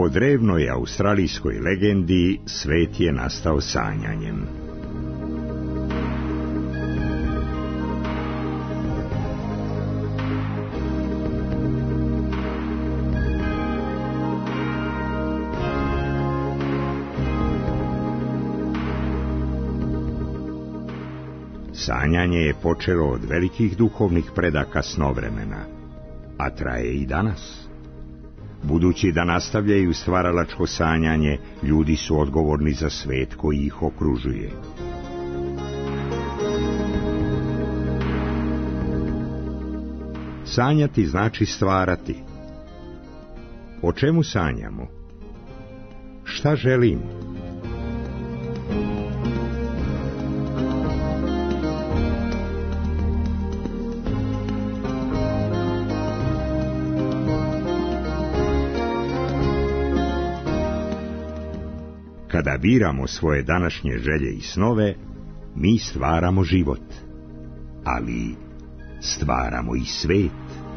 Po drevnoj australijskoj legendi, svet je nastao sanjanjem. Sanjanje je počelo od velikih duhovnih predaka snovremena, a traje i danas. Budući da nastavljaju stvaralačko sanjanje, ljudi su odgovorni za svet koji ih okružuje. Sanjati znači stvarati. O čemu sanjamo? Šta želimo? Kada biramo svoje današnje želje i snove, mi stvaramo život, ali stvaramo i svet.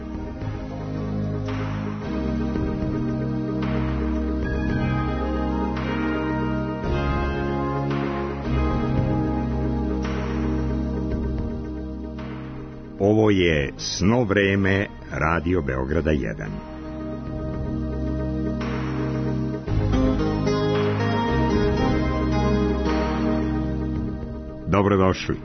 Ovo je Sno vreme Radio Beograda 1. Dobrodošli.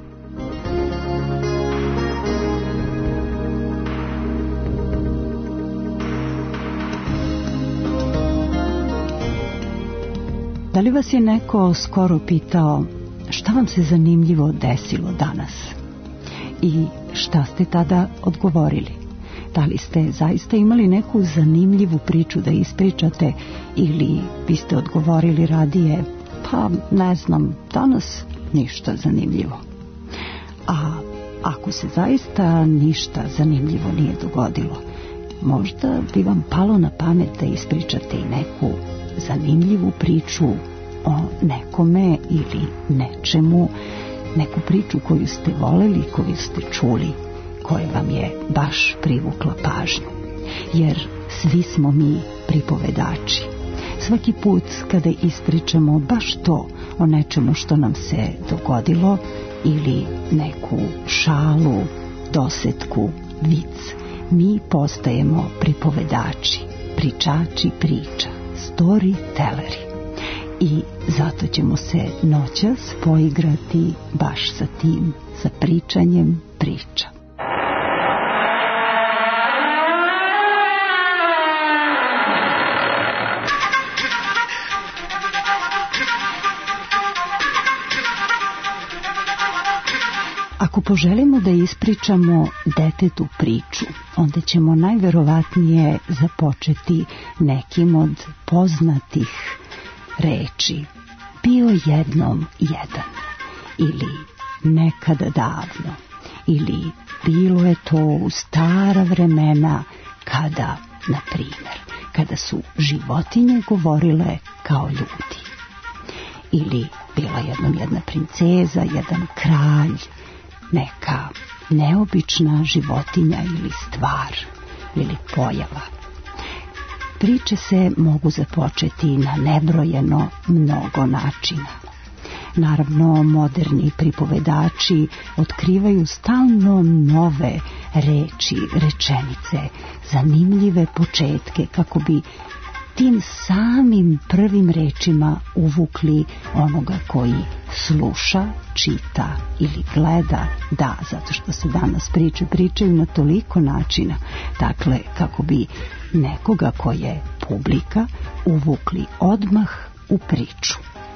Da li vas je neko skoro pitao šta vam se zanimljivo desilo danas? I šta ste tada odgovorili? Da li ste zaista imali neku zanimljivu priču da ispričate ili biste odgovorili radije, pa ne znam, danas ništa zanimljivo. A ako se zaista ništa zanimljivo nije dogodilo, možda bi vam palo na pamet da ispričate i neku zanimljivu priču o nekome ili nečemu, neku priču koju ste voleli, koju ste čuli, koja vam je baš privukla pažnju. Jer svi smo mi pripovedači. Svaki put kada ispričamo baš to o nečemu što nam se dogodilo ili neku šalu, dosetku, vic, mi postajemo pripovedači, pričači priča, storytelleri. I zato ćemo se noćas poigrati baš sa tim, sa pričanjem priča. Ako poželimo da ispričamo detetu priču, onda ćemo najverovatnije započeti nekim od poznatih reči. Bio jednom jedan, ili nekada davno, ili bilo je to u stara vremena kada, na primjer, kada su životinje govorile kao ljudi. Ili bila jednom jedna princeza, jedan kralj, neka neobična životinja ili stvar ili pojava. Priče se mogu započeti na nebrojeno mnogo načina. Naravno, moderni pripovedači otkrivaju stalno nove reči, rečenice, zanimljive početke kako bi tim samim prvim rečima uvukli onoga koji sluša, čita ili gleda. Da, zato što se danas pričaju na toliko načina. Dakle, kako bi nekoga ko je publika uvukli odmah u priču.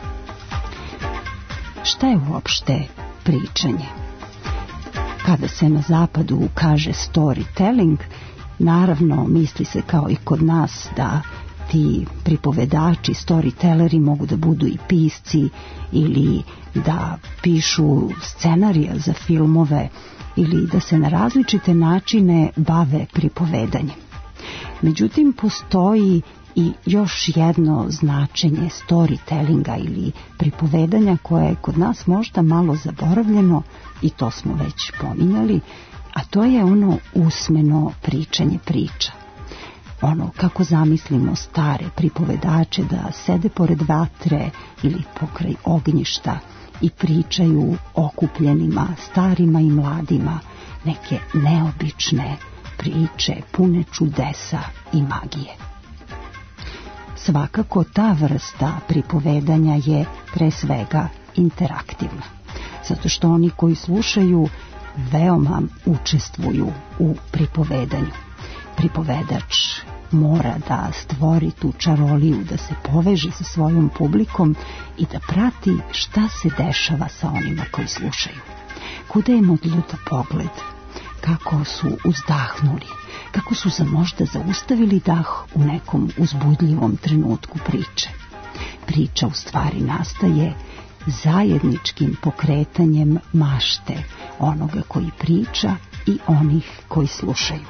Šta je uopšte pričanje? Kada se na zapadu kaže storytelling, naravno misli se kao i kod nas da ti pripovedači, storytelleri mogu da budu i pisci ili da pišu scenarije za filmove ili da se na različite načine bave pripovedanjem. Međutim, postoji i još jedno značenje storytellinga ili pripovedanja koje je kod nas možda malo zaboravljeno i to smo već pominjali, a to je ono usmeno pričanje priča. ono kako zamislimo stare pripovedače da sede pored vatre ili pokraj ognjišta i pričaju okupljenima, starima i mladima, neke neobične priče pune čudesa i magije. Svakako ta vrsta pripovedanja je pre svega interaktivna, zato što oni koji slušaju veoma učestvuju u pripovedanju. Pripovedač mora da stvori tu čaroliju, da se poveže sa svojom publikom i da prati šta se dešava sa onima koji slušaju. Kuda im odluta pogled, kako su uzdahnuli, kako su za možda zaustavili dah u nekom uzbudljivom trenutku priče. Priča u stvari nastaje zajedničkim pokretanjem mašte onoga koji priča i onih koji slušaju.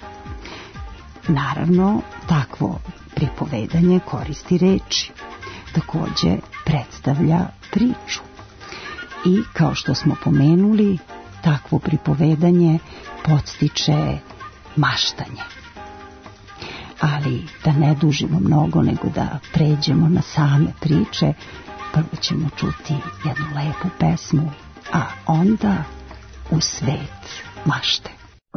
Naravno, takvo pripovedanje koristi reči, takođe predstavlja priču. I kao što smo pomenuli, takvo pripovedanje podstiče maštanje. Ali da ne dužimo mnogo, nego da pređemo na same priče, prvo ćemo čuti jednu lepu pesmu, a onda u svet mašte.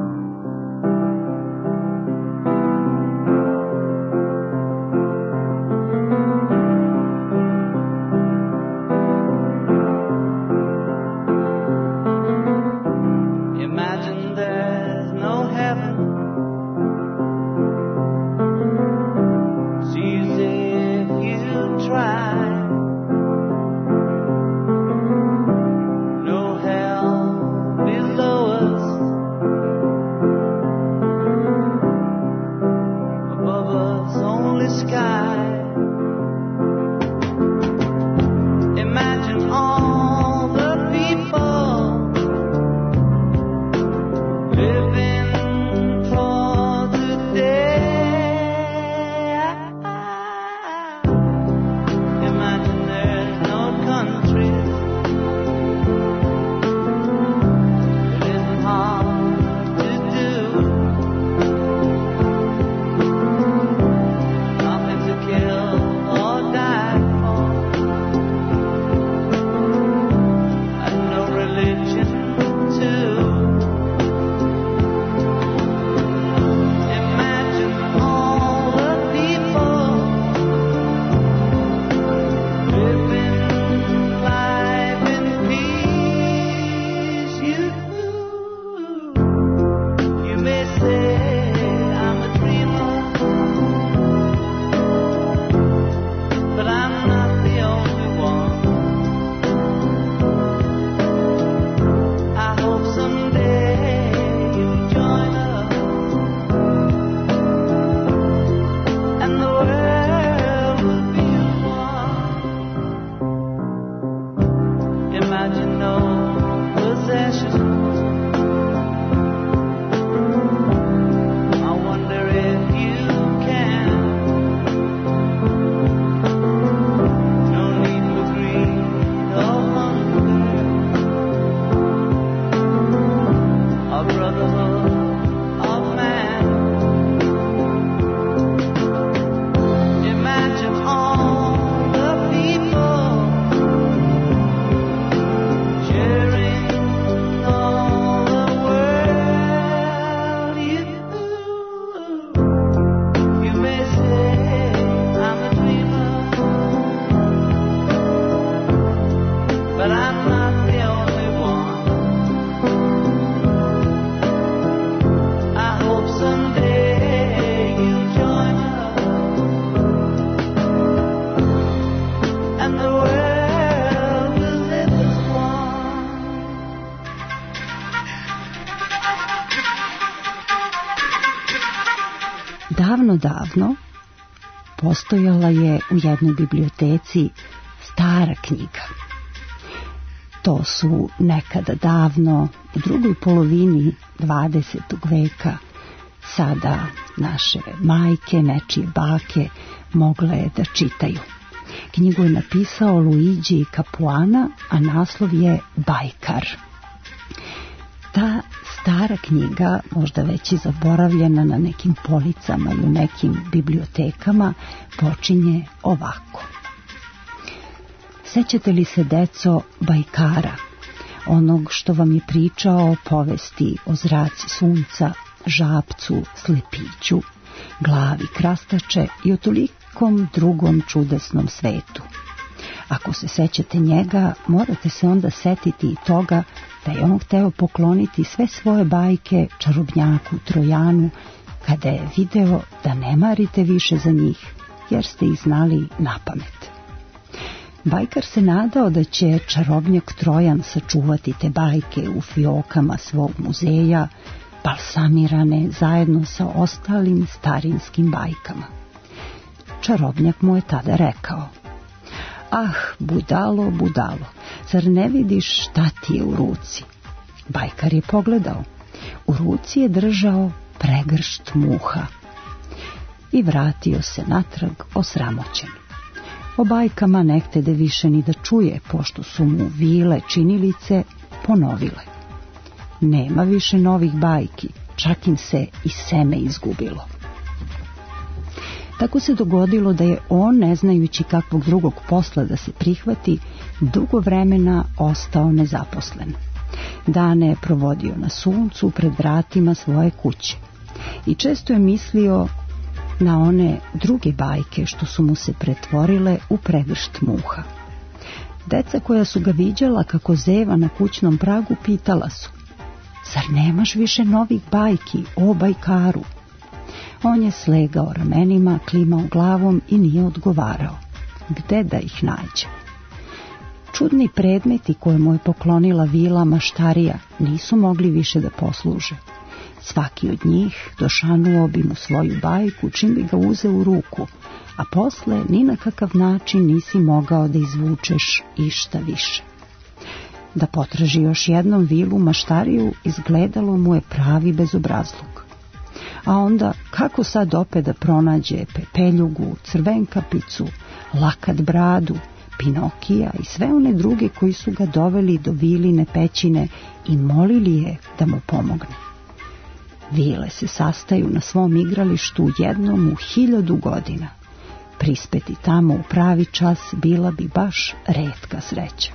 Davno postojala je u jednoj biblioteci stara knjiga. To su nekada davno, u drugoj polovini 20. veka, sada naše majke, nečije bake mogle da čitaju. Knjigu je napisao Luigi Capuana, a naslov je Bajkar. Ta stara knjiga, možda već i zaboravljena na nekim policama i u nekim bibliotekama, počinje ovako. Sećate li se, deco, bajkara, onog što vam je pričao povesti o zraci sunca, žabcu, slepiću, glavi krastače i o tolikom drugom čudesnom svetu? Ako se sećate njega, morate se onda setiti i toga da je on hteo pokloniti sve svoje bajke čarobnjaku Trojanu kada je video da ne marite više za njih, jer ste ih znali napamet. Bajkar se nadao da će čarobnjak Trojan sačuvati te bajke u fiokama svog muzeja, balsamirane zajedno sa ostalim starinskim bajkama. Čarobnjak mu je tada rekao: "Ah, budalo, budalo, zar ne vidiš šta ti je u ruci?" Bajkar je pogledao. U ruci je držao pregršt muha. I vratio se natrag osramoćen. O bajkama ne htede više ni da čuje, pošto su mu vile činilice ponovile. Nema više novih bajki, čak im se i seme izgubilo. Tako se dogodilo da je on, ne znajući kakvog drugog posla da se prihvati, dugo vremena ostao nezaposlen. Dane je provodio na suncu pred vratima svoje kuće i često je mislio na one druge bajke što su mu se pretvorile u pregršt muha. Deca koja su ga viđala kako zeva na kućnom pragu pitala su: "Zar nemaš više novih bajki, o bajkaru?" On je slegao ramenima, klimao glavom i nije odgovarao. Gde da ih nađe? Čudni predmeti koje mu je poklonila vila maštarija nisu mogli više da posluže. Svaki od njih došanuo bi mu svoju bajku čim bi ga uzeo u ruku, a posle ni na kakav način nisi mogao da izvučeš išta više. Da potraži još jednom vilu maštariju izgledalo mu je pravi bezobrazluk. A onda kako sad opet da pronađe Pepeljugu, Crvenkapicu, Lakat bradu, Pinokija i sve one druge koji su ga doveli do viline pećine i molili je da mu pomogne. Vile se sastaju na svom igralištu jednom u 1000 godina. Prispeti tamo u pravi čas bila bi baš retka sreća.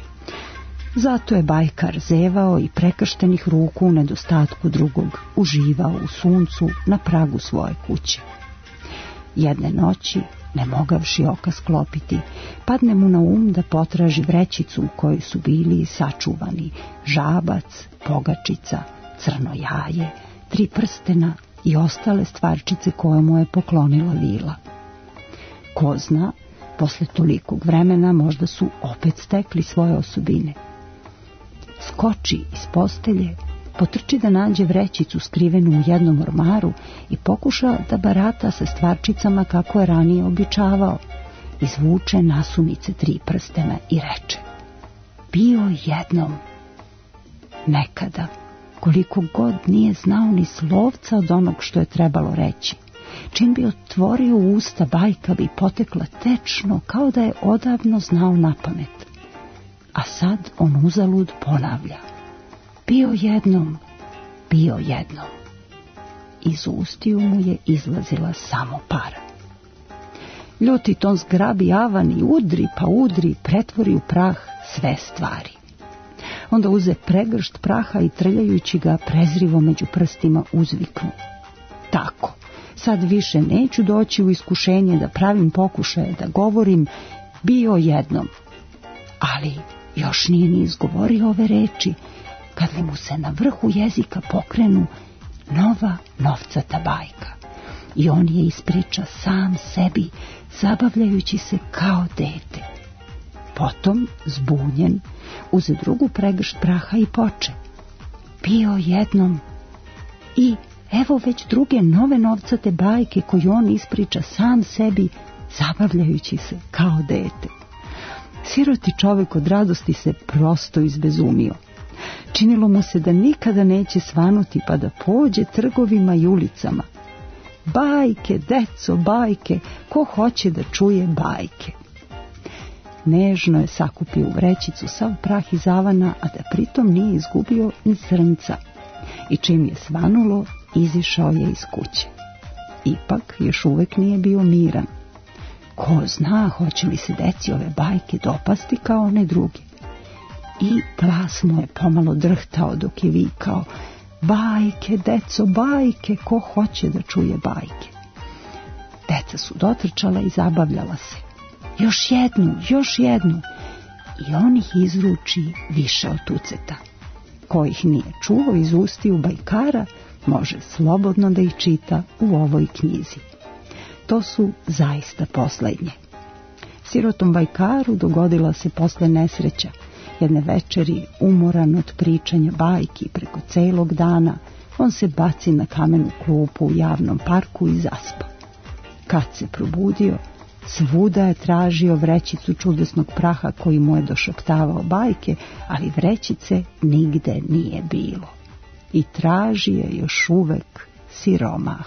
Zato je bajkar zevao i prekrštenih ruku u nedostatku drugog uživao u suncu na pragu svoje kuće. Jedne noći, ne mogavši oka sklopiti, padne mu na da potraži vrećicu u kojoj su bili sačuvani žabac, pogačica, crno jaje, 3 prstena i ostale stvarčice koje mu je poklonila vila. Ko zna, posle tolikog vremena možda su opet stekli svoje osobine. Skoči iz postelje, potrči da nađe vrećicu skrivenu u jednom ormaru i pokuša da barata sa stvarčicama kako je ranije običavao. Izvuče nasumice 3 prstena i reče: "Bio jednom, nekada, koliko god nije znao ni slovca od onog što je trebalo reći. Čim bi otvorio usta, bajka bi potekla tečno kao da je odavno znao napamet. A sad on uzalud ponavlja: bio jednom, bio jednom." Iz ustiju mu je izlazila samo para. Ljuti ton zgrabi avan i udri pa udri, pretvori u prah sve stvari. Onda uze pregršt praha i trljajući ga prezrivo među prstima uzviknu: "Tako, sad više neću doći u iskušenje da pravim pokušaje, da govorim bio jednom." Ali još nije ni izgovorio ove reči, kad li mu se na vrhu jezika pokrenu nova novcata bajka. I on je ispriča sam sebi, zabavljajući se kao dete. Potom, zbunjen, uze drugu pregršt praha i poče: "Bio jednom." I evo već druge nove novcate bajke koju on ispriča sam sebi, zabavljajući se kao dete. Siroti čovek od radosti se prosto izbezumio. Činilo mu se da nikada neće svanuti pa da pođe trgovima i ulicama. Bajke, deco, bajke, ko hoće da čuje bajke? Nežno je sakupio u vrećicu sav prah iz avana, a da pritom nije izgubio ni zrnca. i čim je svanulo, izišao je iz kuće. Ipak još uvek nije bio miran. Ko zna hoće li se deci ove bajke dopasti kao one druge. I glas mu je pomalo drhtao dok je vikao: bajke, deco, bajke, ko hoće da čuje bajke. Deca su dotrčala i zabavljala se. Još jednu. I on ih izruči više od tuceta. Ko ih nije čuo iz ustiju bajkara, može slobodno da ih čita u ovoj knjizi. To su zaista poslednje. Sirotom bajkaru dogodila se posle nesreća. Jedne večeri, umoran od pričanja bajki preko celog dana, on se baci na kamenu klupu u javnom parku i zaspa. Kad se probudio, svuda je tražio vrećicu čudesnog praha koji mu je došaptavao bajke, ali vrećice nigde nije bilo. I traži je još uvek siromah.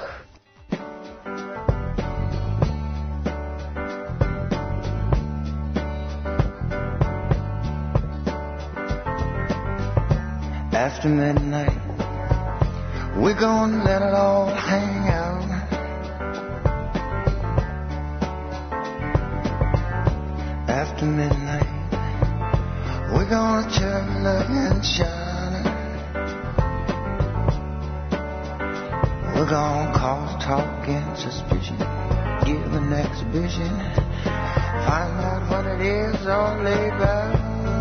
After midnight, we're gonna let it all hang out. After midnight, we're gonna chill and shine. We're gonna cause talk and suspicion, give an exhibition, find out what it is all about.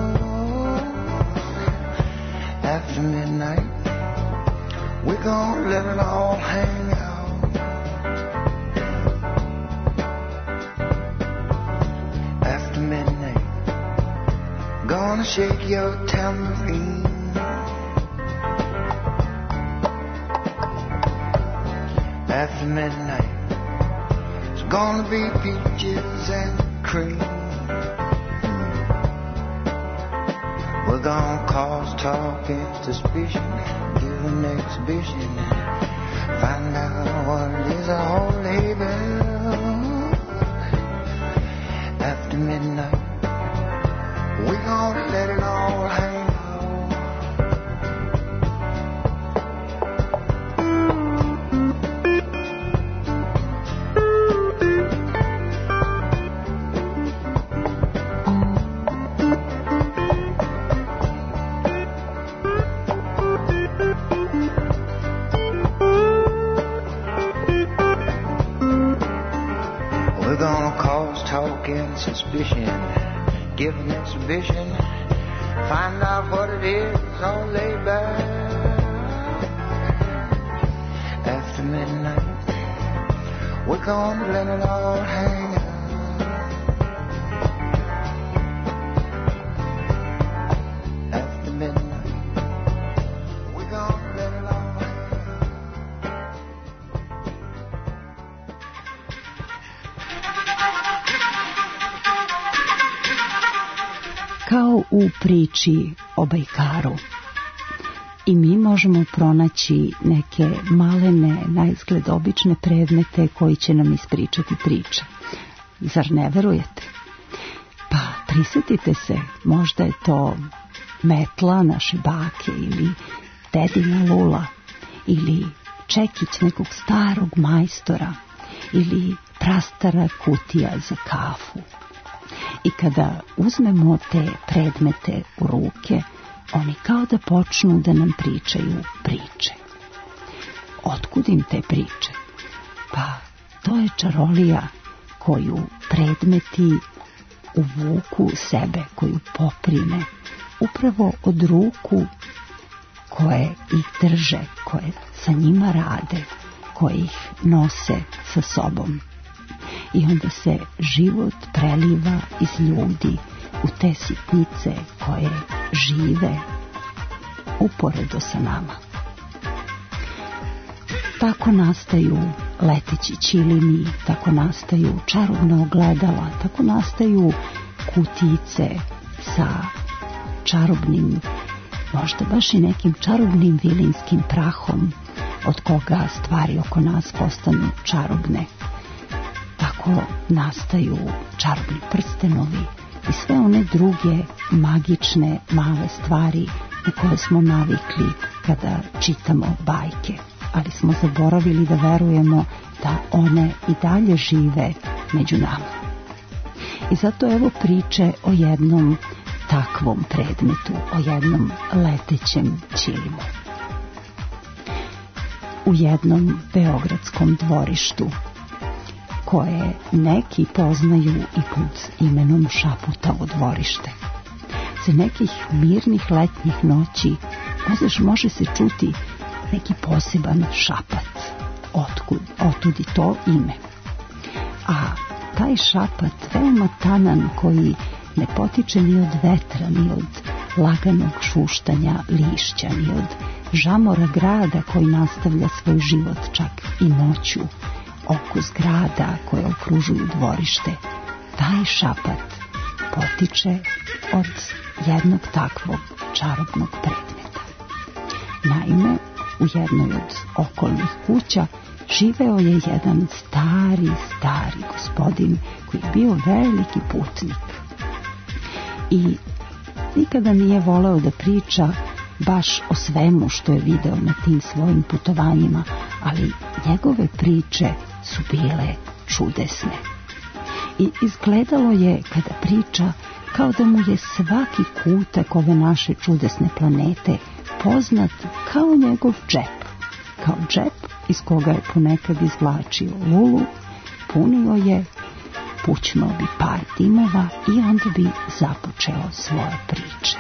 After midnight, we're gonna let it all hang out. After midnight, gonna shake your tambourine. After midnight, it's gonna be peaches and cream. We're gonna cause talk and suspicion, give an exhibition, find out what it is all about. After midnight, we're gonna let it all hang out. Suspicion, give an exhibition, find out what it is all laid back. After midnight, we're gonna let it all hang out. After midnight, we're gonna let it all hang out. Kao u priči o bajkaru. I mi možemo pronaći neke malene, naizgled obične predmete koji će nam ispričati priče. Zar ne verujete? Pa prisetite se, možda je to metla naše bake ili dedina lula ili čekić nekog starog majstora ili prastara kutija za kafu. I kada uzmemo te predmete u ruke, oni kao da počnu da nam pričaju priče. Otkud im te priče? Pa to je čarolija koju predmeti uvuku u sebe, koju poprime upravo od ruku koje ih drže, koje sa njima rade, koje ih nose sa sobom. I onda se život preliva iz ljudi u te sitnice koje žive uporedo sa nama. Tako nastaju leteći ćilimi, tako nastaju čarobna ogledala, tako nastaju kutice sa čarobnim, možda baš i nekim čarobnim vilinskim prahom, od koga stvari oko nas postanu čarobne. Tako nastaju čarobni prstenovi i sve one druge magične male stvari na koje smo navikli kada čitamo bajke, ali smo zaboravili da verujemo da one i dalje žive među nama. I zato evo priče o jednom takvom predmetu, o jednom letećem ćilimu. U jednom beogradskom dvorištu, koje neki poznaju i pod imenom Šaputavo dvorište, za nekih mirnih letnjih noći može se čuti neki poseban šapat. Otud i to ime. A taj šapat, veoma tanan, koji ne potiče ni od vetra, ni od laganog šuštanja lišća, ni od žamora grada koji nastavlja svoj život čak i noću oko zgrada koje okružuju dvorište, taj šapat potiče od jednog takvog čarobnog predmeta. Naime, u jednoj od okolnih kuća živeo je jedan stari gospodin koji je bio veliki putnik i nikada nije voleo da priča baš o svemu što je video na tim svojim putovanjima, ali njegove priče su bile čudesne. I izgledalo je, kada priča, kao da mu je svaki kutak ove naše čudesne planete poznat kao njegov džep. Kao džep iz koga je ponekad izvlačio lulu, punio je, pućnuo bi par dimova i onda bi započeo svoje priče.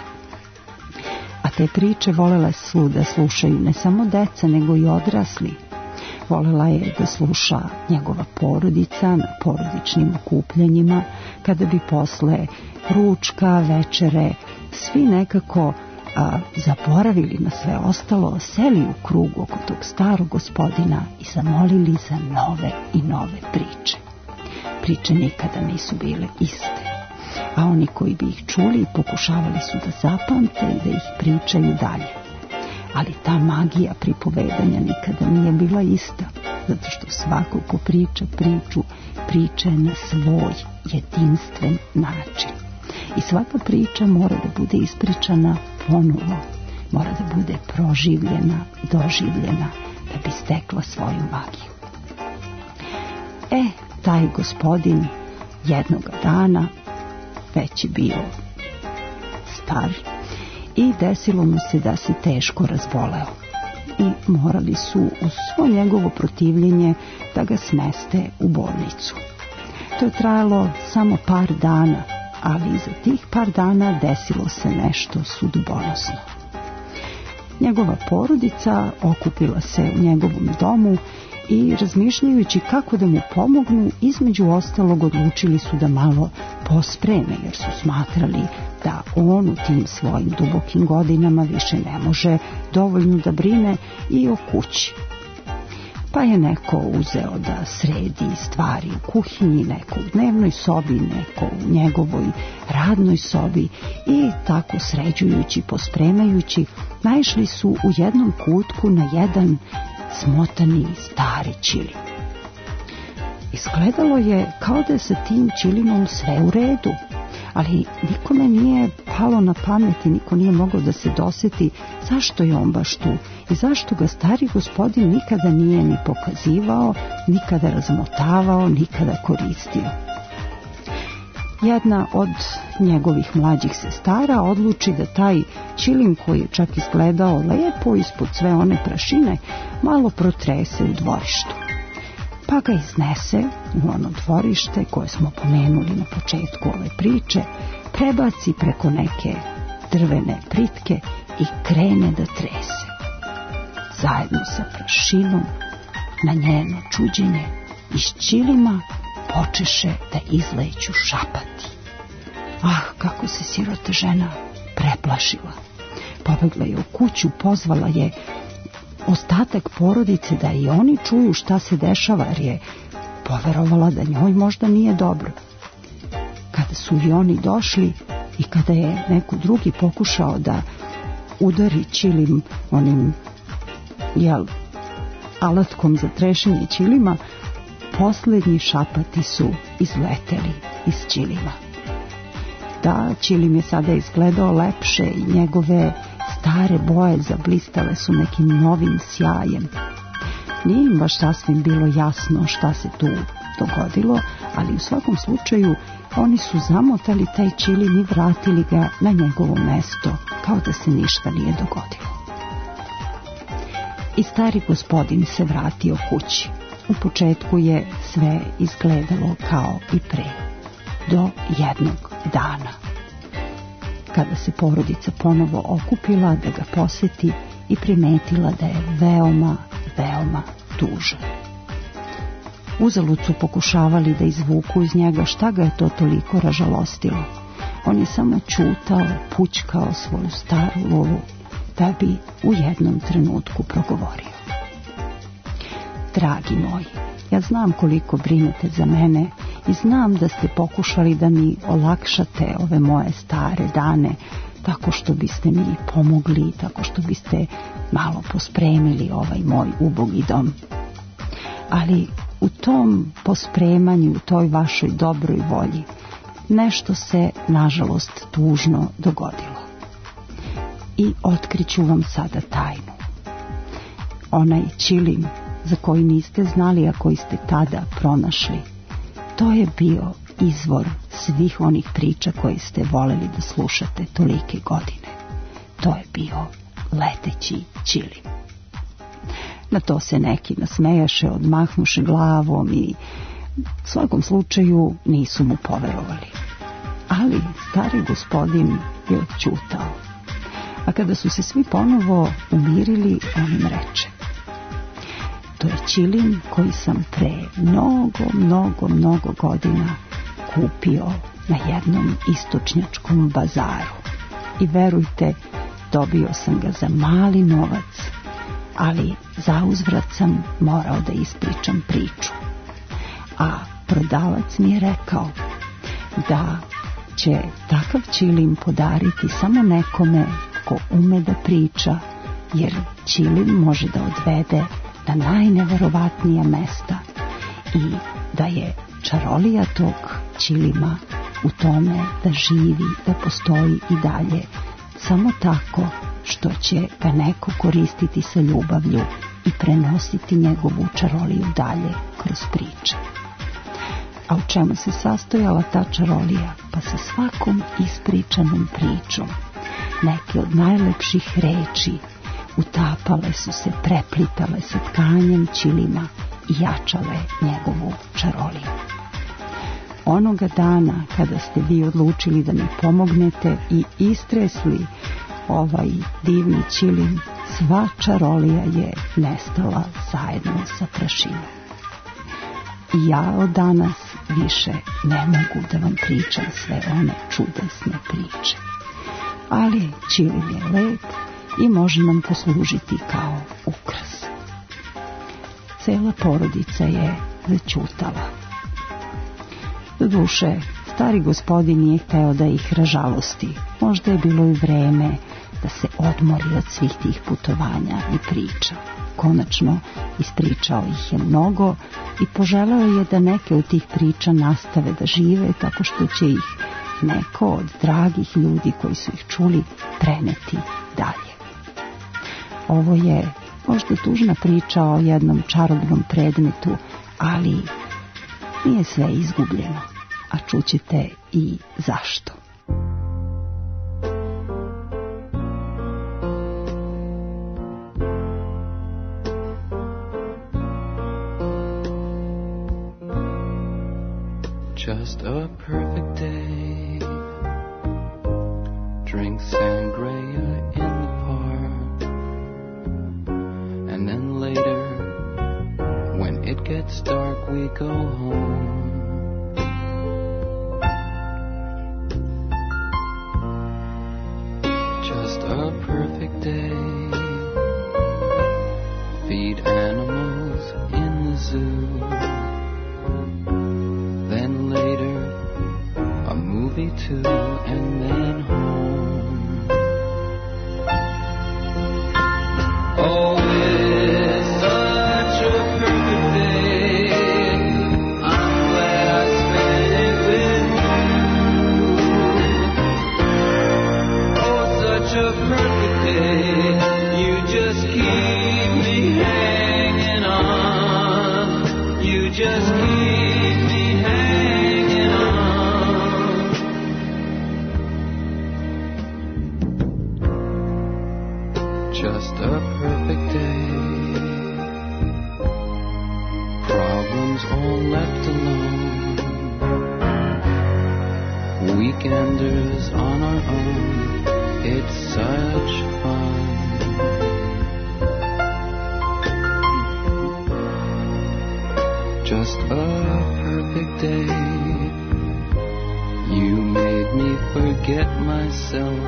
A te priče volela su da slušaju ne samo deca, nego i odrasli. Volela je da sluša njegova porodica na porodičnim okupljanjima, kada bi posle ručka, večere, svi nekako zaboravili na sve ostalo, seli u krug oko tog starog gospodina i zamolili za nove i nove priče. Priče nikada nisu bile iste, a oni koji bi ih čuli pokušavali su da zapamte i da ih pričaju dalje. Ali ta magija pripovedanja nikada nije bila ista, zato što svako ko priča priču, priča je na svoj jedinstven način. I svaka priča mora da bude ispričana ponovo, mora da bude proživljena, doživljena, da bi stekla svoju magiju. Taj gospodin jednoga dana već je bio star i desilo mu se da se teško razboleo i morali su uz svo njegovo protivljenje da ga smeste u bolnicu. To je trajalo samo par dana, ali za tih par dana desilo se nešto sudbonosno. Njegova porodica okupila se u njegovom domu i razmišljajući kako da mu pomognu, između ostalog odlučili su da malo pospreme, jer su smatrali da on u tim svojim dubokim godinama više ne može dovoljno da brine i o kući. Pa je neko uzeo da sredi stvari u kuhinji, neko u dnevnoj sobi, neko u njegovoj radnoj sobi i tako sređujući, pospremajući, naišli su u jednom kutku na jedan smotani stari ćilim. Izgledalo je kao da je sa tim ćilimom sve u redu, ali nikome nije palo na pamet i niko nije mogao da se doseti zašto je on baš tu i zašto ga stari gospodin nikada nije ni pokazivao, nikada razmotavao, nikada koristio. Jedna od njegovih mlađih sestara odluči da taj ćilim, koji je čak izgledao lepo ispod sve one prašine, malo protrese u dvorištu. Pa ga iznese u ono dvorište koje smo pomenuli na početku ove priče, prebaci preko neke drvene pritke i krene da trese. Zajedno sa prašinom, na njeno čuđenje, iz ćilima počeše da izleću šapati. Kako se sirota žena preplašila. Pobegla je u kuću, pozvala je ostatak porodice da i oni čuju šta se dešava, jer je poverovala da njoj možda nije dobro. Kada su i oni došli i kada je neko drugi pokušao da udari ćilim onim alatkom za trešenje ćilima, poslednji šapati su izleteli iz ćilima. Da, ćilim je sada izgledao lepše i njegove stare boje zablistale su nekim novim sjajem. Nije im baš sasvim bilo jasno šta se tu dogodilo, ali u svakom slučaju oni su zamotali taj ćilim i vratili ga na njegovo mesto, kao da se ništa nije dogodilo. I stari gospodin se vratio kući. U početku je sve izgledalo kao i pre, do jednog dana, kada se porodica ponovo okupila da ga posjeti i primetila da je veoma, veoma tužan. Uzalud su pokušavali da izvuku iz njega šta ga je to toliko ražalostilo. On je samo ćutao, pućkao svoju staru lulu, da bi u jednom trenutku progovorio. Dragi moji, ja znam koliko brinete za mene i znam da ste pokušali da mi olakšate ove moje stare dane, tako što biste mi pomogli, tako što biste malo pospremili ovaj moj ubogi dom. Ali u tom pospremanju, u toj vašoj dobroj volji, nešto se, nažalost, tužno dogodilo. I otkriću vam sada tajnu. Onaj ćilim za koji niste znali, a koji ste tada pronašli, to je bio izvor svih onih priča koje ste voleli da slušate tolike godine. To je bio leteći ćilim. Na to se neki nasmejaše, odmahnuše glavom i u svakom slučaju nisu mu poverovali. Ali stari gospodin je odćutao. A kada su se svi ponovo umirili, on im reče: to je ćilim koji sam pre mnogo godina kupio na jednom istočnjačkom bazaru. I verujte, dobio sam ga za mali novac, ali zauzvrat sam morao da ispričam priču. A prodavac mi je rekao da će takav ćilim podariti samo nekome ko ume da priča, jer ćilim može da odvede na najneverovatnija mesta i da je čarolija tog ćilima u tome da živi, da postoji i dalje, samo tako što će ga neko koristiti sa ljubavlju i prenositi njegovu čaroliju dalje kroz priče. A u čemu se sastojala ta čarolija? Pa sa svakom ispričanom pričom neke od najlepših reči utapale su se, preplitale sa tkanjem ćilima i jačale njegovu čaroliju. Onoga dana kada ste vi odlučili da mi pomognete i istresli ovaj divni ćilim, sva čarolija je nestala zajedno sa prašinom. I ja od danas više ne mogu da vam pričam sve one čudesne priče. Ali ćilim je lep i može nam poslužiti kao ukras. Cela porodica je zaćutala. Doduše, stari gospodin nije hteo da ih ražalosti. Možda je bilo i vreme da se odmori od svih tih putovanja i priča. Konačno, ispričao ih je mnogo i poželeo je da neke od tih priča nastave da žive, tako što će ih neko od dragih ljudi koji su ih čuli preneti dalje. Ovo je možda tužna priča o jednom čarobnom predmetu, ali nije sve izgubljeno, a čućete i zašto. Just a perfect day. Drink sangria in the park. And then later, when it gets dark, we go home. Just a perfect day. Feed animals in the zoo. Then later, a movie too, and then home. Oh, it's such a perfect day. I'm glad I spent it with you. Oh, such a perfect day. just keep me hanging on. Just a perfect day, problems all left alone, weekenders on our own, it's such fun. Just a perfect day, you made me forget myself.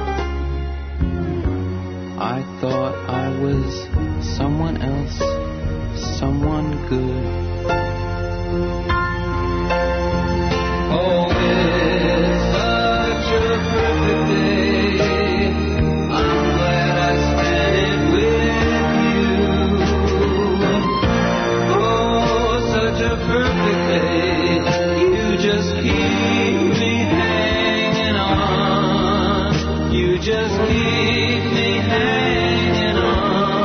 I thought I was someone else, someone good. Oh, it's such a perfect day. I'm glad I spent it with you. Oh, such a perfect day. You just keep me hanging on. You just keep me hanging on.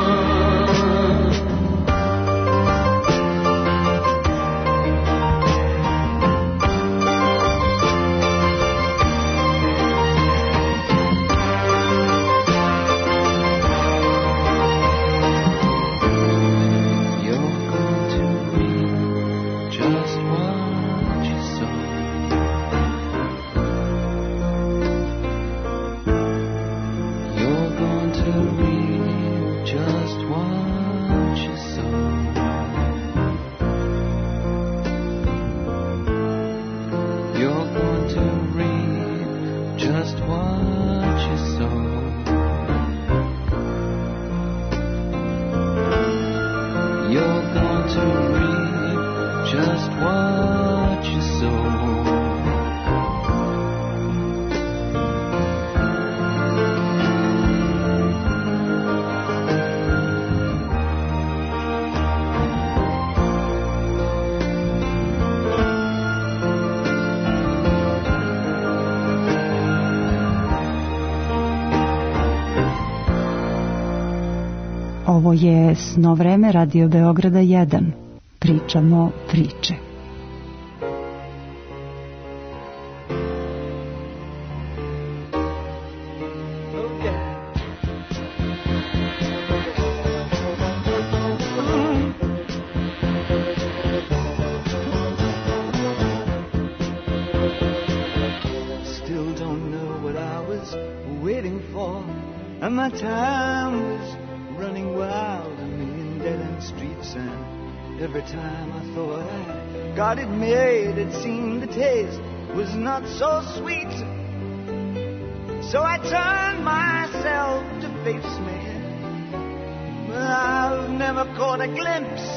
You're going to reap just what you sow. You're going to reap just what you sow. You're going to reap just what you sow. You're going to reap just what you sow. Ovo je Sno vreme Radio Beograda 1. Pričamo priče. Still don't know what I was waiting for, and my time was running wild, a million dead-end streets, and every time I thought I got it made, it seemed the taste was not so sweet. So I turned myself to face me, but I've never caught a glimpse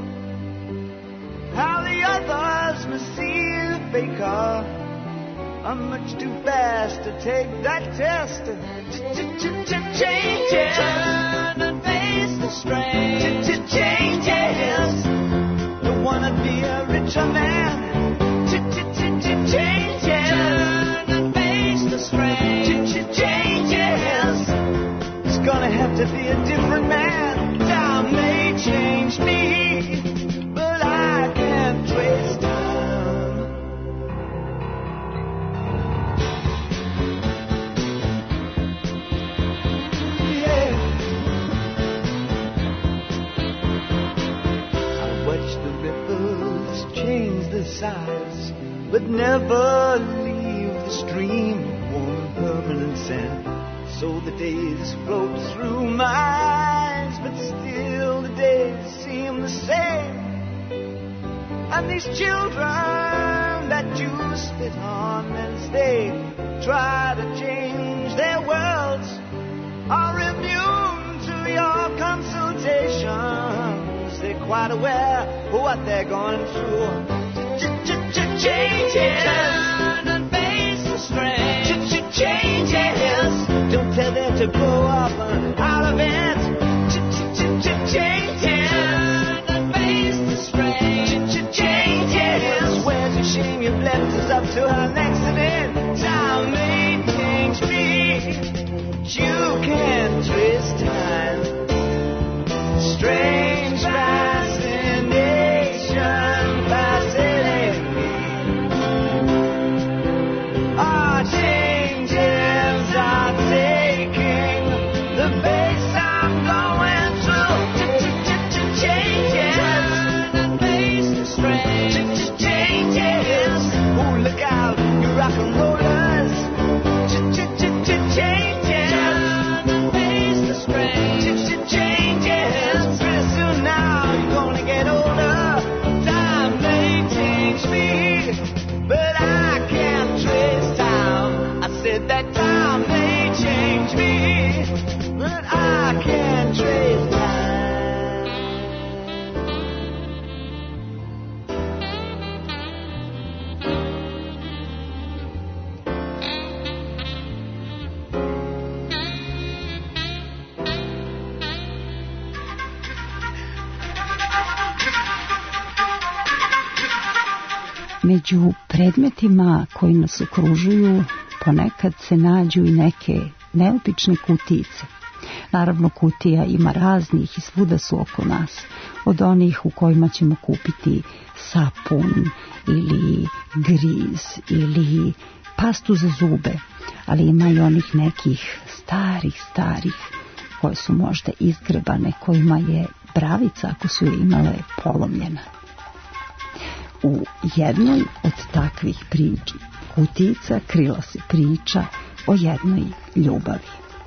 how the others must see the faker. I'm much too fast to take that test. Changes. Turn and face the strain. Changes. Don't wanna be a richer man. Changes. Turn and face the strain. Changes. It's gonna have to be a different man. Time may change me, but I can't trace time. Size, but never leave the stream of warm permanent sand. So the days float through my eyes, but still the days seem the same. And these children that you spit on as they try to change their worlds are immune to your consultations. They're quite aware of what they're going through. Changes. Turn and face the strain. Changes. Don't tell them to grow up out of it. Changes. Turn and face the strain. Changes. Where's your shame? You've left us up to our accident. Time may change me, but you can't twist time. Strange fascination. Među predmetima koji nas okružuju ponekad se nađu i neke neobične kutijice. Naravno, kutija ima raznih i svuda su oko nas. Od onih u kojima ćemo kupiti sapun ili griz ili pastu za zube, ali ima i onih nekih starih koje su možda izgrebane, kojima je bravica, ako su je imale, polomljena. U jednoj od takvih kutijica krila se priča o jednoj ljubavi.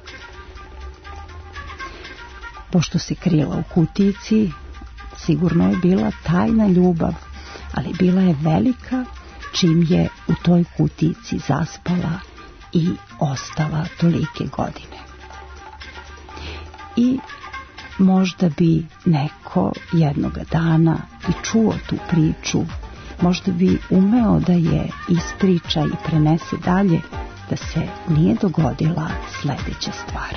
Pošto se krila u kutijici, sigurno je bila tajna ljubav, ali bila je velika čim je u toj kutijici zaspala i ostala tolike godine. I možda bi neko jednoga dana i čuo tu priču, možda bi umeo da je ispriča i prenese dalje, da se nije dogodila sledeća stvar.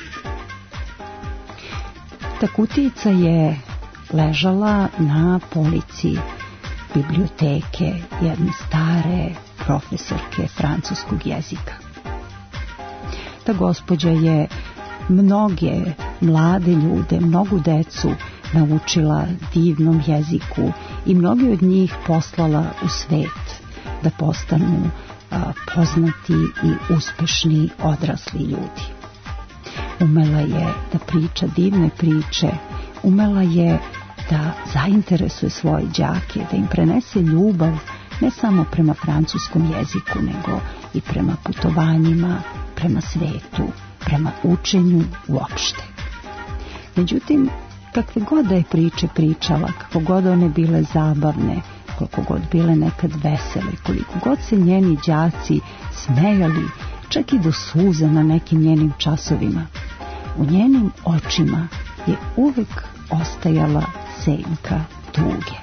Ta kutijica je ležala na polici biblioteke jedne stare profesorke francuskog jezika. Ta gospođa je mnoge mlade ljude, mnogu decu naučila divnom jeziku i mnogi od njih poslala u svet da postanu poznati i uspešni odrasli ljudi. Umela je da priča divne priče, umela je da zainteresuje svoje đake, da im prenese ljubav ne samo prema francuskom jeziku, nego i prema putovanjima, prema svetu, prema učenju uopšte. Međutim, kakve god da je priče pričala, kako god one bile zabavne, koliko god bile nekad vesele, koliko god se njeni đaci smejali, čak i do suza na nekim njenim časovima, u njenim očima je uvek ostajala senka tuge.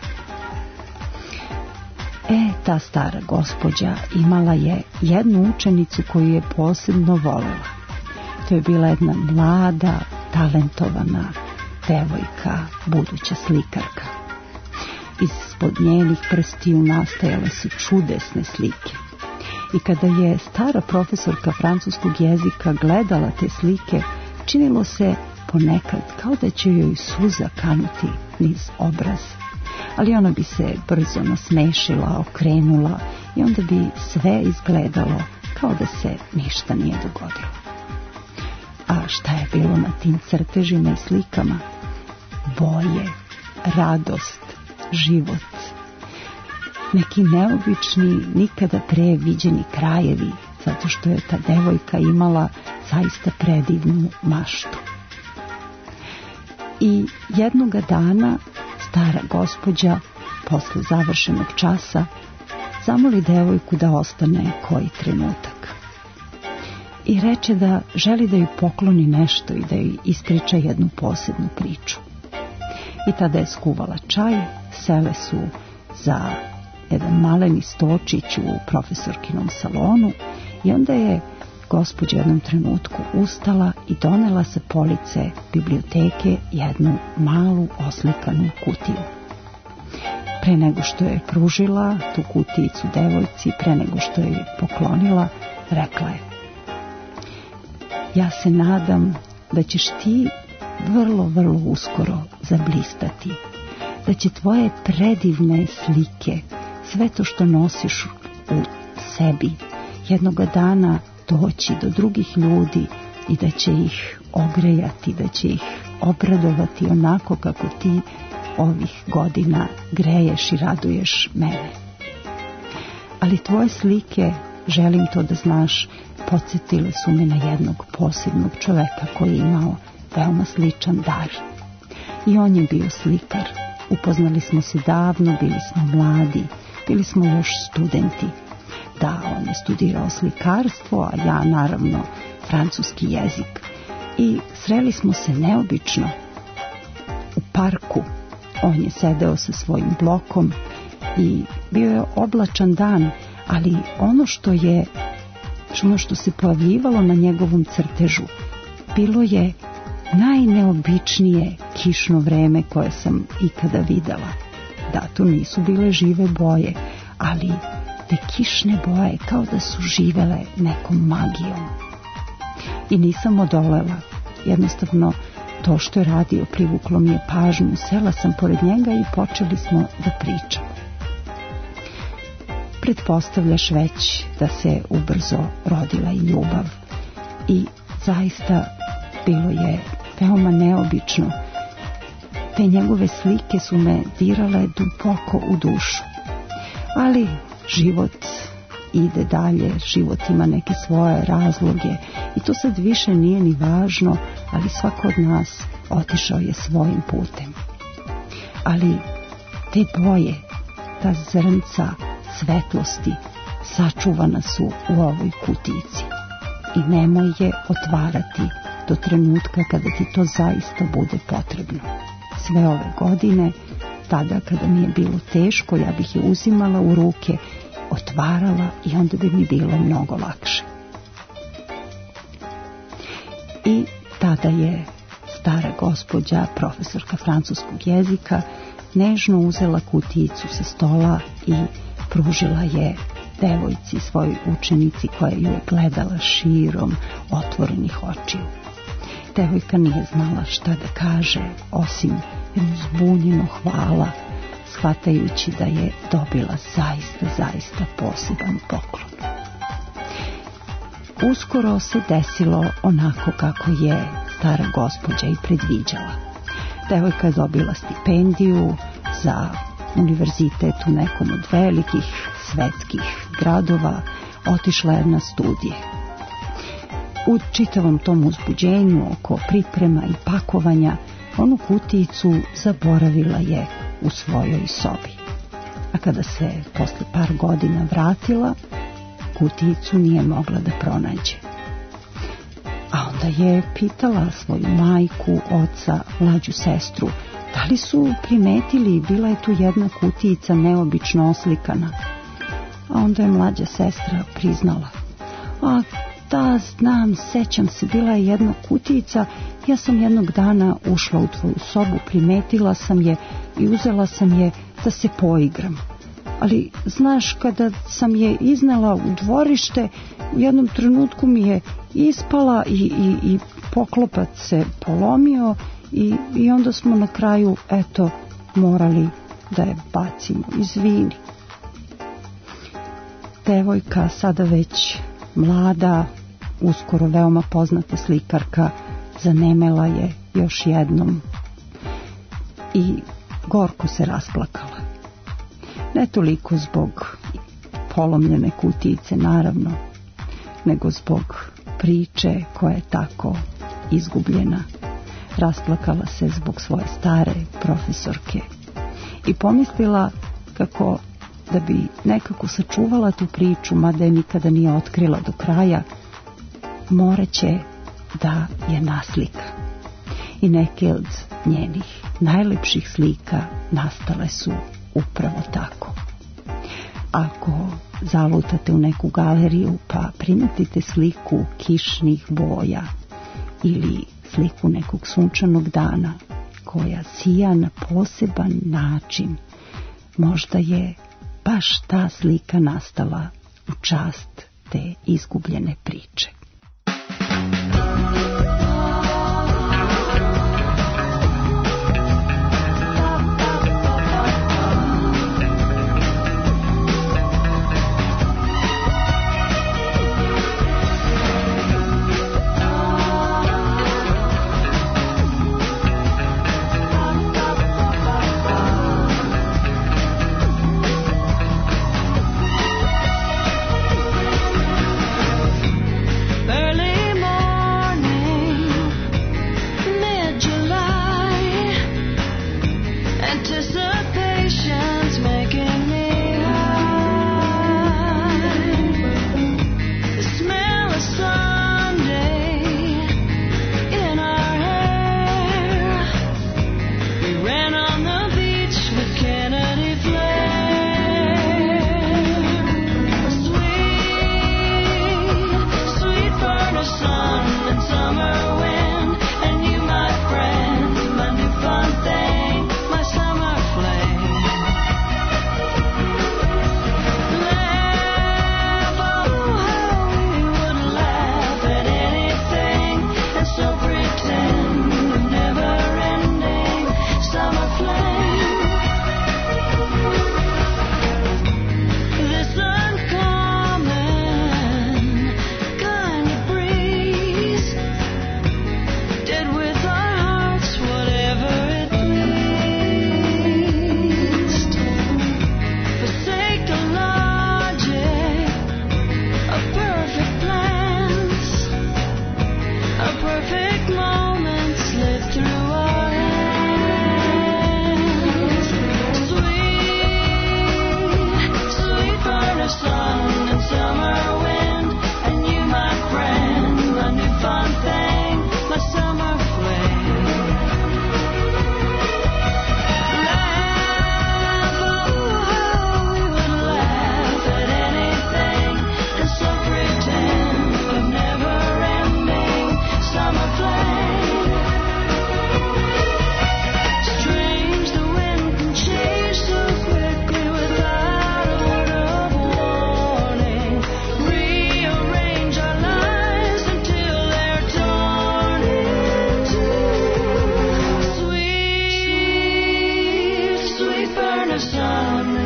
Ta stara gospođa imala je jednu učenicu koju je posebno volela. To je bila jedna mlada, talentovana devojka, buduća slikarka. Ispod njenih prstiju nastajale su čudesne slike. I kada je stara profesorka francuskog jezika gledala te slike, činilo se ponekad kao da će joj suza kanuti niz obraz. Ali ona bi se brzo nasmešila, okrenula i onda bi sve izgledalo kao da se ništa nije dogodilo. A šta je bilo na tim crtežima i slikama? Boje, radost, život. Neki neobični, nikada pre viđeni krajevi, zato što je ta devojka imala zaista predivnu maštu. I jednoga dana stara gospođa, posle završenog časa, zamoli devojku da ostane koji trenutak. I reče da želi da joj pokloni nešto i da joj ispriča jednu posebnu priču. I tada je skuvala čaj, sele su za jedan maleni stočić u profesorkinom salonu i onda je gospođa u jednom trenutku ustala i donela sa police biblioteke jednu malu oslikanu kutiju. Pre nego što je pružila tu kutijicu devojci, pre nego što je poklonila, rekla je: ja se nadam da ćeš ti vrlo uskoro zablistati, da će tvoje predivne slike, sve to što nosiš u sebi, jednoga dana doći do drugih ljudi i da će ih ogrejati, da će ih obradovati onako kako ti ovih godina greješ i raduješ mene. Ali tvoje slike, želim to da znaš, podsjetile su me na jednog posebnog čoveka koji je imao veoma sličan dar. I on je bio slikar. Upoznali smo se davno, bili smo mladi, bili smo još studenti. Da, on je studirao slikarstvo, a ja naravno francuski jezik. I sreli smo se neobično u parku. On je sedeo sa svojim blokom i bio je oblačan dan, ali ono što se pojavljivalo na njegovom crtežu bilo je najneobičnije kišno vreme koje sam ikada videla. Da, to nisu bile žive boje, ali te kišne boje kao da su živele nekom magijom. I nisam odolela, jednostavno to što je radio privuklo mi je pažnju, sela sam pored njega i počeli smo da pričamo. Pretpostavljaš već da se ubrzo rodila i ljubav i zaista bilo je veoma neobično. Te njegove slike su me dirale duboko u dušu. Ali život ide dalje, život ima neke svoje razloge i to sad više nije ni važno, ali svako od nas otišao je svojim putem. Ali te boje, ta zrnca svetlosti sačuvana su u ovoj kutijici i nemoj je otvarati do trenutka kada ti to zaista bude potrebno. Sve ove godine, tada kada mi je bilo teško, ja bih je uzimala u ruke, otvarala i onda bi mi bilo mnogo lakše. I tada je stara gospođa, profesorka francuskog jezika, nežno uzela kutijicu sa stola i pružila je devojci, svojoj učenici koja ju je gledala širom otvorenih očiju. Devojka nije znala šta da kaže, osim jedno zbunjeno hvala, shvatajući da je dobila zaista poseban poklon. Uskoro se desilo onako kako je stara gospođa i predviđala. Devojka je dobila stipendiju za univerzitet u nekom od velikih svetskih gradova, otišla je na studije. U čitavom tom uzbuđenju oko priprema i pakovanja, onu kutijicu zaboravila je u svojoj sobi. A kada se posle par godina vratila, kutijicu nije mogla da pronađe. A onda je pitala svoju majku, oca, mlađu sestru, da li su primetili, bila je tu jedna kutijica neobično oslikana. A onda je mlađa sestra priznala, a da, znam, sećam se, bila je jedna kutijica, ja sam jednog dana ušla u tvoju sobu, primetila sam je i uzela sam je da se poigram. Ali, znaš, kada sam je iznela u dvorište, u jednom trenutku mi je ispala i poklopac se polomio i onda smo na kraju, eto, morali da je bacimo. Izvini. Devojka, sada već mlada, uskoro veoma poznata slikarka, zanemela je još jednom i gorko se rasplakala. Ne toliko zbog polomljene kutijice, naravno, nego zbog priče koja je tako izgubljena. Rasplakala se zbog svoje stare profesorke i pomislila kako da bi nekako sačuvala tu priču, mada je nikada nije otkrila do kraja, moraće da je naslika. I neke od njenih najlepših slika nastale su upravo tako. Ako zalutate u neku galeriju pa primetite sliku kišnih boja ili sliku nekog sunčanog dana koja sija na poseban način, možda je baš ta slika nastala u čast te izgubljene priče.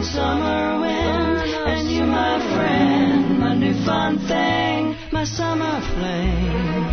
summer wind, and you, my friend, my new fun thing, my summer flame.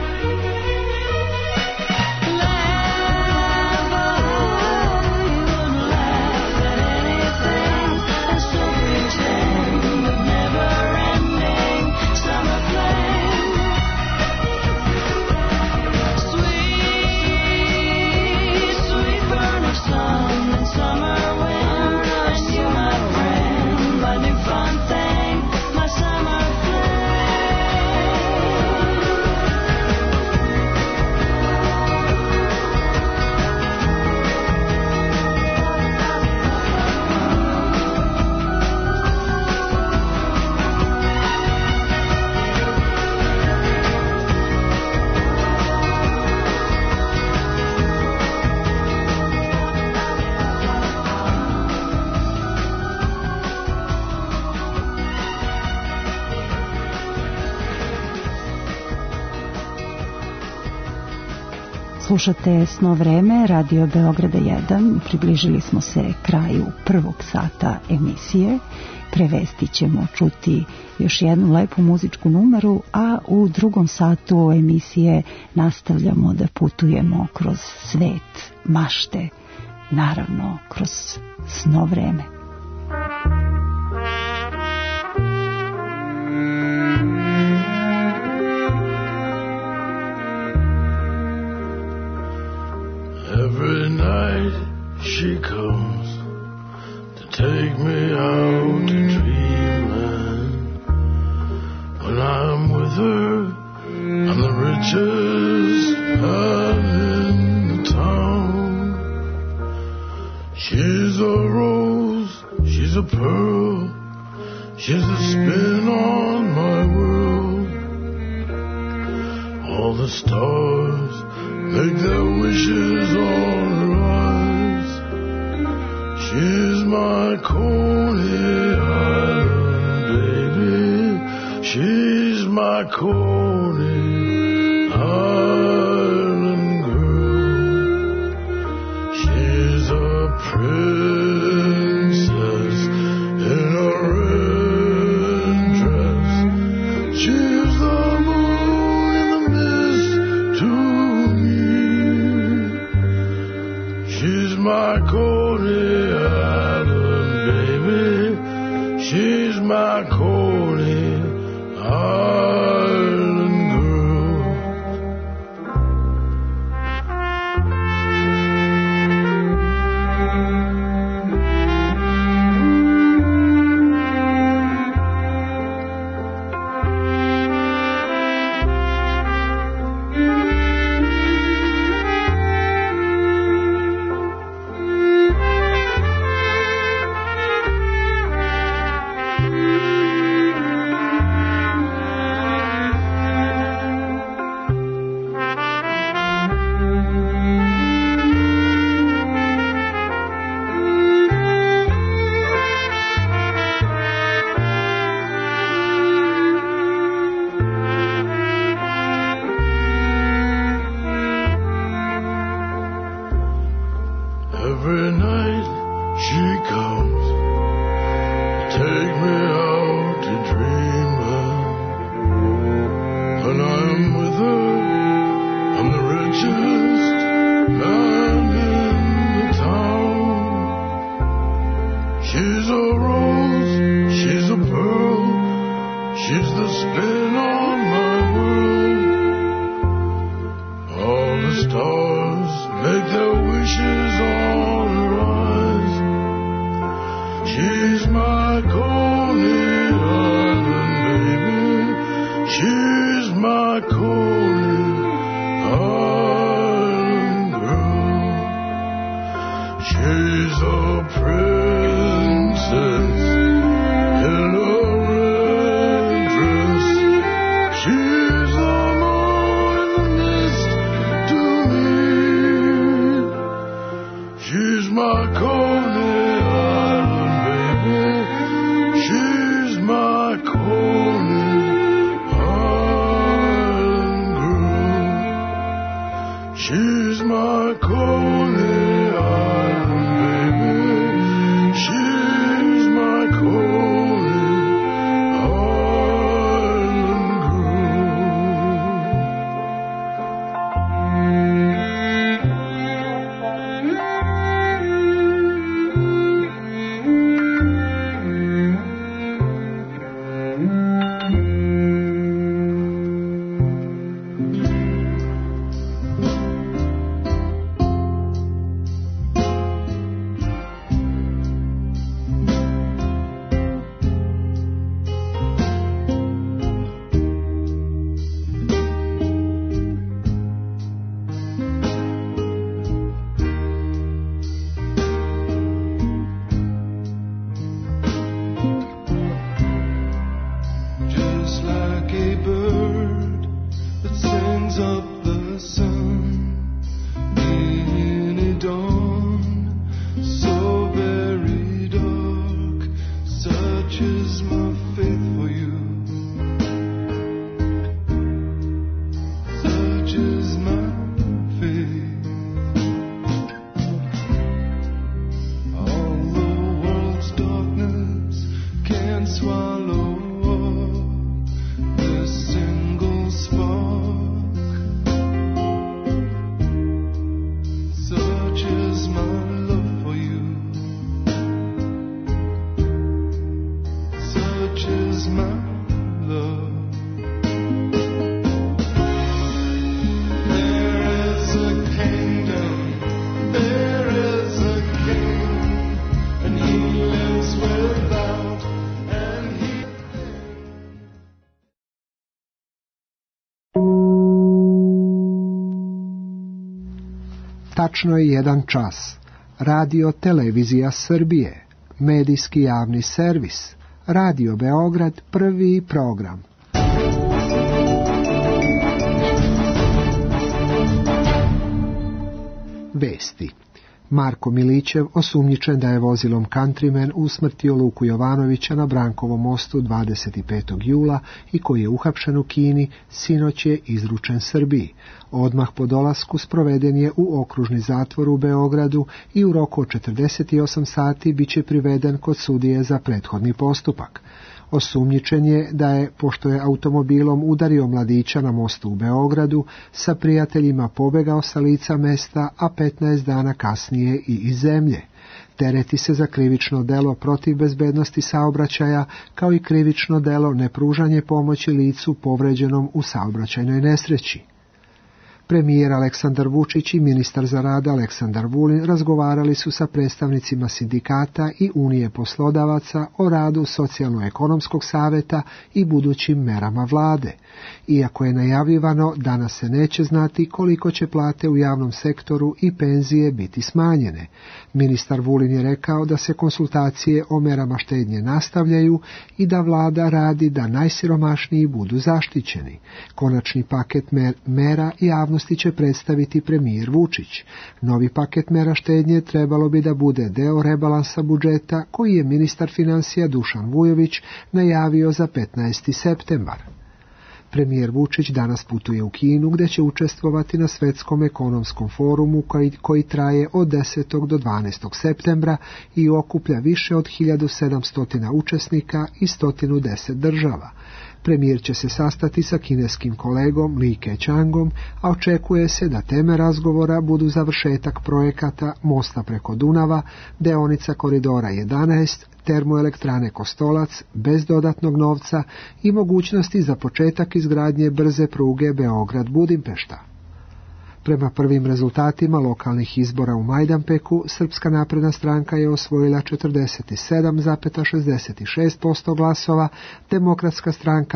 Slušate Sno vreme, Radio Beograda 1. Približili smo se kraju prvog sata emisije. Pre vesti ćemo čuti još jednu lepu muzičku numeru, a u drugom satu emisije nastavljamo da putujemo kroz svet mašte, naravno kroz Sno vreme. Every night she comes to take me out to dreamland. When I'm with her, I'm the richest man in the town. She's a rose, she's a pearl, she's a spin on my world. All the stars make their wishes on her eyes. She's my Coney Island baby. She's my Coney Island girl. She's a princess in a red dress. She's the moon in the mist to she's my Coney Island baby. She's my Coney Island girl. Every night she comes to take me out to dreamland. When I'm with her, I'm the richest man in the town. She's a rose, she's a pearl, she's the spin on my world. All the stars make their wishes on her eyes. She's my Coney Island baby. She's my Coney Island girl. She's a princess in a red dress. She's the moon in the mist to me. is my faith for you. Such is my faith. All the world's darkness can't swallow up this single spark. Such is my love for you. Such is my love. There is a kingdom, there is a king, and he lives without, and he... Tačno je 1 čas. Radio Televizija Srbije, medijski javni servis, Radio Beograd, prvi program. Vesti. Marko Milićev osumnjičen da je vozilom Countryman usmrtio Luku Jovanovića na Brankovom mostu 25. jula i koji je uhapšen u Kini, sinoć je izručen Srbiji. Odmah po dolasku sproveden je u okružni zatvor u Beogradu i u roku od 48 sati bit će priveden kod sudije za prethodni postupak. Osumnjičen je da je, pošto je automobilom udario mladića na mostu u Beogradu, sa prijateljima pobegao sa lica mesta, a 15 dana kasnije i iz zemlje. Tereti se za krivično delo protiv bezbednosti saobraćaja, kao i krivično delo nepružanje pomoći licu povređenom u saobraćajnoj nesreći. Premijer Aleksandar Vučić i ministar za rad Aleksandar Vulin razgovarali su sa predstavnicima sindikata i Unije poslodavaca o radu Socijalno-ekonomskog saveta i budućim merama vlade. Iako je najavljivano, danas se neće znati koliko će plate u javnom sektoru i penzije biti smanjene. Ministar Vulin je rekao da se konsultacije o merama štednje nastavljaju i da vlada radi da najsiromašniji budu zaštićeni. Konačni paket mera javnosti će predstaviti premijer Vučić. Novi paket mera štednje trebalo bi da bude deo rebalansa budžeta koji je ministar financija Dušan Vujović najavio za 15. septembar. Premijer Vučić danas putuje u Kinu gdje će učestvovati na Svetskom ekonomskom forumu koji traje od 10. do 12. septembra i okuplja više od 1700 učesnika i 110 država. Premijer će se sastati sa kineskim kolegom Li Keqiangom, a očekuje se da teme razgovora budu završetak projekata mosta preko Dunava, deonica koridora 11, termoelektrane Kostolac bez dodatnog novca i mogućnosti za početak izgradnje brze pruge Beograd-Budimpešta. Prema prvim rezultatima lokalnih izbora u Majdanpeku, Srpska napredna stranka je osvojila 47,66% glasova, Demokratska stranka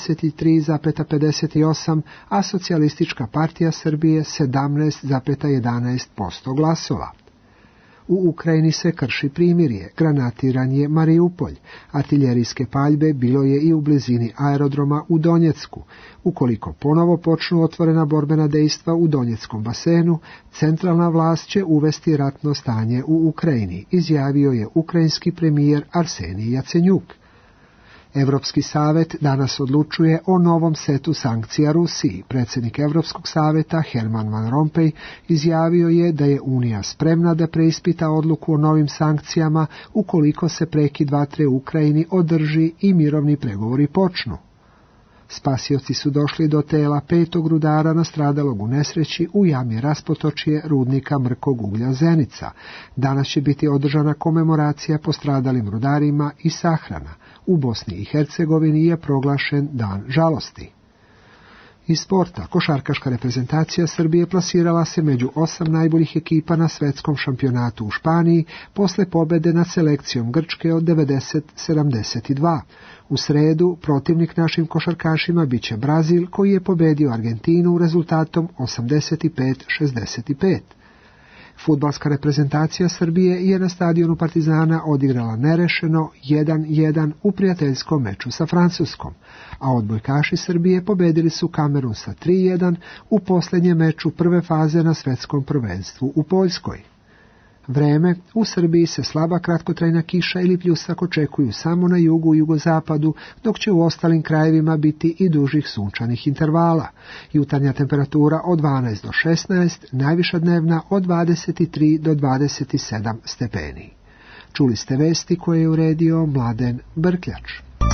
23,58%, a Socijalistička partija Srbije 17,11% glasova. U Ukrajini se krši primirje, granatiran je Mariupolj, artiljerijske paljbe bilo je i u blizini aerodroma u Donjecku. Ukoliko ponovo počnu otvorena borbena dejstva u Donjeckom basenu, centralna vlast će uvesti ratno stanje u Ukrajini, izjavio je ukrajinski premijer Arsenij Jacenjuk. Evropski savet danas odlučuje o novom setu sankcija Rusiji. Predsjednik Evropskog saveta Herman Van Rompuy izjavio je da je Unija spremna da preispita odluku o novim sankcijama ukoliko se prekid vatre u Ukrajini održi i mirovni pregovori počnu. Spasioci su došli do tela 5. rudara nastradalog u nesreći u jami raspotočje rudnika mrkog uglja Zenica. Danas će biti održana komemoracija postradalim rudarima i sahrana. U Bosni i Hercegovini je proglašen dan žalosti. Iz sporta, košarkaška reprezentacija Srbije plasirala se među 8 najboljih ekipa na svetskom šampionatu u Španiji posle pobede nad selekcijom Grčke od 90-72. U sredu protivnik našim košarkašima biće Brazil koji je pobedio Argentinu rezultatom 85-65. Fudbalska reprezentacija Srbije je na stadionu Partizana odigrala nerešeno 1-1 u prijateljskom meču sa Francuskom, a odbojkaši Srbije pobedili su Kamerun sa 3-1 u posljednjem meču prve faze na svetskom prvenstvu u Poljskoj. Vreme, u Srbiji se slaba kratkotrajna kiša ili pljusak očekuju samo na jugu i jugozapadu, dok će u ostalim krajevima biti i dužih sunčanih intervala. Jutarnja temperatura od 12 do 16, najviša dnevna od 23 do 27 stepeni. Čuli ste vesti koje je uredio Mladen Brkljač.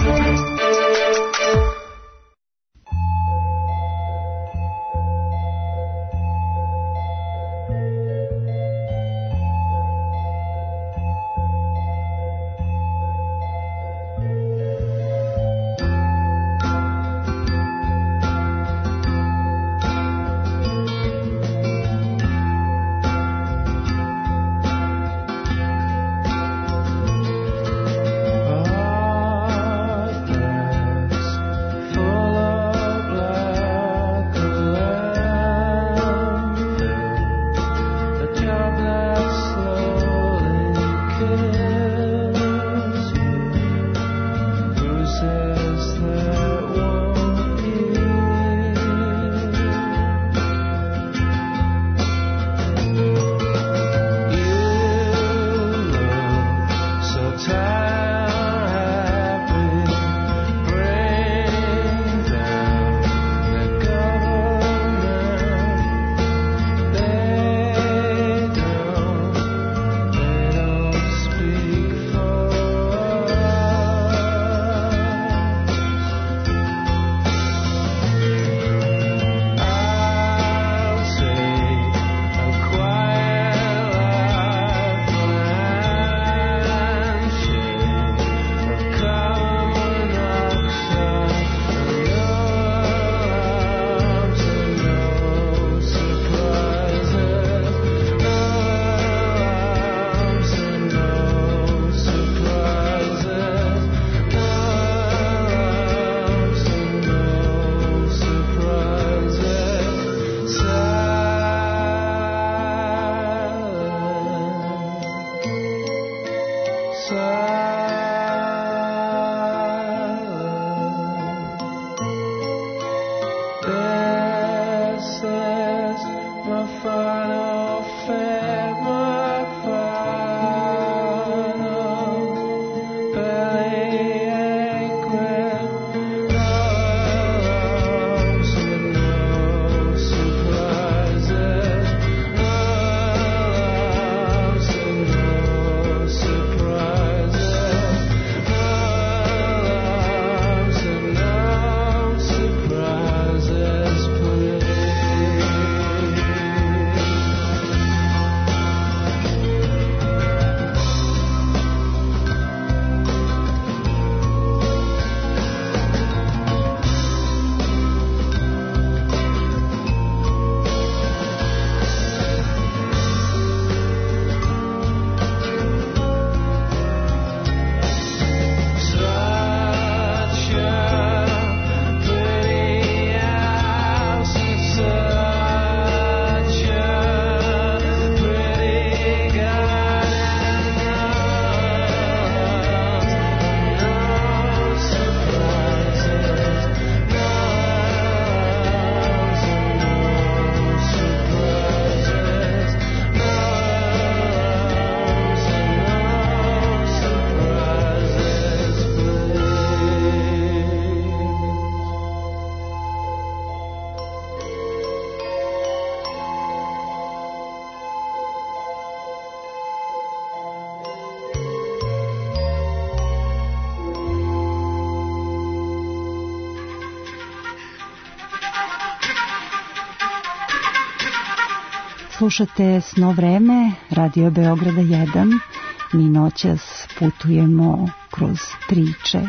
Slušate Sno vreme, Radio Beograda 1. Mi noćas putujemo kroz priče.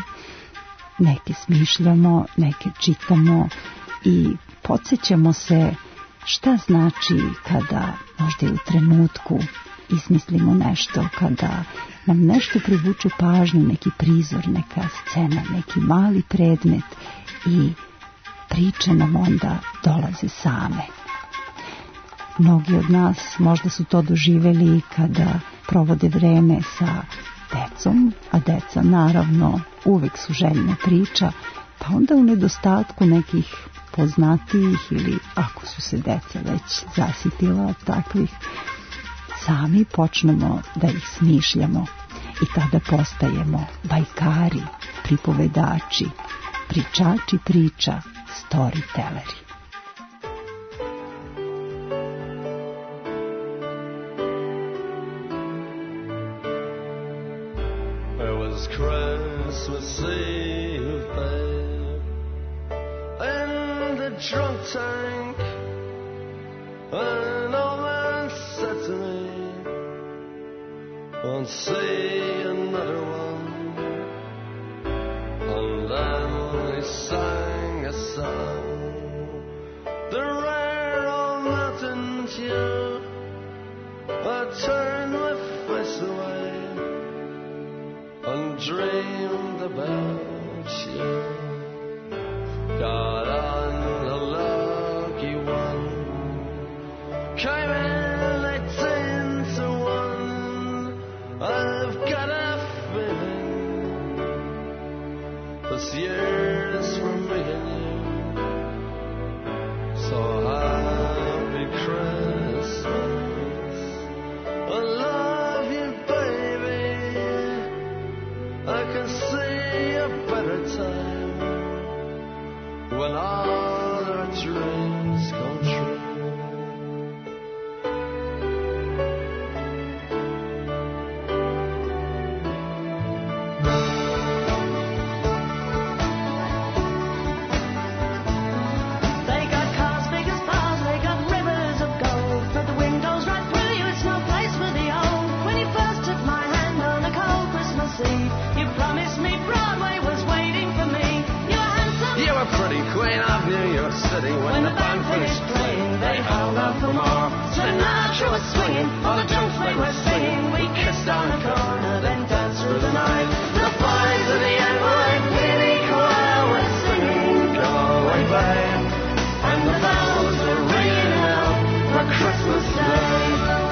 Neke smišljamo, neke čitamo i podsjećamo se šta znači kada možda i u trenutku izmislimo nešto, kada nam nešto privuče pažnju, neki prizor, neka scena, neki mali predmet i priče nam onda dolaze same. Mnogi od nas možda su to doživjeli kada provode vreme sa decom, a deca naravno uvek su željna priča, pa onda u nedostatku nekih poznatijih ili ako su se deca već zasitila od takvih sami počnemo da ih smišljamo i tada postajemo bajkari, pripovedači, pričači priča, storytelleri. Christmas Eve, babe, in the drunk tank, an old man said to me, won't see another one. And then he sang a song, the rare old mountain tune. I turned my face away and dreamed about you. Got on a lucky one, came in 18 to 1. I've got a feeling this year's for me and you. So happy Christmas, I love you, baby. I can see a better time when all our dreams come true. They got cars big as bars, they got rivers of gold, but the windows right through you, it's no place for the old. When you first took my hand on a cold Christmas Eve, you promised me Broadway was waiting for me. You were handsome, You were pretty queen of New York City. When the band finished playing, they held out for more. Sinatra was swinging, all the jokes they were singing. We kissed on the corner, then danced through the night. The boys of the NYPD choir were singing Galway Bay, and the bells were ringing out for Christmas Day.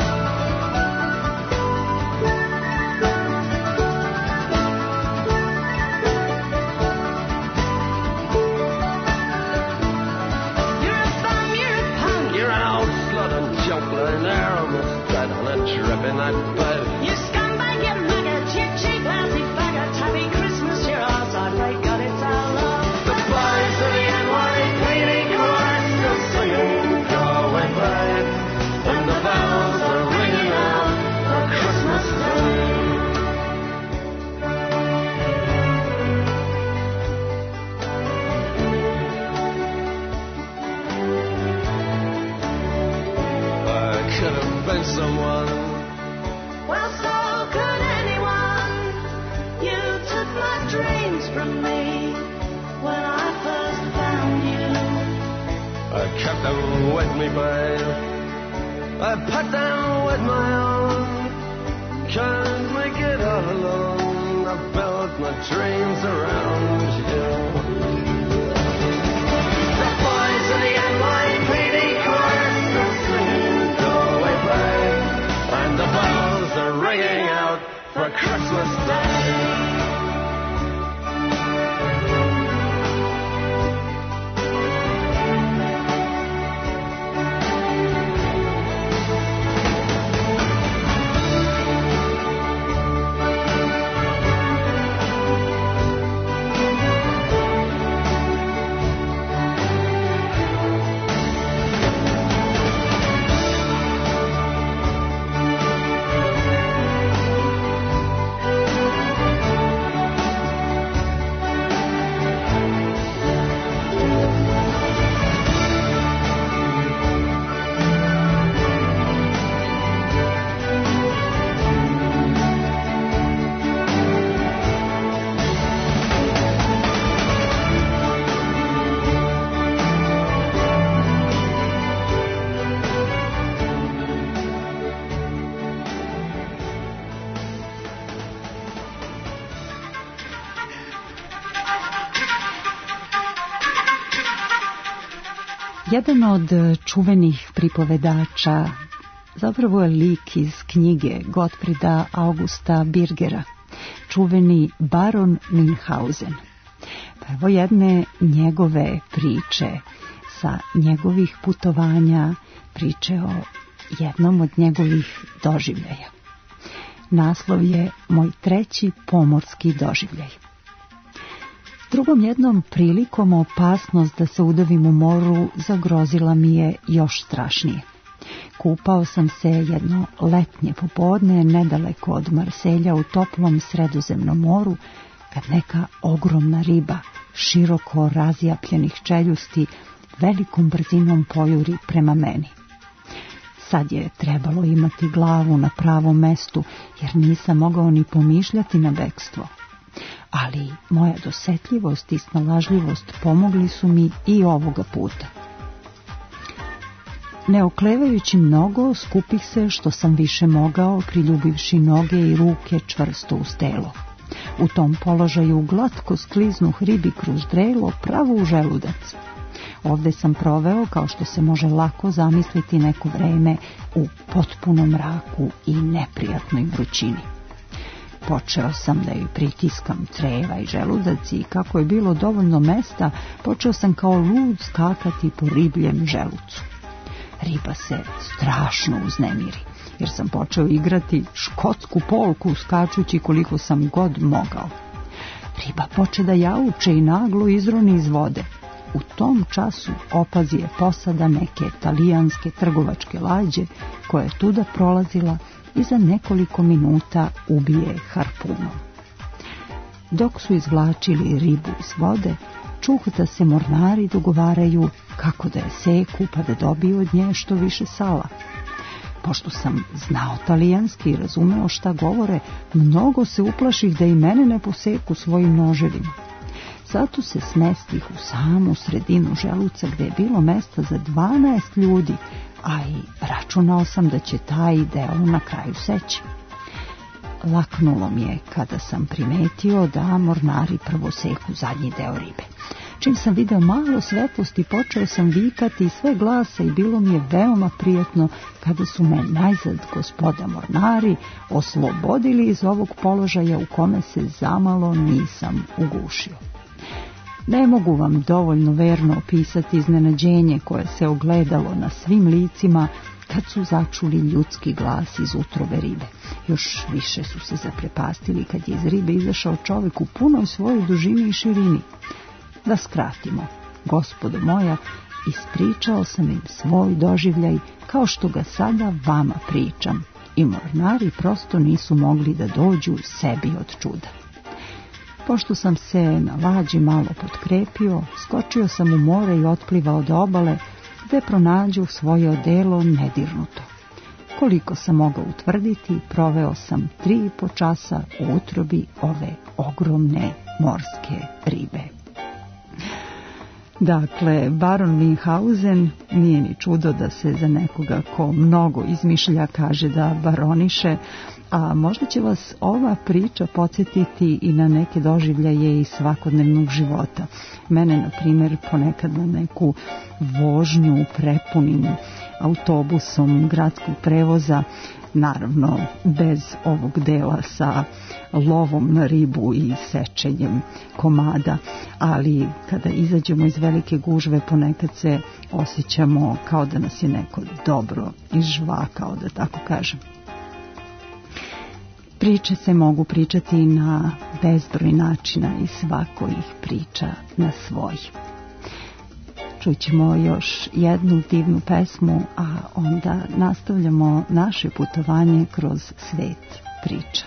you're a bum, you're a punk. You're an old slut and juggler, and they're almost dead on a trip in that bed. You scumbag, you maggot, you cheap, lousy faggot. Happy Christmas, you're ours, I pray God it's our love. The boys of the NYPD choir still singing Galway Bay, and the bells are ringing out for Christmas Day. I could have been someone. Well, so could anyone. You took my dreams from me when I first found you. I kept them with me, babe. I put them with my own. Can't make it all alone. I built my dreams around you. The boys of the NYPD choir still singing Galway Bay, and the bells are ringing out for Christmas Day. Jedan od čuvenih pripovedača zapravo je lik iz knjige Gottfrieda Augusta Birgera, čuveni baron Münchhausen. Pa evo jedne njegove priče sa njegovih putovanja, priče o jednom od njegovih doživljaja. Naslov je Moj treći pomorski doživljaj. Drugom jednom prilikom opasnost da se udavim u moru zagrozila mi je još strašnije. Kupao sam se jedno letnje popodne nedaleko od Marselja u toplom Sredozemnom moru, kad neka ogromna riba, široko razjapljenih čeljusti, velikom brzinom pojuri prema meni. Sad je trebalo imati glavu na pravom mestu, jer nisam mogao ni pomišljati na bekstvo. Ali moja dosetljivost i snalažljivost pomogli su mi i ovoga puta. Ne oklevajući mnogo, skupih se što sam više mogao, priljubivši noge i ruke čvrsto uz telo. U tom položaju glatko skliznuh ribi kroz drelo pravo u želudac. Ovde sam proveo, kao što se može lako zamisliti, neko vreme u potpunom mraku i neprijatnoj vrućini. Počeo sam da joj pritiskam creva i želudac i kako je bilo dovoljno mesta, počeo sam kao lud skakati po ribljem želucu. Riba se strašno uznemiri, jer sam počeo igrati škotsku polku skačući koliko sam god mogao. Riba poče da jauče i naglo izroni iz vode. U tom času opazi je posada neke talijanske trgovačke lađe koja je tuda prolazila i za nekoliko minuta ubije harpunom. Dok su izvlačili ribu iz vode, čuh da se mornari dogovaraju kako da je seku pa da dobiju od nje što više sala. Pošto sam znao talijanski i razumeo šta govore, mnogo se uplaših da i mene ne poseku svojim noževima. Zato se smestih u samu sredinu želuca gde je bilo mesta za 12 ljudi, a i računao sam da će taj deo na kraju seći. Laknulo mi je kada sam primetio da mornari prvo seku zadnji deo ribe. Čim sam video malo svetlosti, počeo sam vikati i sve glasa i bilo mi je veoma prijatno kada su me najzad gospoda mornari oslobodili iz ovog položaja u kome se zamalo nisam ugušio. Ne mogu vam dovoljno verno opisati iznenađenje koje se ogledalo na svim licima kad su začuli ljudski glas iz utrobe ribe. Još više su se zaprepastili kad je iz ribe izašao čovjek u punoj svojoj dužini i širini. Da skratimo, gospodo moja, ispričao sam im svoj doživljaj kao što ga sada vama pričam i mornari prosto nisu mogli da dođu sebi od čuda. Pošto sam se na lađi malo potkrepio, skočio sam u more i otplivao do obale, gde pronađu svoje odelo nedirnuto. Koliko sam mogao utvrditi, proveo sam 3,5 časa u utrobi ove ogromne morske ribe. Dakle, baron Münchhausen nije ni čudo da se za nekoga ko mnogo izmišlja kaže da baroniše, a možda će vas ova priča podsjetiti i na neke doživljaje iz svakodnevnog života. Mene, na primjer, ponekad na neku vožnju prepunim autobusom gradskog prevoza, naravno bez ovog dela sa lovom na ribu i sečenjem komada, ali kada izađemo iz velike gužve ponekad se osjećamo kao da nas je neko dobro izžvakao, da tako kažem. Priče se mogu pričati na bezbroj načina i svako ih priča na svoj. Čućemo još jednu divnu pesmu, a onda nastavljamo naše putovanje kroz svet priča.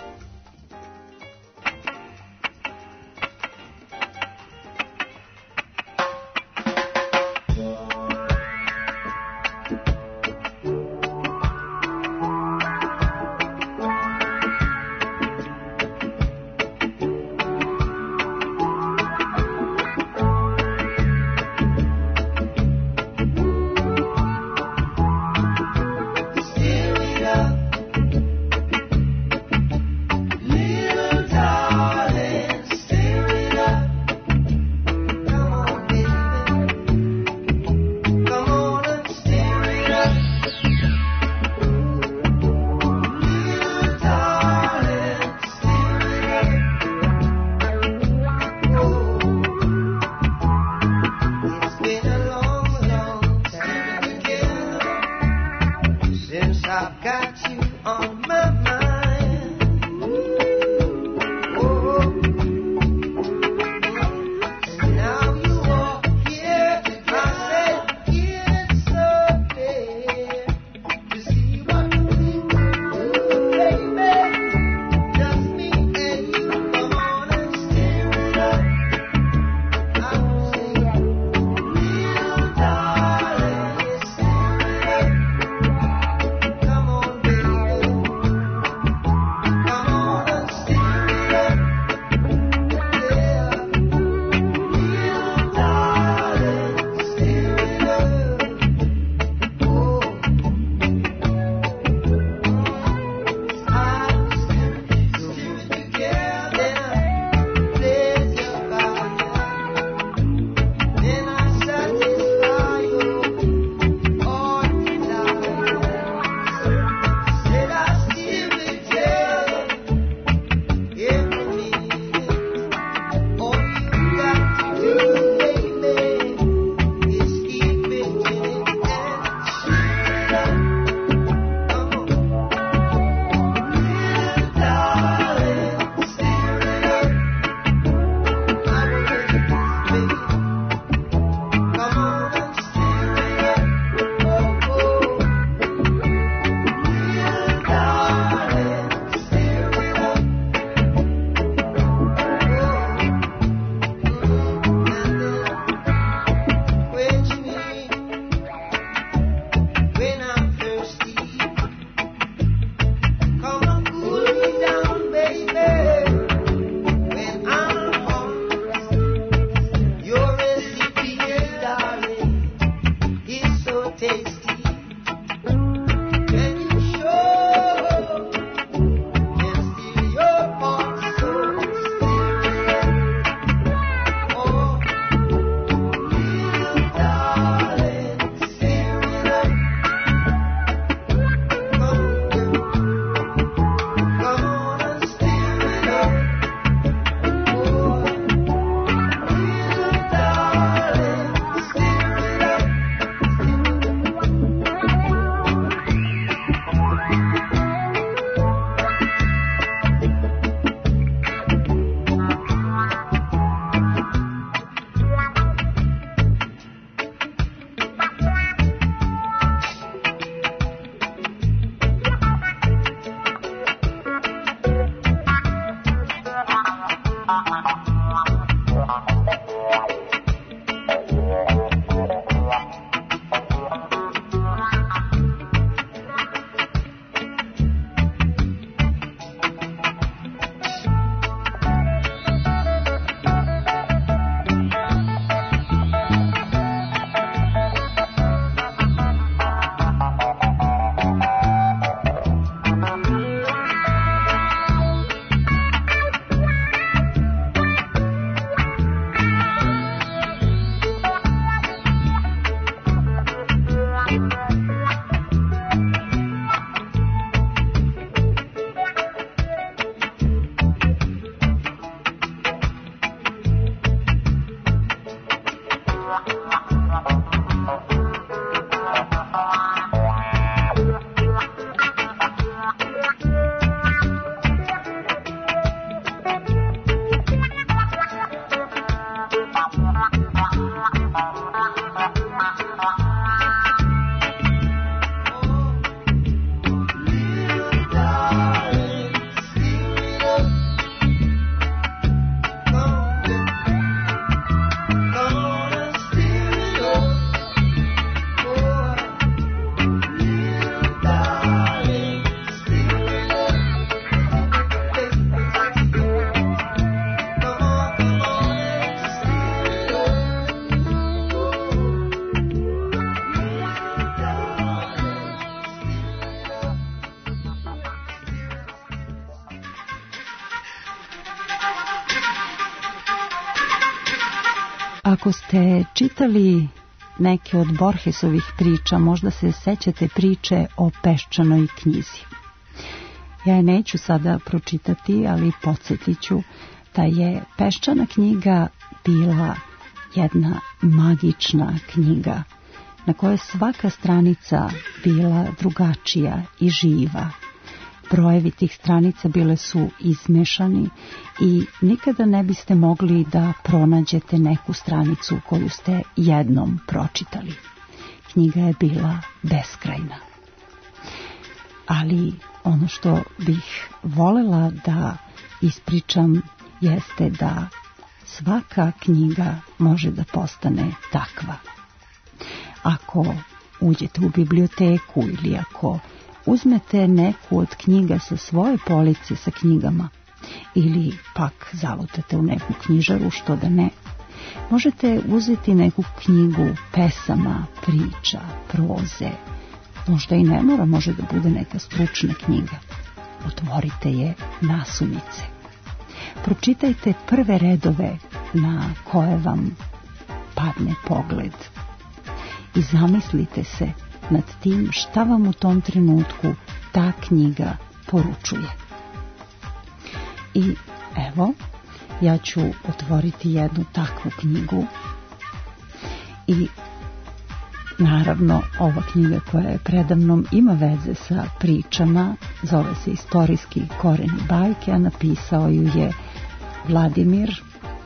Ako ste čitali neke od Borgesovih priča, možda se sećate priče o peščanoj knjizi. Ja je neću sada pročitati, ali podsjetit ću da je peščana knjiga bila jedna magična knjiga na kojoj svaka stranica bila drugačija i živa. Brojevi tih stranica bile su izmešani i nikada ne biste mogli da pronađete neku stranicu koju ste jednom pročitali. Knjiga je bila beskrajna. Ali ono što bih volela da ispričam jeste da svaka knjiga može da postane takva. Ako uđete u biblioteku ili ako uzmete neku od knjiga sa svoje police sa knjigama ili pak zalutate u neku knjižaru, što da ne, možete uzeti neku knjigu pesama, priča, proze, možda i ne mora, može da bude neka stručna knjiga. Otvorite je nasumice. Pročitajte prve redove na koje vam padne pogled i zamislite se nad tim šta vam u tom trenutku ta knjiga poručuje. I evo, ja ću otvoriti jednu takvu knjigu i naravno ova knjiga koja je predamnom ima veze sa pričama, zove se Istorijski koreni bajke, a napisao ju je Vladimir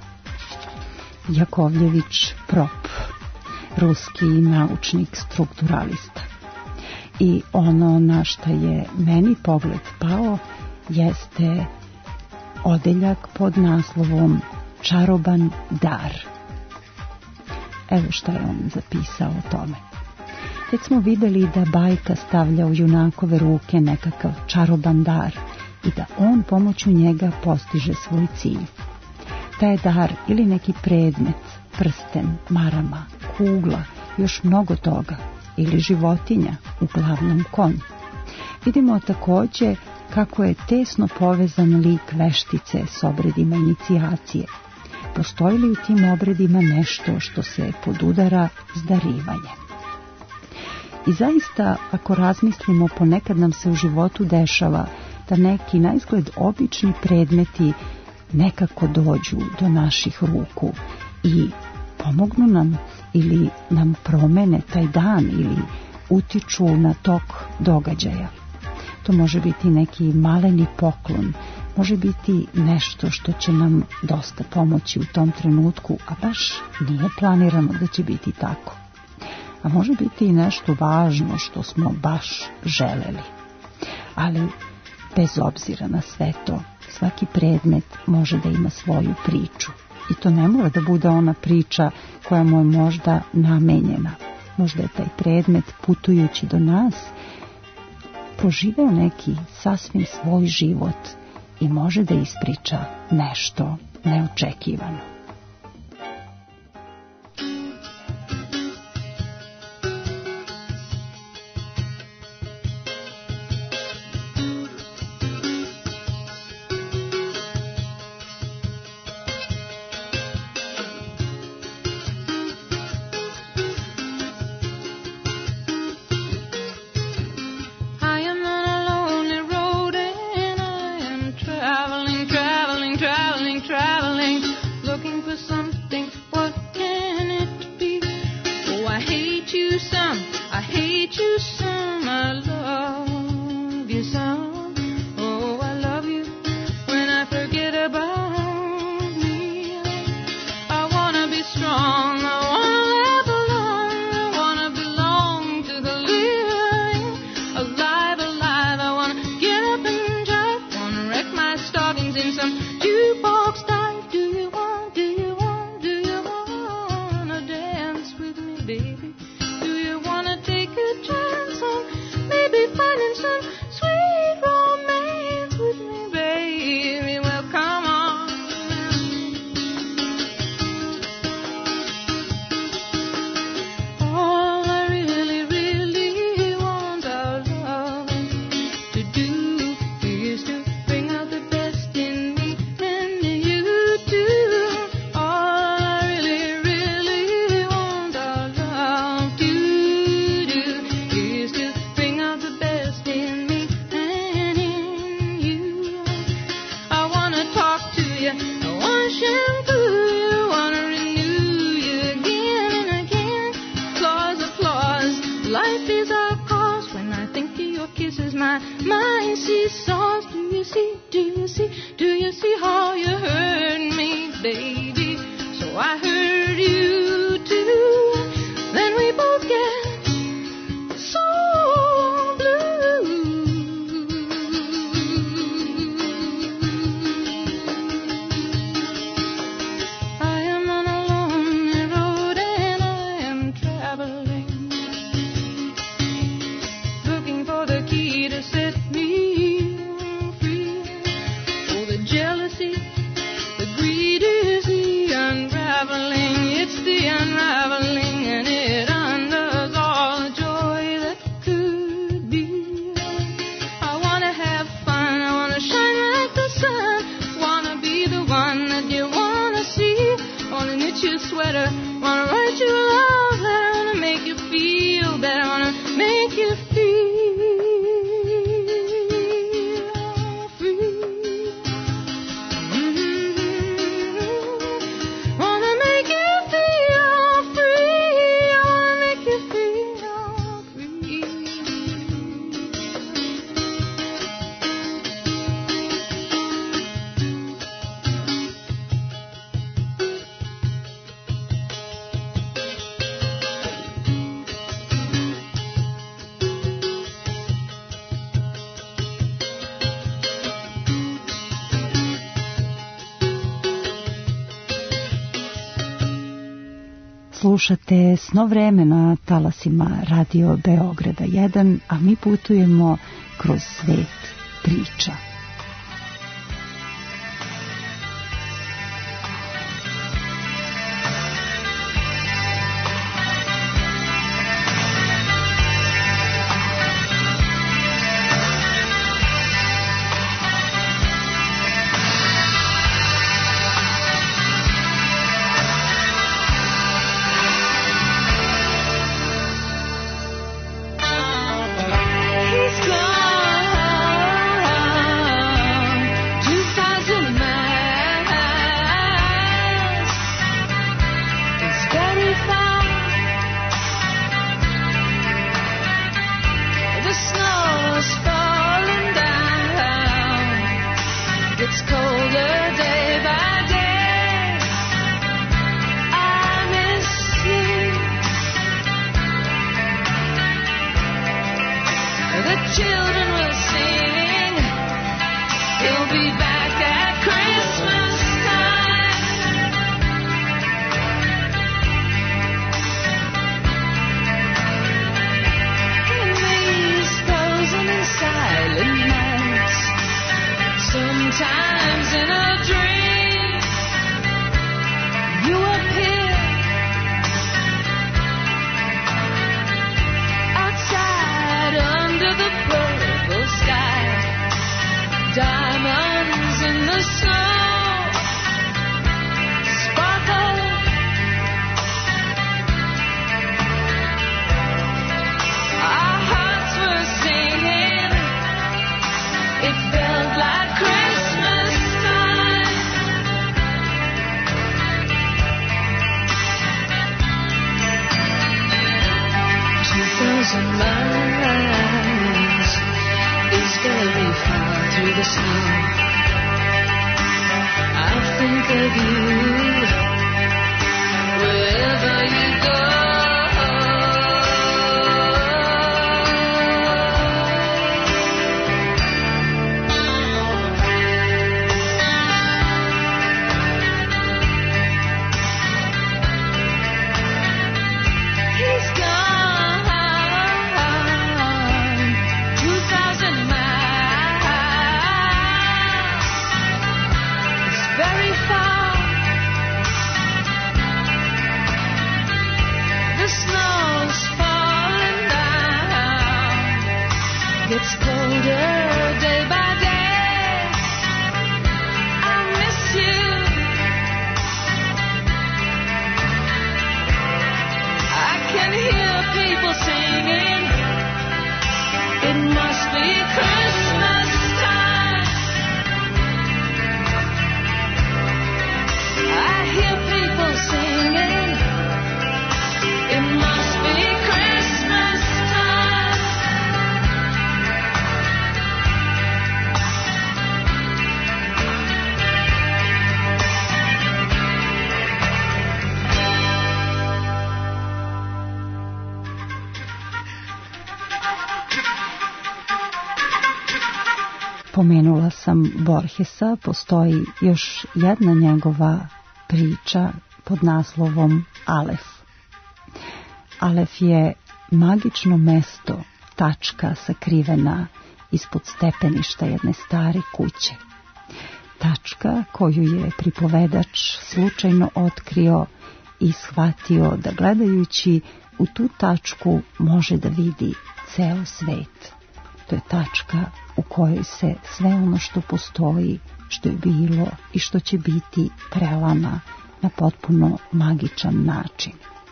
Jakovljević Prop, ruski naučnik strukturalista. I ono na šta je meni pogled pao jeste odeljak pod naslovom Čaroban dar. Evo šta je on zapisao o tome. Već smo vidjeli da bajka stavlja u junakove ruke nekakav čaroban dar i da on pomoću njega postiže svoj cilj. Taj dar ili neki predmet, prsten, marama, kugla, još mnogo toga, ili životinja, uglavnom konj. Vidimo također kako je tesno povezan lik veštice s obredima inicijacije. Postoji li u tim obredima nešto što se podudara s darivanjem? I zaista, ako razmislimo, ponekad nam se u životu dešava da neki naizgled obični predmeti nekako dođu do naših ruku i pomognu nam ili nam promene taj dan ili utiču na tok događaja. To može biti neki maleni poklon, može biti nešto što će nam dosta pomoći u tom trenutku, a baš nije planirano da će biti tako. A može biti i nešto važno što smo baš želeli. Ali bez obzira na sve to, svaki predmet može da ima svoju priču. I to ne mora da bude ona priča koja mu je možda namenjena. Možda je taj predmet, putujući do nas, proživeo neki sasvim svoj život i može da ispriča nešto neočekivano. Slušate Snov vremena na talasima Radio Beograda 1, a mi putujemo kroz svet priča. He's gone. miles is very far through the snow. I'll think of you wherever you go. It's colder day by day. I miss you. I can hear people singing. It must be Christmas time. I hear people singing. It must be Christmas time. Pomenula sam Borgesa, postoji još jedna njegova priča pod naslovom Alef. Alef je magično mesto, tačka sakrivena ispod stepeništa jedne stare kuće. Tačka koju je pripovedač slučajno otkrio i shvatio da gledajući u tu tačku može da vidi ceo svet. To je tačka u kojoj se sve ono što postoji, što je bilo i što će biti prelama na potpuno magičan način.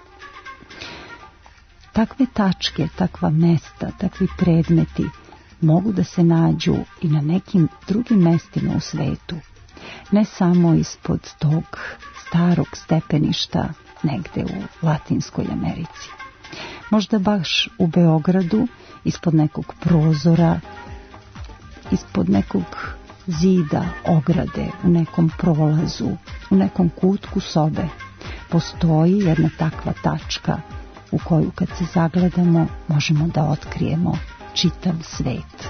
Takve tačke, takva mesta, takvi predmeti mogu da se nađu i na nekim drugim mestima u svetu, ne samo ispod tog starog stepeništa negde u Latinskoj Americi. Možda baš u Beogradu, ispod nekog prozora, ispod nekog zida, ograde, u nekom prolazu, u nekom kutku sobe, postoji jedna takva tačka u koju kad se zagledamo možemo da otkrijemo čitav svet.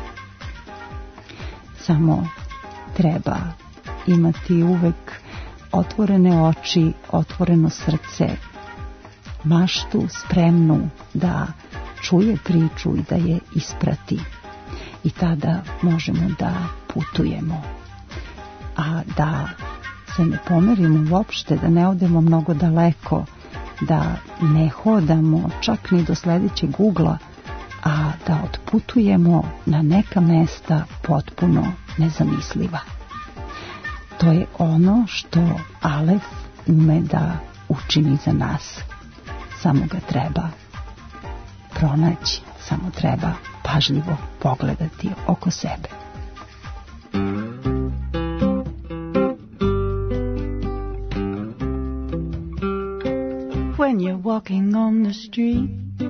Samo treba imati uvek otvorene oči, otvoreno srce, maštu spremnu da čuje priču i da je isprati. I tada možemo da putujemo. A da se ne pomerimo uopšte, da ne odemo mnogo daleko, da ne hodamo čak ni do sledećeg ugla, a da otputujemo na neka mesta potpuno nezamisliva. To je ono što Alef ume da učini za nas. Samo ga treba pronaći, samo treba pažljivo pogledati oko sebe. When you're walking on the street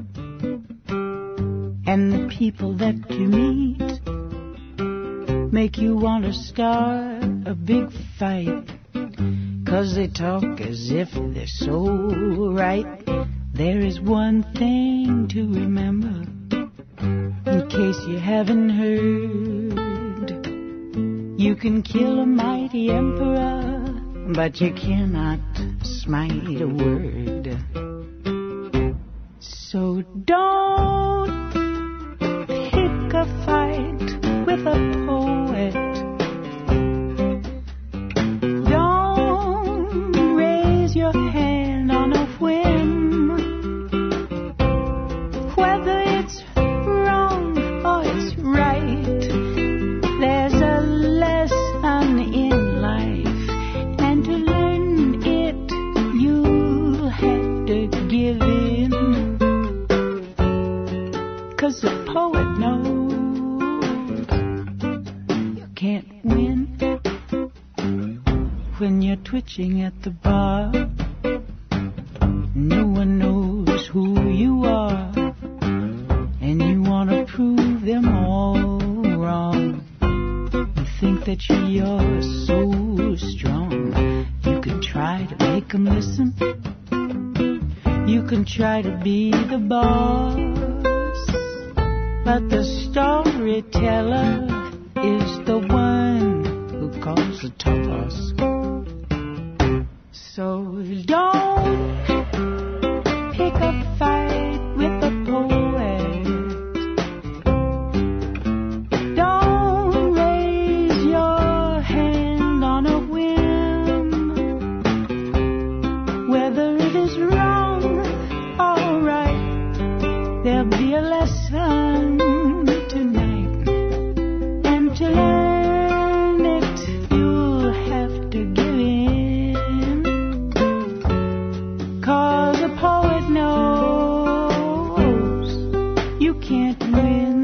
and the people that you meet make you want to start a big fight 'cause they talk as if they're so right. There is one thing to remember, in case you haven't heard. You can kill a mighty emperor, but you cannot smite a word. So don't pick a fight with a poet. Don't raise your hand on a whim. Whether it's wrong or it's right, there's a lesson in life, and to learn it you'll have to give in. 'Cause the poet knows you can't win when you're twitching at the bar. No one knows who you are, and that you're so strong. You can try to make them listen. You can try to be the boss. But the storyteller is the one who calls the toss. So don't pick a fight with a poet. Don't raise your hand on a whim. Whether it is wrong or right, there'll be a lesson tonight. And to learn it, you'll have to give in. 'Cause a poet knows you can't win.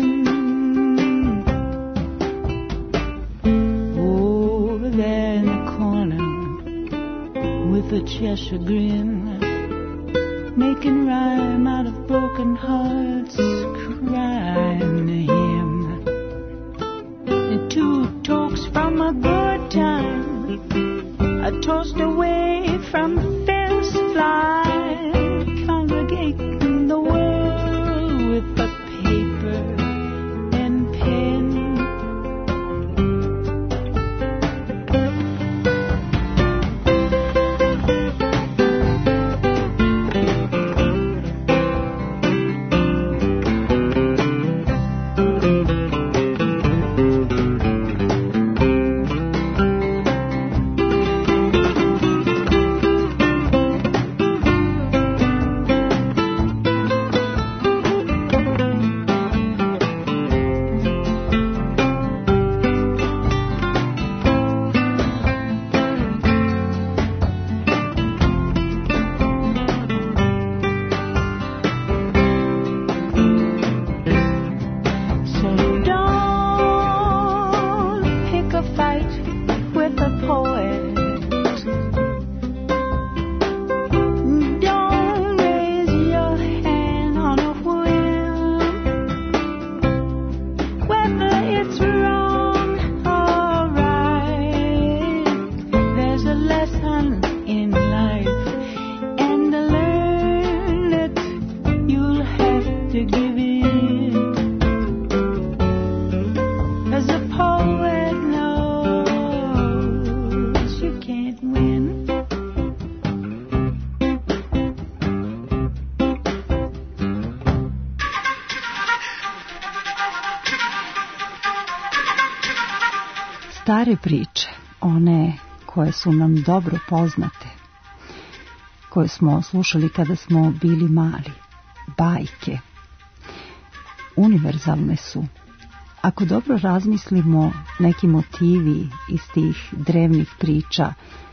Over there in the corner with a Cheshire grin, making rhyme out of broken hearts, crying to him. And two tokes from a good time, a toast away from fierce fly, congregating the world with a paper and pen. Stare priče, one koje su nam dobro poznate, koje smo slušali kada smo bili mali, bajke, univerzalne su. Ako dobro razmislimo, neki motivi iz tih drevnih priča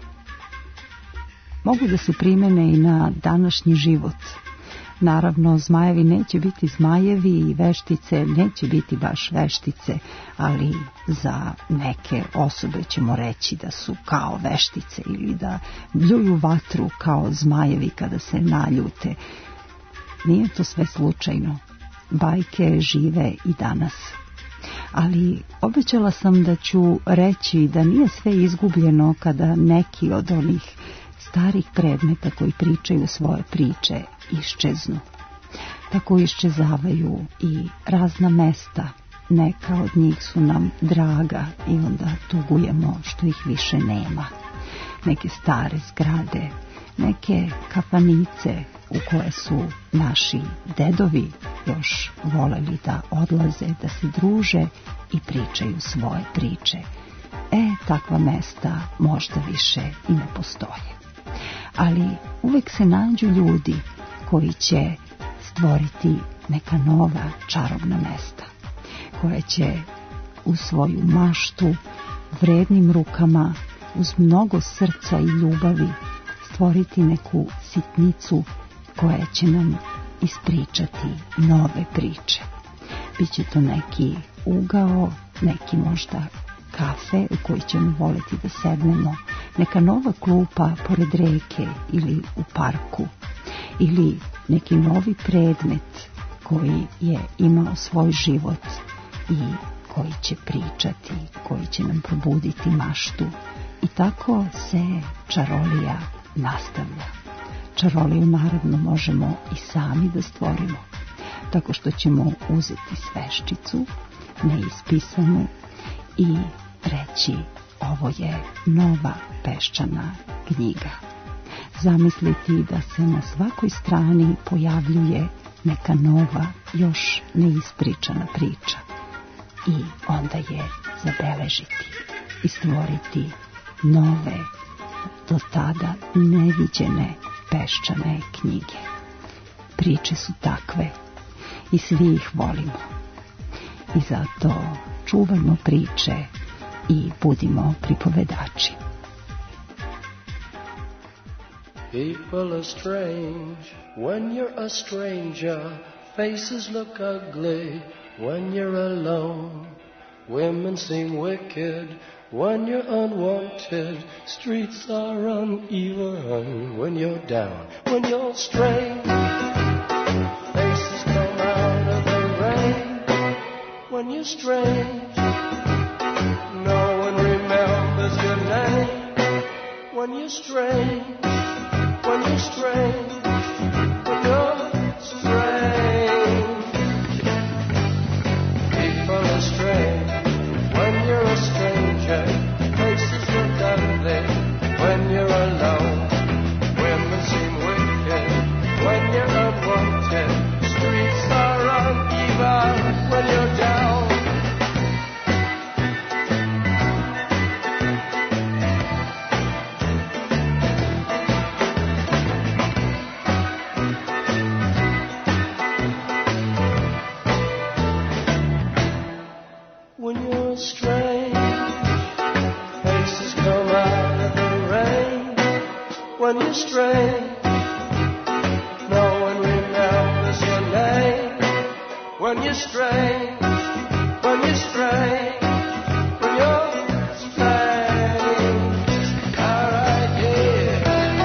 mogu da se primene i na današnji život. Naravno, zmajevi neće biti zmajevi i veštice neće biti baš veštice, ali za neke osobe ćemo reći da su kao veštice ili da bljuju vatru kao zmajevi kada se naljute. Nije to sve slučajno. Bajke žive i danas. Ali obećala sam da ću reći da nije sve izgubljeno kada neki od onih starih predmeta koji pričaju svoje priče iščeznu. Tako iščezavaju i razna mesta. Neka od njih su nam draga i onda tugujemo što ih više nema. Neke stare zgrade, neke kafanice u koje su naši dedovi još voleli da odlaze, da se druže i pričaju svoje priče. Takva mesta možda više i ne postoje. Ali uvek se nađu ljudi koji će stvoriti neka nova čarobna mesta, koja će u svoju maštu vrednim rukama, uz mnogo srca i ljubavi stvoriti neku sitnicu koja će nam ispričati nove priče. Biće to neki ugao, neki možda kafe u koji ćemo voleti da sednemo, neka nova klupa pored reke ili u parku, ili neki novi predmet koji je imao svoj život i koji će pričati, koji će nam probuditi maštu. I tako se čarolija nastavlja. Čaroliju naravno možemo i sami da stvorimo, tako što ćemo uzeti sveščicu, neispisanu, i reći: ovo je nova peščana knjiga. Zamisliti da se na svakoj strani pojavljuje neka nova, još neispričana priča, i onda je zabeležiti i stvoriti nove, do tada neviđene peščane knjige. Priče su takve i svi ih volimo, i zato čuvajmo priče i budimo pripovedači. People are strange when you're a stranger. Faces look ugly when you're alone. Women seem wicked when you're unwanted. Streets are uneven when you're down. When you're strange, faces come out of the rain. When you're strange, no one remembers your name. When you're strange, when you're strange, when you're strange. People are strange when you're a stranger. Faces look ugly when you're alone. Women seem wicked when you're unwanted. Streets are uneven when you're down. When you're strange, faces come out of the rain. When you're strange, no one remembers your name. When you're strange, when you're strange, when you're strange. All right, yeah.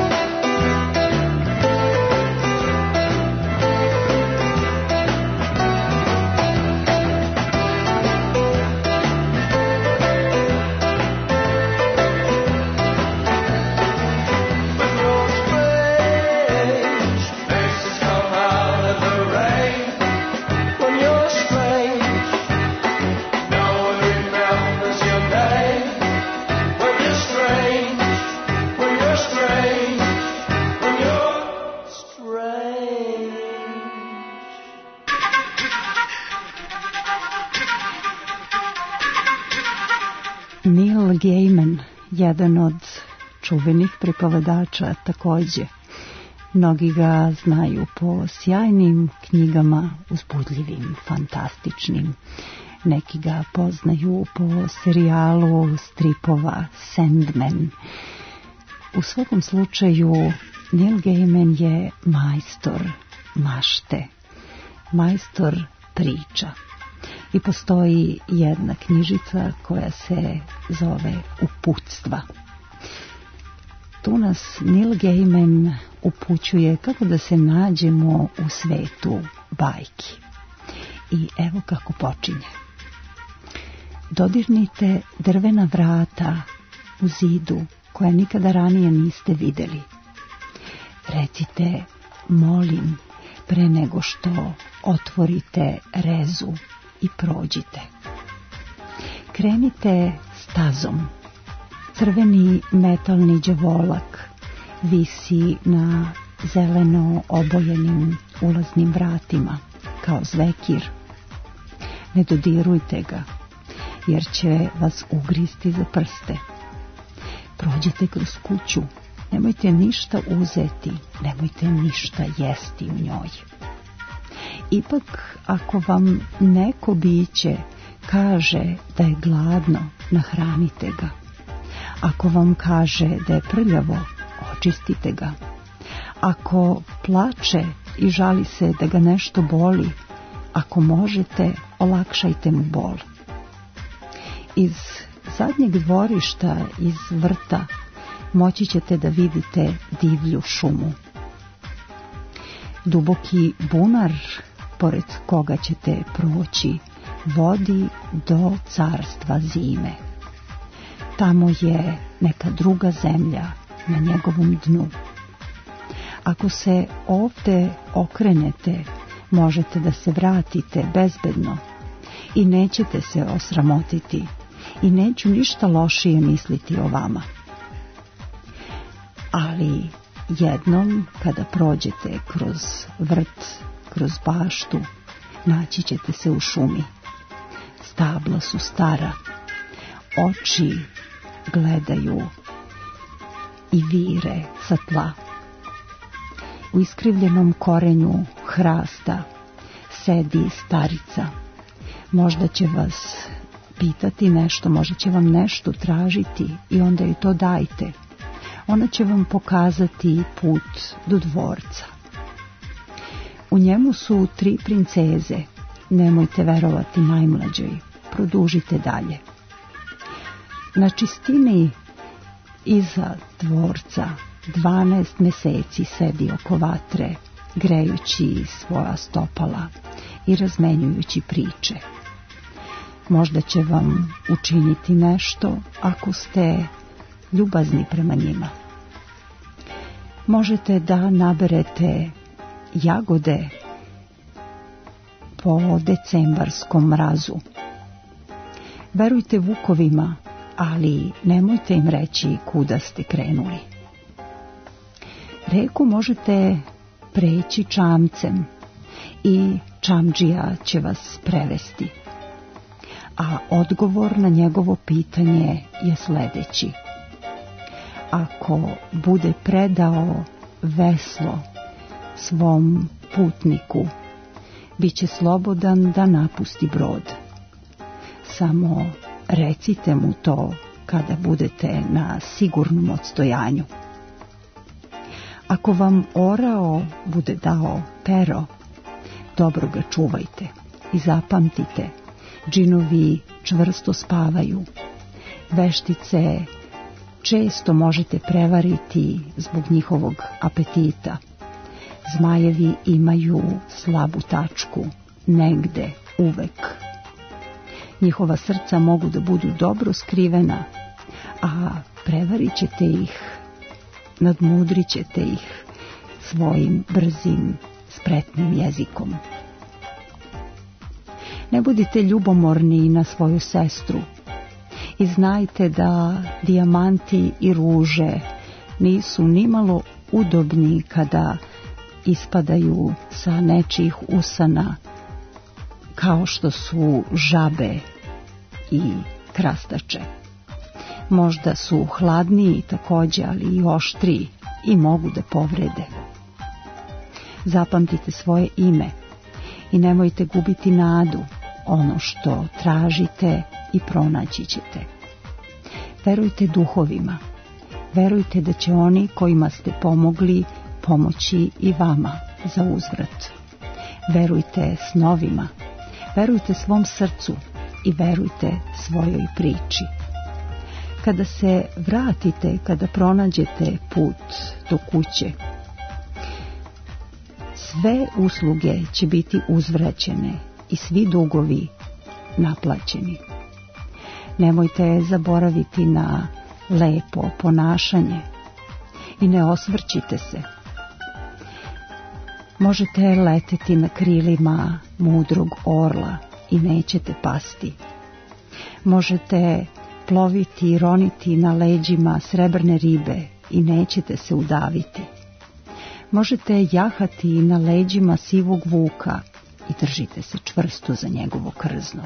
Neil Gaiman, jedan od čuvenih pripovedača takođe. Mnogi ga znaju po sjajnim knjigama, uzbudljivim, fantastičnim. Neki ga poznaju po serijalu stripova Sandman. U svakom slučaju, Neil Gaiman je majstor mašte, majstor priča. I postoji jedna knjižica koja se zove Uputstva. Tu nas Neil Gaiman upućuje kako da se nađemo u svetu bajki. I evo kako počinje. Dodirnite drvena vrata u zidu koja nikada ranije niste videli. Recite: molim, pre nego što otvorite rezu i prođite. Krenite stazom. Crveni metalni đavolak visi na zeleno obojenim ulaznim vratima kao zvekir. Ne dodirujte ga, jer će vas ugristi za prste. Prođite kroz kuću. Nemojte ništa uzeti, nemojte ništa jesti u njoj. Ipak, ako vam neko biće kaže da je gladno, nahranite ga. Ako vam kaže da je prljavo, očistite ga. Ako plače i žali se da ga nešto boli, ako možete, olakšajte mu bol. Iz zadnjeg dvorišta, iz vrta, moći ćete da vidite divlju šumu. Duboki bunar, pored koga ćete proći, vodi do carstva zime. Tamo je neka druga zemlja na njegovom dnu. Ako se ovde okrenete, možete da se vratite bezbedno i nećete se osramotiti i neću ništa lošije misliti o vama. Ali jednom kada prođete kroz vrt, kroz baštu, naći ćete se u šumi. Stabla su stara, oči gledaju i vire sa tla. U iskrivljenom korenju hrasta sedi starica. Možda će vas pitati nešto, možda će vam nešto tražiti i onda joj to dajte. Ona će vam pokazati put do dvorca. U njemu su 3 princeze. Nemojte verovati najmlađoj. Produžite dalje. Na čistini iza dvorca 12 meseci sedi oko vatre, grejući svoja stopala i razmenjujući priče. Možda će vam učiniti nešto ako ste ljubazni prema njima. Možete da naberete jagode po decembarskom mrazu. Verujte vukovima, ali nemojte im reći kuda ste krenuli. Reku možete preći čamcem i čamdžija će vas prevesti. A odgovor na njegovo pitanje je sledeći. Ako bude predao veslo svom putniku, bit će slobodan da napusti brod. Samo recite mu to kada budete na sigurnom odstojanju. Ako vam orao bude dao pero, dobro ga čuvajte i zapamtite, džinovi čvrsto spavaju. Veštice često možete prevariti zbog njihovog apetita. Zmajevi imaju slabu tačku, negde, uvek. Njihova srca mogu da budu dobro skrivena, a prevarit ćete ih, nadmudrit ćete ih svojim brzim, spretnim jezikom. Ne budite ljubomorni na svoju sestru i znajte da dijamanti i ruže nisu nimalo udobni kada ispadaju sa nečijih usana, kao što su žabe i krastače. Možda su hladniji također, ali i oštriji i mogu da povrede. Zapamtite svoje ime i nemojte gubiti nadu. Ono što tražite i pronaći ćete. Verujte duhovima. Verujte da će oni kojima ste pomogli pomoći i vama za uzvrat. Verujte snovima. Verujte svom srcu i verujte svojoj priči. Kada se vratite, kada pronađete put do kuće, sve usluge će biti uzvraćene i svi dugovi naplaćeni. Nemojte zaboraviti na lepo ponašanje i ne osvrćite se. Možete leteti na krilima mudrog orla i nećete pasti. Možete ploviti i roniti na leđima srebrne ribe i nećete se udaviti. Možete jahati na leđima sivog vuka i držite se čvrsto za njegovo krzno.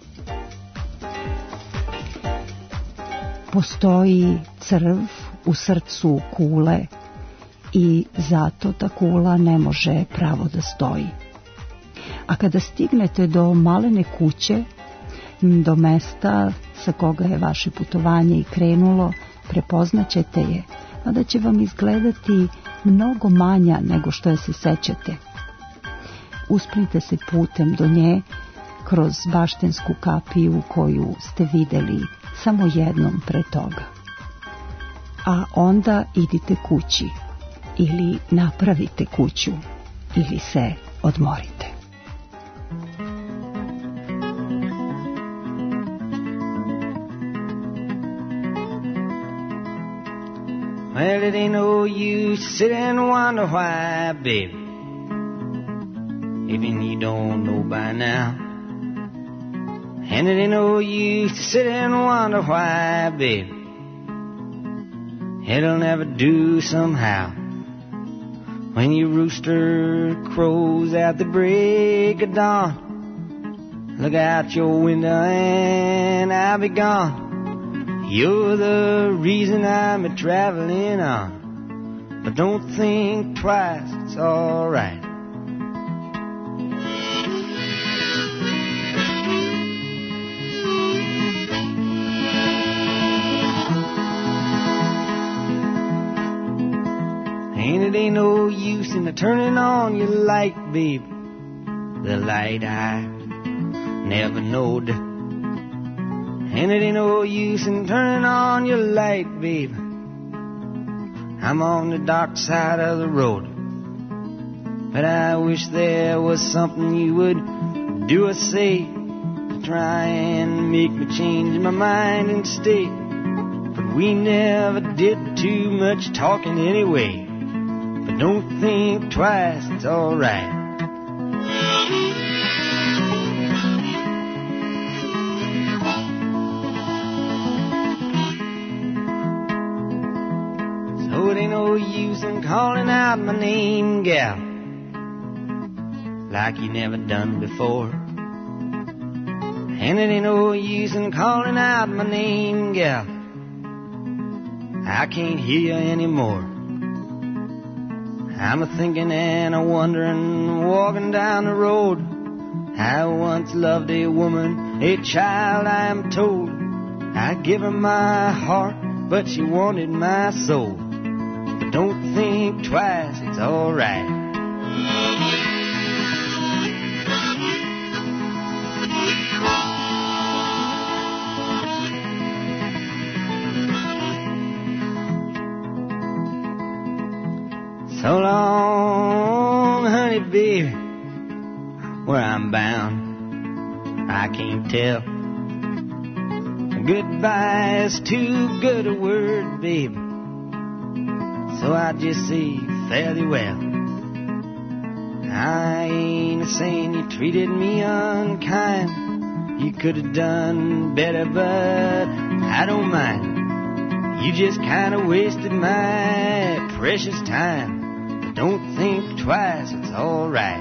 Postoji crv u srcu kule i zato ta kula ne može pravo da stoji. A kada stignete do malene kuće, do mesta sa koga je vaše putovanje i krenulo, prepoznaćete je, a da će vam izgledati mnogo manja nego što je se sećate. Usplite se putem do nje kroz baštensku kapiju koju ste videli samo jednom pre toga. A onda idite kući ili napravite kuću ili se odmorite. Well, it ain't no use to sit and wonder why, baby. Even you don't know by now. And it ain't no use to sit and wonder why, baby. It'll never do somehow. When your rooster crows at the break of dawn, look out your window and I'll be gone. You're the reason I'm a-traveling on. But don't think twice, it's alright. And it ain't no use in turning on your light, babe. The light I never knowed. And it ain't no use in turning on your light, babe. I'm on the dark side of the road. But I wish there was something you would do or say to try and make me change my mind and stay. But we never did too much talking anyway. But don't think twice, it's alright. So it ain't no use in calling out my name, gal, like you never done before. And it ain't no use in calling out my name, gal. I can't hear you anymore. I'm a-thinking and a-wondering, walking down the road. I once loved a woman, a child I am told. I give her my heart, but she wanted my soul. But don't think twice, it's alright. So long, honey, baby, where I'm bound, I can't tell. Goodbye is too good a word, baby, so I just say fairly well. I ain't saying you treated me unkind. You could have done better, but I don't mind. You just kind of wasted my precious time. Don't think twice, it's alright.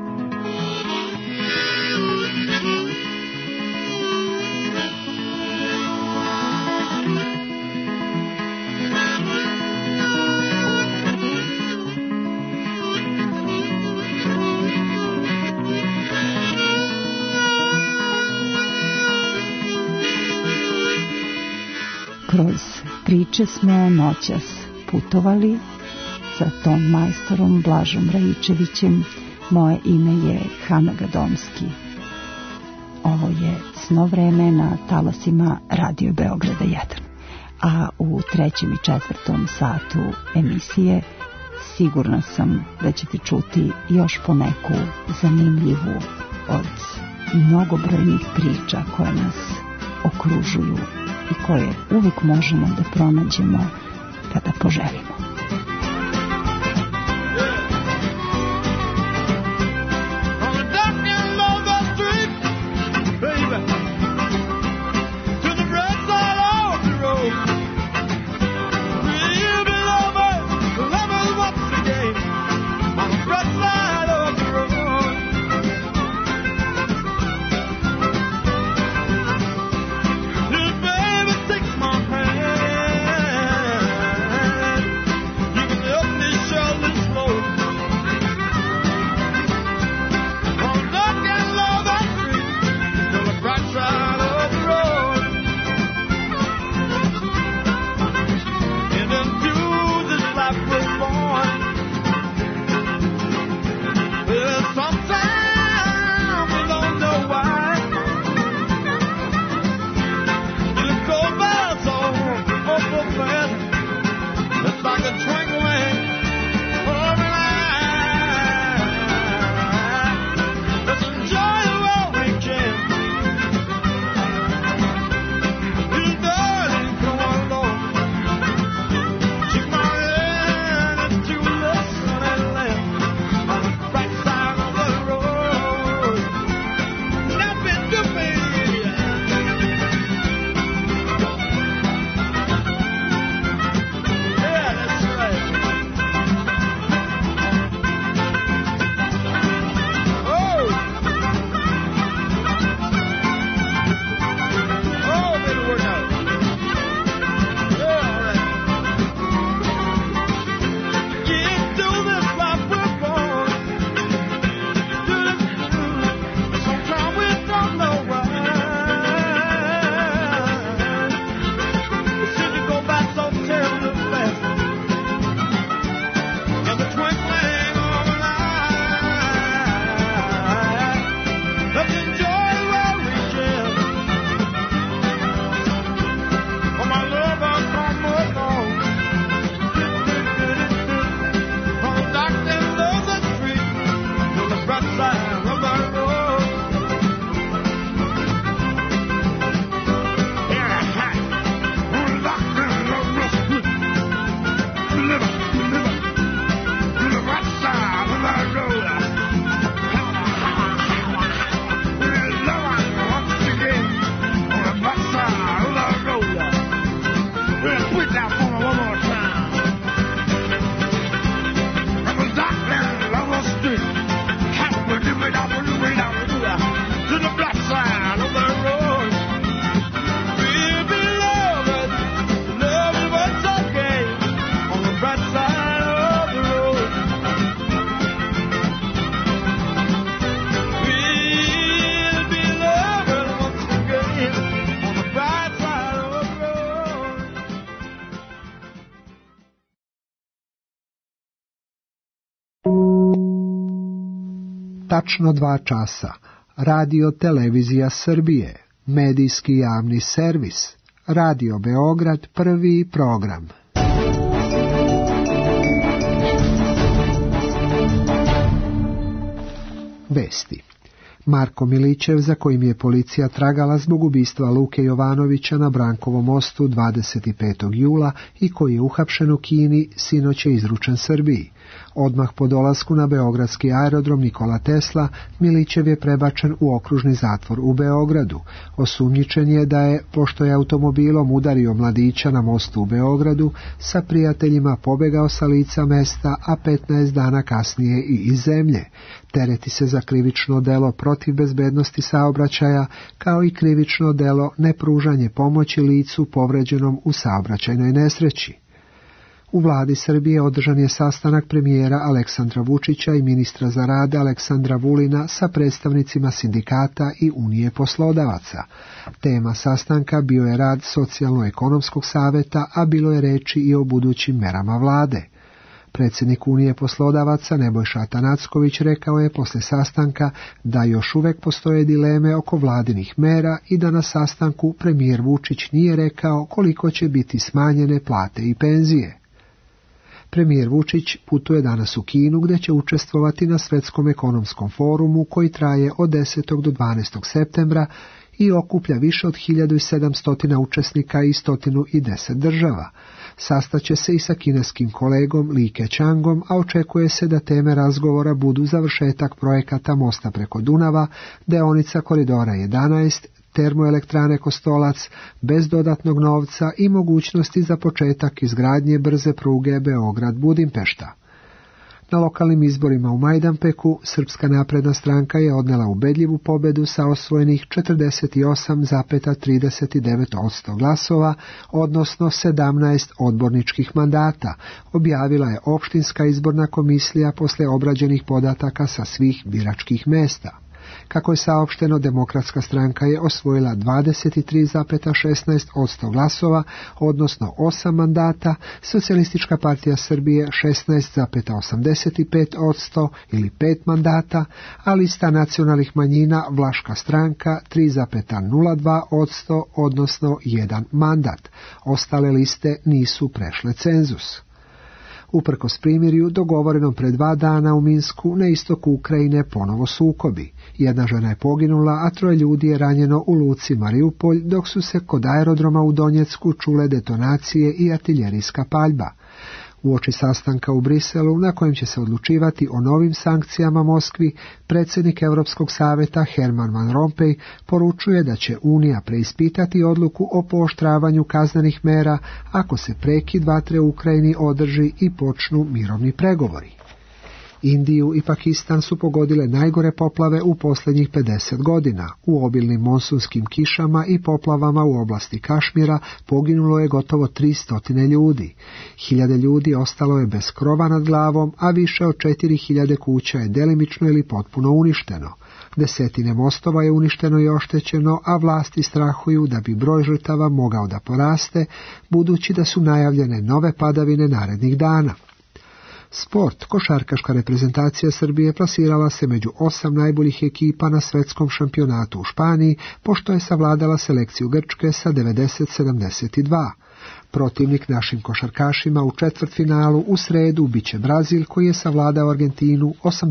Kroz priče smo noćas putovali sa tom majstorom Blažom Raičevićem. Moje ime je Hana Gadomski. Ovo je Sno vreme na talasima Radio Beograda 1. A u 3. i 4. satu emisije sigurna sam da ćete čuti još poneku zanimljivu od mnogobrojnih priča koje nas okružuju i koje uvijek možemo da pronađemo kada poželimo. Tačno 2 časa. Radio Televizija Srbije, medijski javni servis, Radio Beograd, prvi program. Vesti. Marko Milićev, za kojim je policija tragala zbog ubistva Luke Jovanovića na Brankovom mostu 25. jula i koji je uhapšen u Kini, sinoć je izručen Srbiji. Odmah po dolasku na beogradski aerodrom Nikola Tesla, Milićev je prebačen u okružni zatvor u Beogradu. Osumnjičen je da je, pošto je automobilom udario mladića na mostu u Beogradu, sa prijateljima pobegao sa lica mesta, a 15 dana kasnije i iz zemlje. Tereti se za krivično delo protiv bezbednosti saobraćaja, kao i krivično delo nepružanje pomoći licu povređenom u saobraćajnoj nesreći. U vladi Srbije održan je sastanak premijera Aleksandra Vučića i ministra za rad Aleksandra Vulina sa predstavnicima sindikata i Unije poslodavaca. Tema sastanka bio je rad Socijalno-ekonomskog saveta, a bilo je reči i o budućim merama vlade. Predsjednik Unije poslodavaca Nebojša Atanacković rekao je posle sastanka da još uvek postoje dileme oko vladinih mera i da na sastanku premijer Vučić nije rekao koliko će biti smanjene plate i penzije. Premijer Vučić putuje danas u Kinu, gdje će učestvovati na Svetskom ekonomskom forumu koji traje od 10. do 12. septembra i okuplja više od 1700 učesnika i 110 država. Sastaće se i sa kineskim kolegom Li Keqiangom, a očekuje se da teme razgovora budu završetak projekata mosta preko Dunava, deonica koridora 11, termoelektrane Kostolac, bez dodatnog novca i mogućnosti za početak izgradnje brze pruge Beograd-Budimpešta. Na lokalnim izborima u Majdanpeku Srpska napredna stranka je odnela ubedljivu pobedu sa osvojenih 48,39% glasova, odnosno 17 odborničkih mandata, objavila je opštinska izborna komisija posle obrađenih podataka sa svih biračkih mesta. Kako je saopšteno, Demokratska stranka je osvojila 23,16% glasova, odnosno 8 mandata, Socijalistička partija Srbije 16,85% ili 5 mandata, a lista nacionalnih manjina Vlaška stranka 3,02%, odnosno 1 mandat. Ostale liste nisu prešle cenzus. Uprkos primirju dogovorenom pred 2 dana u Minsku, na istoku Ukrajine ponovo sukobi. Jedna žena je poginula, a 3 ljudi je ranjeno u luci Mariupolj, dok su se kod aerodroma u Donjecku čule detonacije i artiljerijska paljba. Uoči sastanka u Briselu, na kojem će se odlučivati o novim sankcijama Moskvi, predsjednik Europskog saveta Herman Van Rompuy poručuje da će Unija preispitati odluku o pooštravanju kaznenih mera ako se prekid vatre u Ukrajini održi i počnu mirovni pregovori. Indiju i Pakistan su pogodile najgore poplave u posljednjih 50 godina. U obilnim monsunskim kišama i poplavama u oblasti Kašmira poginulo je gotovo 300 ljudi. 1000 ljudi ostalo je bez krova nad glavom, a više od 4000 kuća je delimično ili potpuno uništeno. 10 mostova je uništeno i oštećeno, a vlasti strahuju da bi broj žrtava mogao da poraste, budući da su najavljene nove padavine narednih dana. Sport. Košarkaška reprezentacija Srbije plasirala se među 8 najboljih ekipa na svetskom šampionatu u Španiji, pošto je savladala selekciju Grčke sa 90-72. Protivnik našim košarkašima u četvrtfinalu u sredu biće Brazil, koji je savladao Argentinu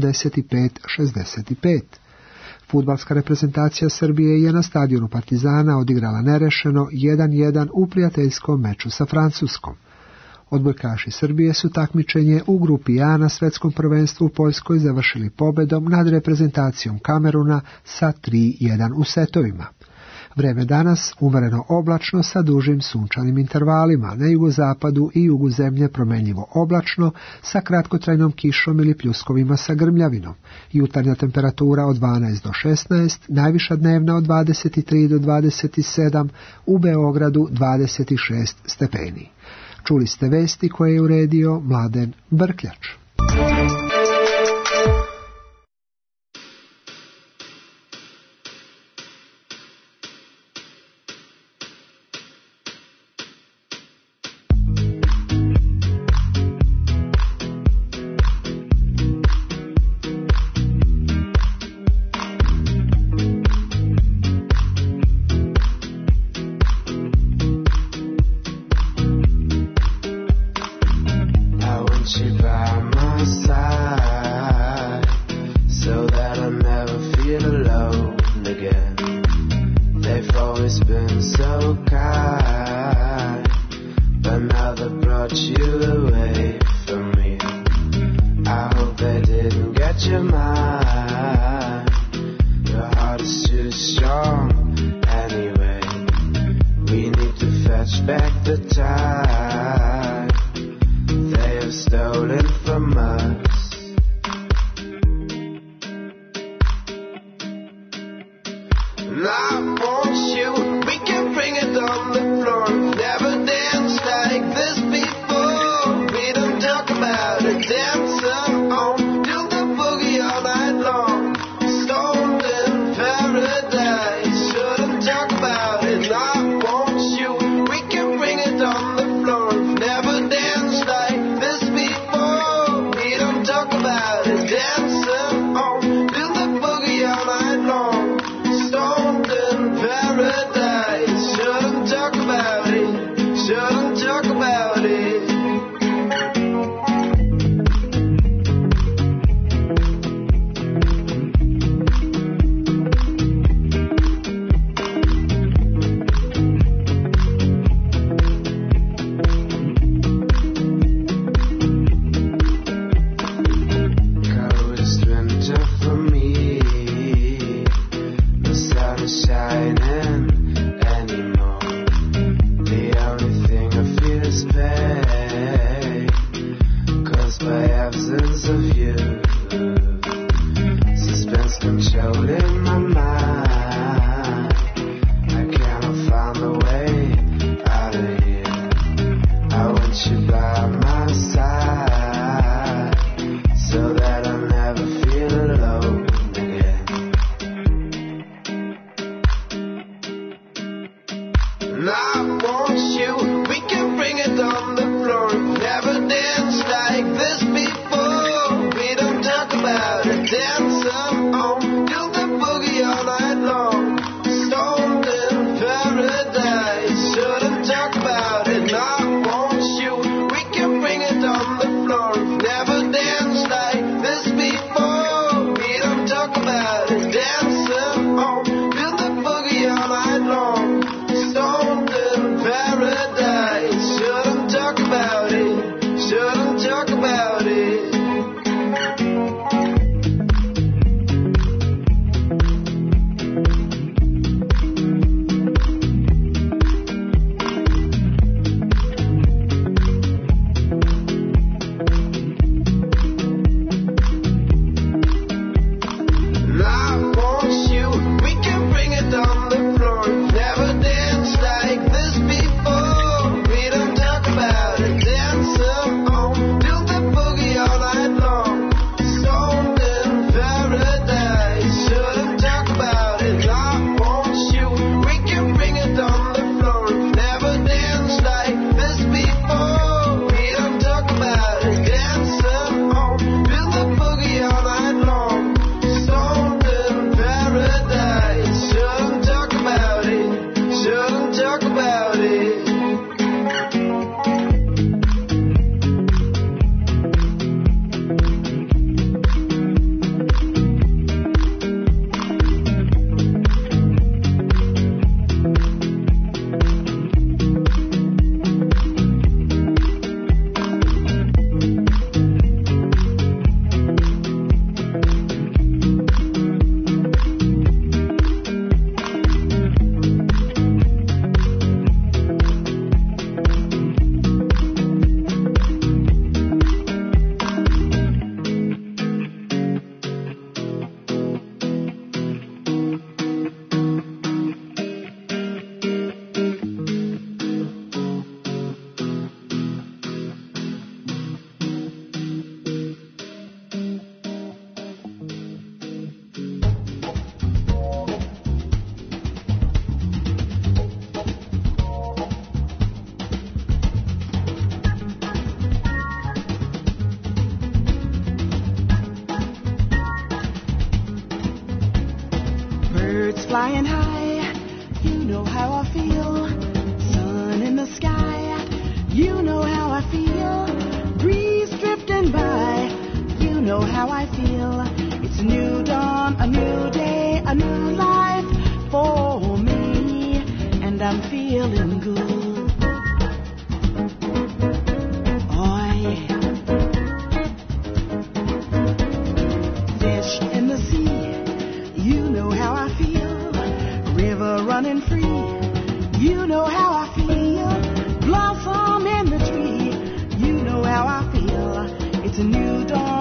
85-65. Fudbalska reprezentacija Srbije je na stadionu Partizana odigrala nerešeno 1-1 u prijateljskom meču sa Francuskom. Odbojkaši Srbije su takmičenje u grupi A na svetskom prvenstvu u Poljskoj završili pobedom nad reprezentacijom Kameruna sa 3-1 u setovima. Vreme danas umereno oblačno sa dužim sunčanim intervalima, na jugozapadu i jugu zemlje promenljivo oblačno sa kratkotrajnom kišom ili pljuskovima sa grmljavinom. Jutarnja temperatura od 12 do 16, najviša dnevna od 23 do 27, u Beogradu 26 stepeni. Čuli ste vesti koje je uredio Mladen Brkljač. got your mind. Your heart is too strong. Anyway, we need to fetch back the time they have stolen from us. And I want you, we can bring it on the floor. Never danced like this before. We don't talk about it, dance on, do the boogie all night long. Stoned in paradise, shouldn't talk about it. I want you, we can bring it on the floor. Never danced like this before. We don't talk about it, dance on, do the boogie all night long. Stoned in paradise, shouldn't talk about it, shouldn't talk about it. Coldest winter for me, the sun is shining anymore. The only thing I feel is pain, caused by absence of you. Suspense controlling my mind. I cannot find a way out of here. I want you by my side, so that I'll never feel alone again. And I want you, we can bring it on the floor. Never danced like this before. We don't talk about it, dance on, do the boogie all night long. Stoned in paradise, shouldn't talk about it. And I want you, we can bring it on the floor. Never danced like this before. We don't talk about it, dance on, do the boogie all night long. Stoned in paradise, shouldn't talk about it, shouldn't talk about it. And I want you, we can bring it on the floor. Never danced like this before. We don't talk about it, dance on, do the boogie all night long. Stoned in paradise, shouldn't talk about it. I want you, we can bring it on the floor. Never danced like this before. We don't talk about it, dance on, do the boogie all night long. Stoned in paradise, shouldn't talk about it, shouldn't talk about it. Birds flying high, you know how I feel. Sun in the sky, you know how I feel. Breeze drifting by, you know how I feel. It's a new dawn, a new day, a new life for me, and I'm feeling good. Oh yeah.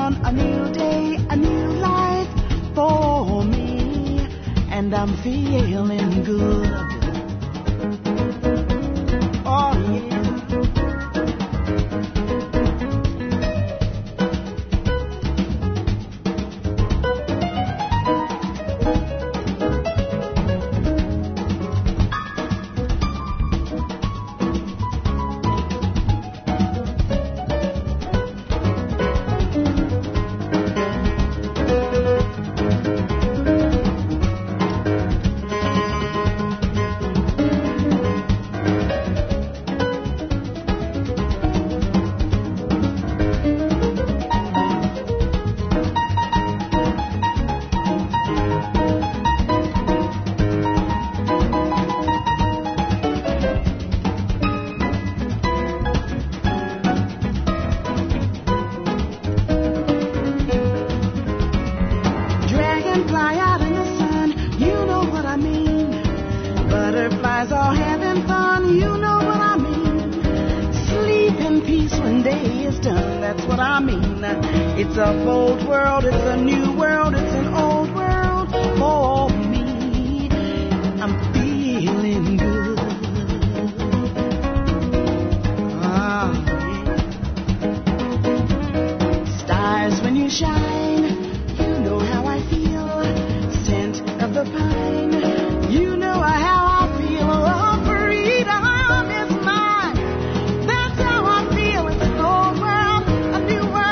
dawn, a new day, a new life for me, and I'm feeling good. Oh yeah. It's a bold world, it's a new world, it's an old world for me. I'm feeling good. Ah, yeah. Stars when you shine, you know how I feel. Scent of the pine, you know how I feel. Oh, freedom is mine. That's how I feel. It's an old world, a new world.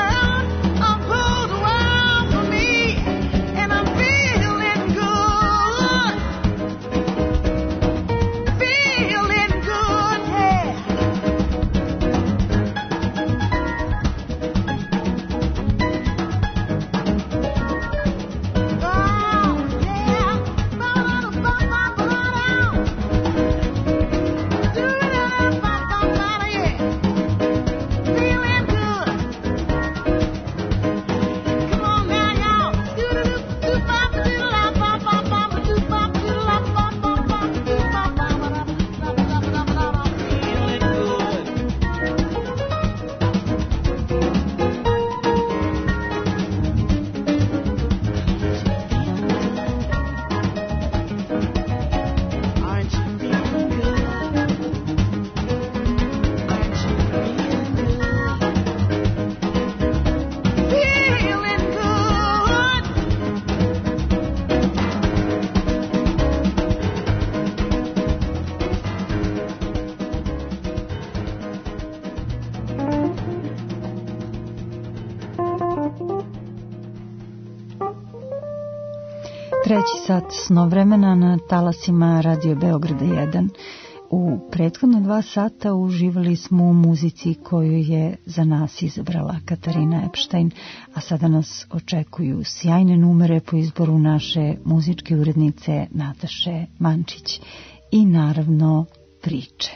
Treći sat snovremena na talasima Radio Beograda 1. U prethodno 2 sata uživali smo u muzici koju je za nas izabrala Katarina Epštajn, a sada nas očekuju sjajne numere po izboru naše muzičke urednice Nataše Mančić i naravno priče.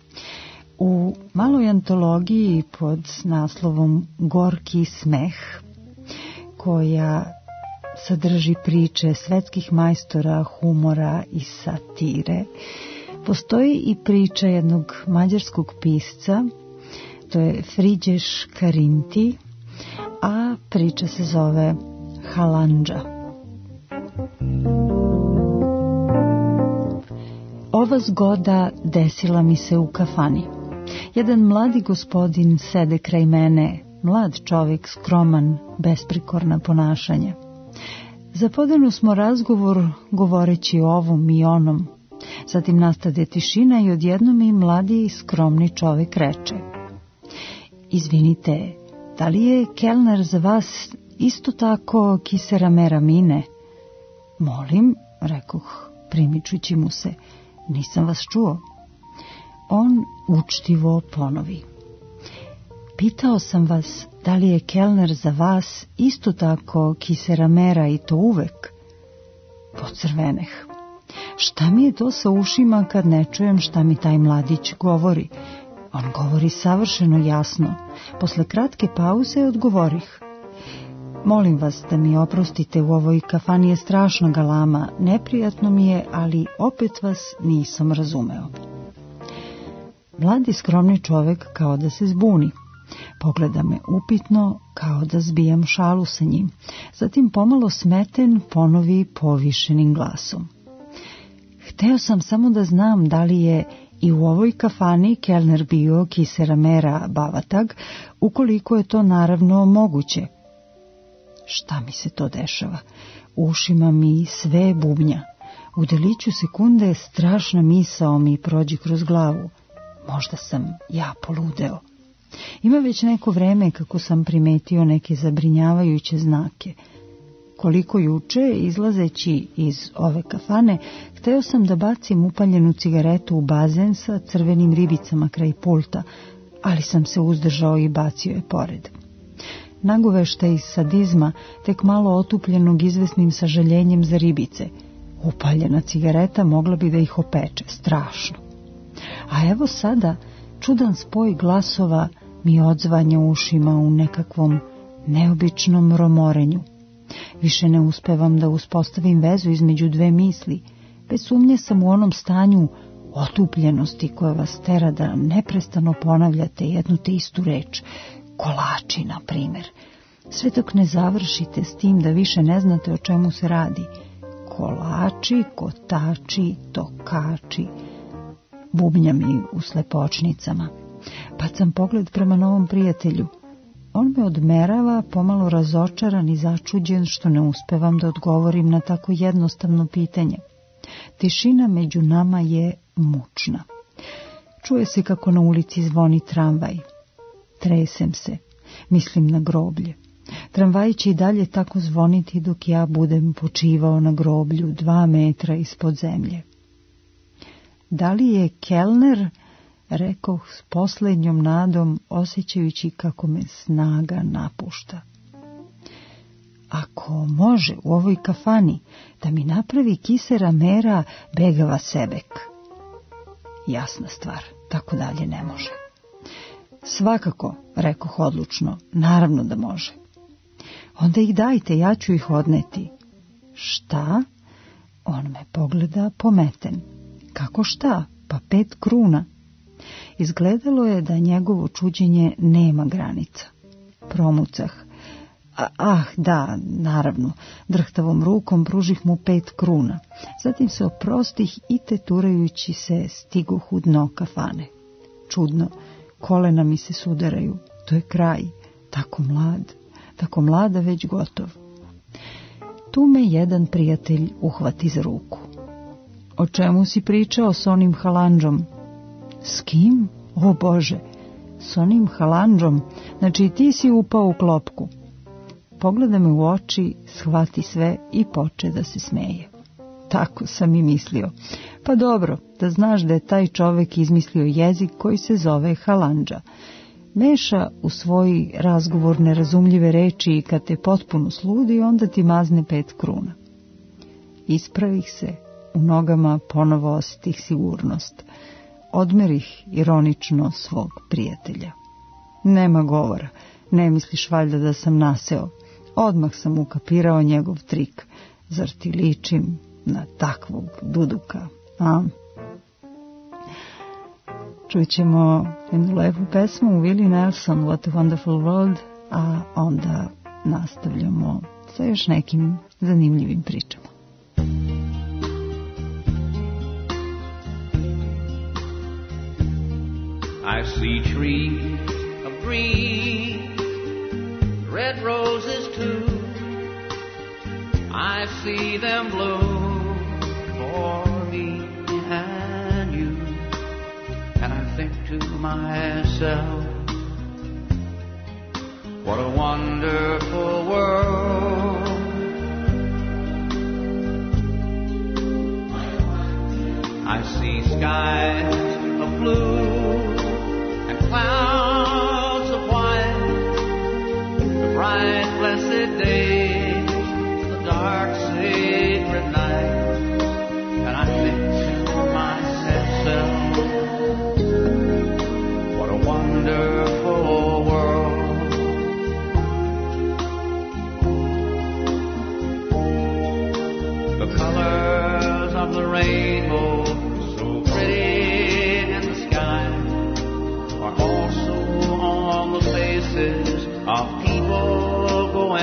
U maloj antologiji pod naslovom Gorki smeh, koja sadrži priče svetskih majstora humora i satire, postoji i priča jednog mađarskog pisca, to je Frigyes Karinthy, a priča se zove Halandža. Ova zgoda desila mi se u kafani. Jedan mladi gospodin sede kraj mene, mlad čovjek, skroman, besprikorna ponašanja. Zapodenu smo razgovor govoreći o ovom i onom. Zatim nastade tišina i odjednom mi mladi i skromni čovjek reče: Izvinite, da li je kelner za vas isto tako kisera mera mine? Molim, rekoh, primičući mu se, nisam vas čuo. On učtivo ponovi: Pitao sam vas da li je kelner za vas isto tako kisera mera i to uvek? Pocrveneh. Šta mi je to sa ušima kad ne čujem šta mi taj mladić govori? On govori savršeno jasno. Posle kratke pauze odgovorih: Molim vas da mi oprostite, u ovoj kafani je strašna galama, neprijatno mi je, ali opet vas nisam razumeo. Mladi skromni čovjek kao da se zbuni. Pogleda me upitno, kao da zbijam šalu sa njim. Zatim pomalo smeten ponovi povišenim glasom. Hteo sam samo da znam da li je i u ovoj kafani kelner bio Kiseramera Bavatag, ukoliko je to naravno moguće. Šta mi se to dešava? U ušima mi sve bubnja. U deliću sekunde strašna misao mi prođe kroz glavu. Možda sam ja poludeo. Ima već neko vreme kako sam primetio neke zabrinjavajuće znake. Koliko juče, izlazeći iz ove kafane, hteo sam da bacim upaljenu cigaretu u bazen sa crvenim ribicama kraj pulta, ali sam se uzdržao i bacio je pored. Nagoveštaj iz sadizma, tek malo otupljenog izvesnim sažaljenjem za ribice. Upaljena cigareta mogla bi da ih opeče, strašno. A evo sada, čudan spoj glasova mi odzvanja ušima u nekakvom neobičnom romorenju. Više ne uspevam da uspostavim vezu između dve misli. Bez sumnje sam u onom stanju otupljenosti koja vas tera da neprestano ponavljate jednu te istu reč. Kolači, na primjer. Sve dok ne završite s tim da više ne znate o čemu se radi. Kolači, kotači, tokači. Bubnja mi u slepočnicama. Bacam pogled prema novom prijatelju. On me odmerava, pomalo razočaran i začuđen što ne uspevam da odgovorim na tako jednostavno pitanje. Tišina među nama je mučna. Čuje se kako na ulici zvoni tramvaj. Tresem se, mislim na groblje. Tramvaj će i dalje tako zvoniti dok ja budem počivao na groblju 2 metra ispod zemlje. Da li je kelner, rekoh s posljednjom nadom, osjećajući kako me snaga napušta. Ako može u ovoj kafani da mi napravi Kiseramera Begava Sebek. Jasna stvar, tako dalje ne može. Svakako, rekoh odlučno, naravno da može. Onda ih dajte, ja ću ih odneti. Šta? On me pogleda pometen. Kako šta? Pa 5 kruna. Izgledalo je da njegovo čuđenje nema granica. Promucah. Da, naravno. Drhtavom rukom pružih mu 5 kruna. Zatim se oprostih i teturajući se stigoh u dno kafane. Čudno, kolena mi se sudaraju. To je kraj. Tako mlada već gotov. Tu me jedan prijatelj uhvati za ruku. O čemu si pričao s onim halandžom? S kim? O Bože, s onim halandžom, znači ti si upao u klopku. Pogleda me u oči, shvati sve i poče da se smeje. Tako sam i mislio. Pa dobro, da znaš da je taj čovek izmislio jezik koji se zove halandža. Meša u svoj razgovor nerazumljive reči i kad te potpuno sludi, onda ti mazne 5 kruna. Ispravih se, u nogama ponovo osjetih sigurnost. Odmerih ironično svog prijatelja. Nema govora, ne misliš valjda da sam naseo. Odmah sam ukapirao njegov trik. Zar ti ličim na takvog duduka, a? Čućemo jednu lepu pesmu u Willie Nelson, What a Wonderful World, a onda nastavljamo sa još nekim zanimljivim pričama. I see trees of green, red roses too. I see them bloom for me and you. And I think to myself, what a wonderful world. I see skies of blue and clouds of white, the bright blessed days, the dark sacred night, and I think to myself, what a wonderful world. The colors of the rainbow, so pretty in the sky, are also on the face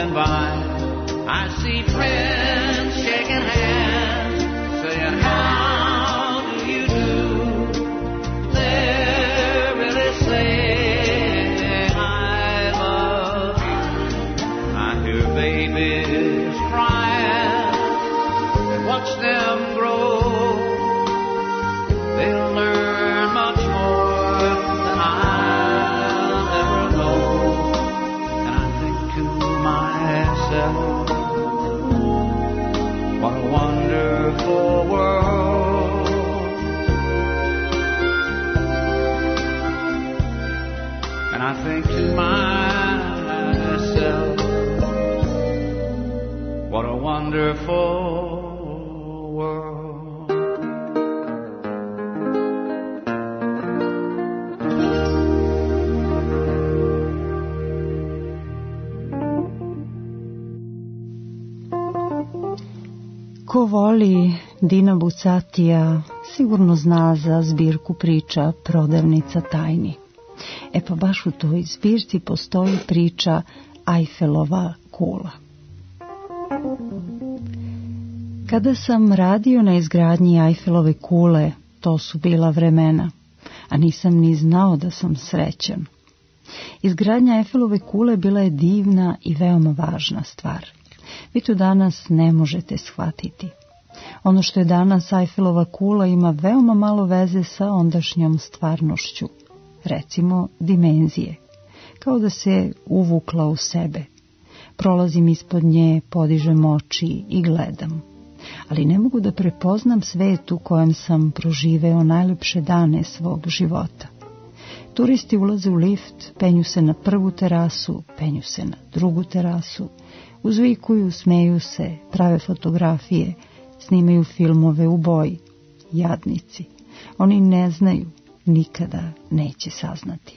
rolling by. I see friends shaking hands, saying, how do you do? They're really saying, I love you. I hear babies crying and watch them grow. They'll learn much more than I'll ever know. And I think to myself, what a wonderful world. And I think to myself, what a wonderful world. Ko voli Dina Bucatija sigurno zna za zbirku priča Prodavnica tajni. E pa baš u toj zbirci postoji priča Ajfelova kula. Kada sam radio na izgradnji Ajfelove kule, to su bila vremena, a nisam ni znao da sam srećan. Izgradnja Ajfelove kule bila je divna i veoma važna stvar. Vi to danas ne možete shvatiti. Ono što je danas Ajfelova kula ima veoma malo veze sa ondašnjom stvarnošću, recimo dimenzije, kao da se uvukla u sebe. Prolazim ispod nje, podižem oči i gledam, ali ne mogu da prepoznam svet u kojem sam proživeo najlepše dane svog života. Turisti ulaze u lift, penju se na prvu terasu, penju se na drugu terasu, uzvikuju, smeju se, prave fotografije, snimaju filmove u boji. Jadnici. Oni ne znaju, nikada neće saznati.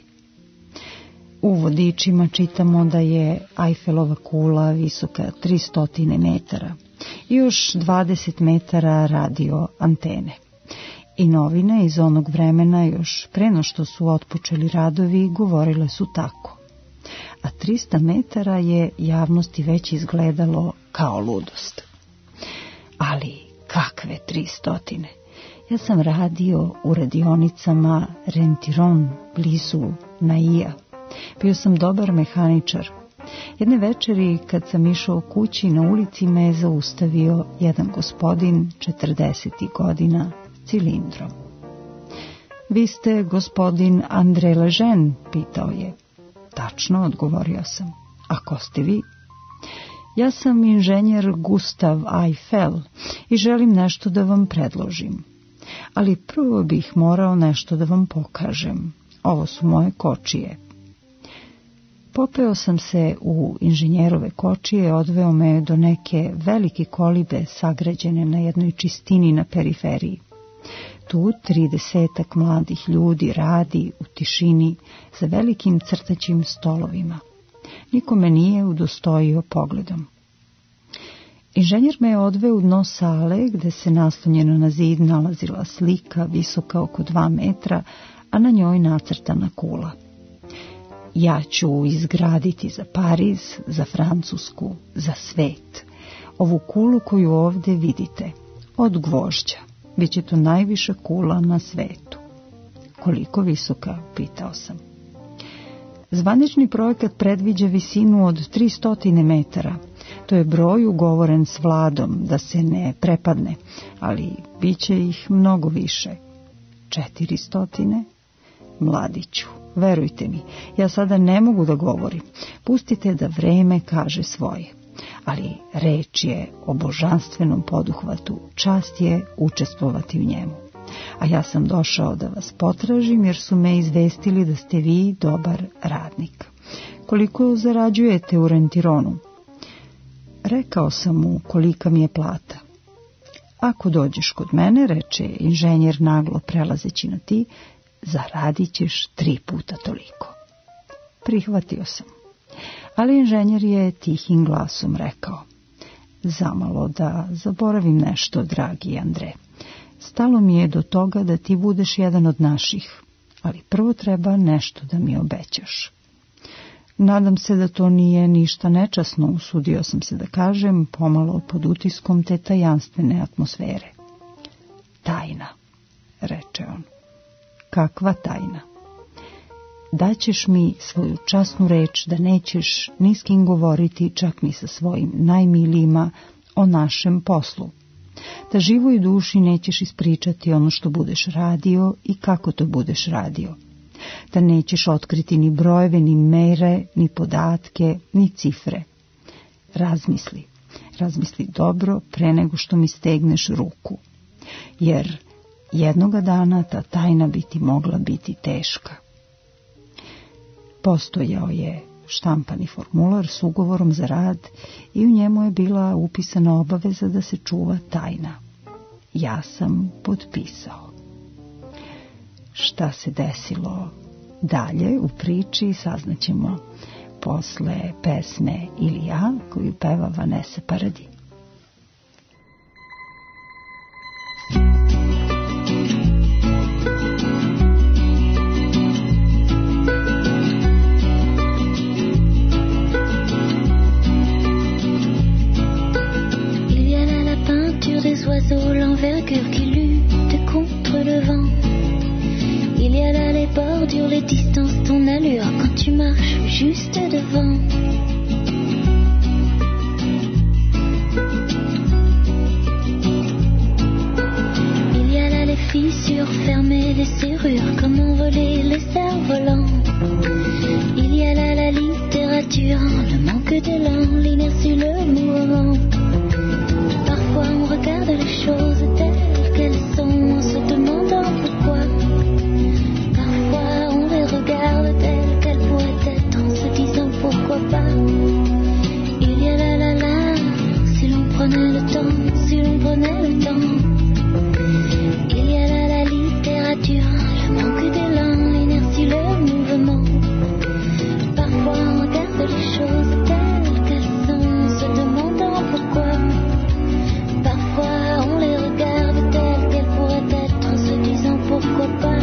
U vodičima čitamo da je Ajfelova kula visoka 300 metara i još 20 metara radio antene. I novine iz onog vremena, još pre no što su otpočeli radovi, govorile su tako. A 300 metara je javnosti već izgledalo kao ludost. Ali kakve 300? Ja sam radio u radionicama Rentiron, blizu Naija. Bio sam dobar mehaničar. Jedne večeri, kad sam išao kući, na ulici me je zaustavio jedan gospodin 40 godina cilindrom. Vi ste gospodin André Lejeune, pitao je. Tačno, odgovorio sam. A ko ste vi? Ja sam inženjer Gustav Eiffel i želim nešto da vam predložim. Ali prvo bih morao nešto da vam pokažem. Ovo su moje kočije. Popeo sam se u inženjerove kočije, odveo me do neke velike kolibe sagrađene na jednoj čistini na periferiji. Tu 30 mladih ljudi radi u tišini za velikim crtaćim stolovima. Niko me nije udostojio pogledom. Inženjer me je odveo u dno sale, gde se naslonjeno na zid nalazila slika visoka oko 2 metra, a na njoj nacrtana kula. Ja ću izgraditi za Pariz, za Francusku, za svet. Ovu kulu koju ovdje vidite, od gvožđa. Biće to najviša kula na svetu. Koliko visoka, pitao sam. Zvanični projekat predviđa visinu od 300 metara. To je broj ugovoren s vladom da se ne prepadne, ali bit će ih mnogo više. 400? Mladiću, verujte mi, ja sada ne mogu da govorim. Pustite da vreme kaže svoje. Ali reč je o božanstvenom poduhvatu, čast je učestvovati u njemu. A ja sam došao da vas potražim jer su me izvestili da ste vi dobar radnik. Koliko zarađujete u Rentironu? Rekao sam mu kolika mi je plata. Ako dođeš kod mene, reče inženjer naglo prelazeći na ti, zaradit ćeš 3 puta toliko. Prihvatio sam. Ali inženjer je tihim glasom rekao, zamalo da zaboravim nešto, dragi Andre. Stalo mi je do toga da ti budeš jedan od naših, ali prvo treba nešto da mi obećaš. Nadam se da to nije ništa nečasno, usudio sam se da kažem, pomalo pod utiskom te tajanstvene atmosfere. Tajna, reče on. Kakva tajna? Daćeš mi svoju časnu reč da nećeš ni s kim govoriti, čak ni sa svojim najmilijima, o našem poslu. Da živoj duši nećeš ispričati ono što budeš radio i kako to budeš radio. Da nećeš otkriti ni brojeve, ni mere, ni podatke, ni cifre. Razmisli dobro pre nego što mi stegneš ruku. Jer jednoga dana ta tajna bi ti mogla biti teška. Postojao je štampani formular s ugovorom za rad i u njemu je bila upisana obaveza da se čuva tajna. Ja sam potpisao. Šta se desilo dalje u priči saznaćemo posle pesme Ili ja, koju peva Vanessa Paradis. Oiseaux, l'envergure qui lutte contre le vent. Il y a là les bordures, les distances, ton allure quand tu marches juste devant. Il y a là les fissures fermées, les serrures, comment voler le cerf-volant. Il y a là la littérature, le manque d'élan, l'inertie, le mouvement. Parfois on regarde les choses telles qu'elles sont en se demandant pourquoi. Parfois on les regarde telles qu'elles pourraient être en se disant pourquoi pas. Il y a la, si l'on prenait le temps, si l'on prenait le temps. Il y a là la littérature, le manque d'élan, l'inertie, le mouvement. Parfois on regarde les choses telles qu'elles sont en se demandant pourquoi. Parfois on les regarde telles qu'elles pourraient être en se disant pourquoi pas.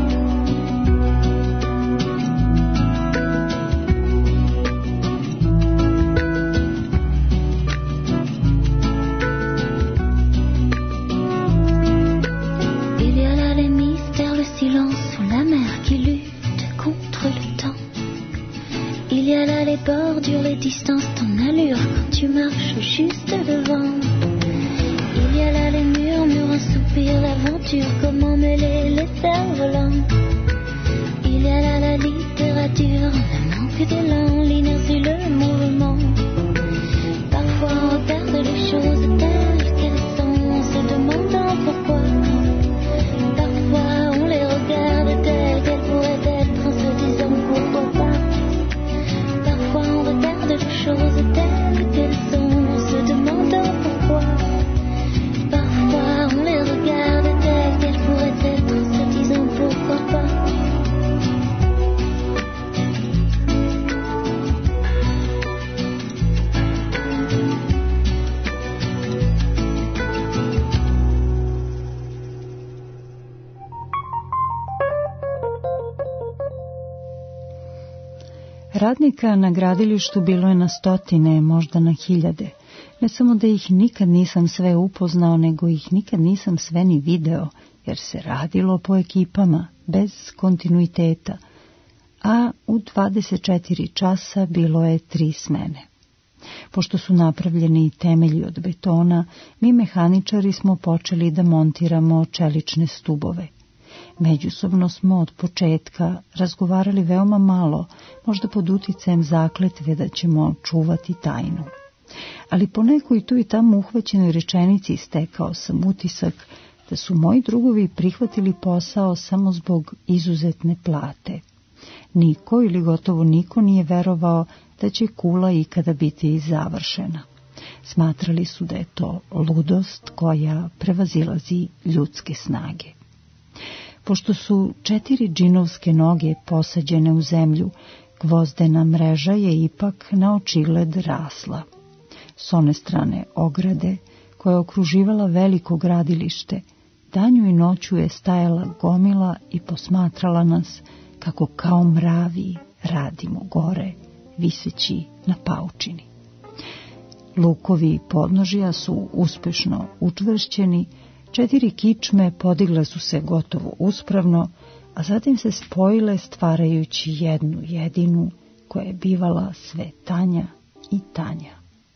Il y a là les mystères, le silence ou la mer qui lutte contre le temps. Il y a là les bordures, les distances, ton allure quand tu marches juste devant. Il y a là les murmures, un soupir, l'aventure, comment mêler les cerfs-volants. Il y a là la littérature, le manque d'élan, l'inertie, le mouvement. Parfois on regarde les choses telles qu'elles sont en se demandant pourquoi. Parfois on les regarde telles qu'elles pourraient être en se disant pourquoi pas. Parfois on regarde les choses telles qu'elles sont en se demandant pourquoi. Parfois on les regarde telles qu'elles pourraient être en se disant pourquoi pas. Radnika na gradilištu bilo je na stotine, možda na hiljade. Ne samo da ih nikad nisam sve upoznao, nego ih nikad nisam sve ni video, jer se radilo po ekipama, bez kontinuiteta. A u 24 časa bilo je 3 smene. Pošto su napravljeni temelji od betona, mi mehaničari smo počeli da montiramo čelične stubove. Međusobno smo od početka razgovarali veoma malo, možda pod uticajem zakletve da ćemo čuvati tajnu. Ali po nekoj tu i tamo uhvaćenoj rečenici stekao sam utisak da su moji drugovi prihvatili posao samo zbog izuzetne plate. Niko ili gotovo niko nije verovao da će kula ikada biti završena. Smatrali su da je to ludost koja prevazilazi ljudske snage. Pošto su 4 džinovske noge posađene u zemlju, gvozdena mreža je ipak na očigled rasla. S one strane ograde, koja je okruživala veliko gradilište, danju i noću je stajala gomila i posmatrala nas kako kao mravi radimo gore viseći na paučini. Lukovi podnožja su uspešno učvršćeni, 4 kičme podigle su se gotovo uspravno, a zatim se spojile stvarajući jednu jedinu koja je bivala sve tanja i tanja.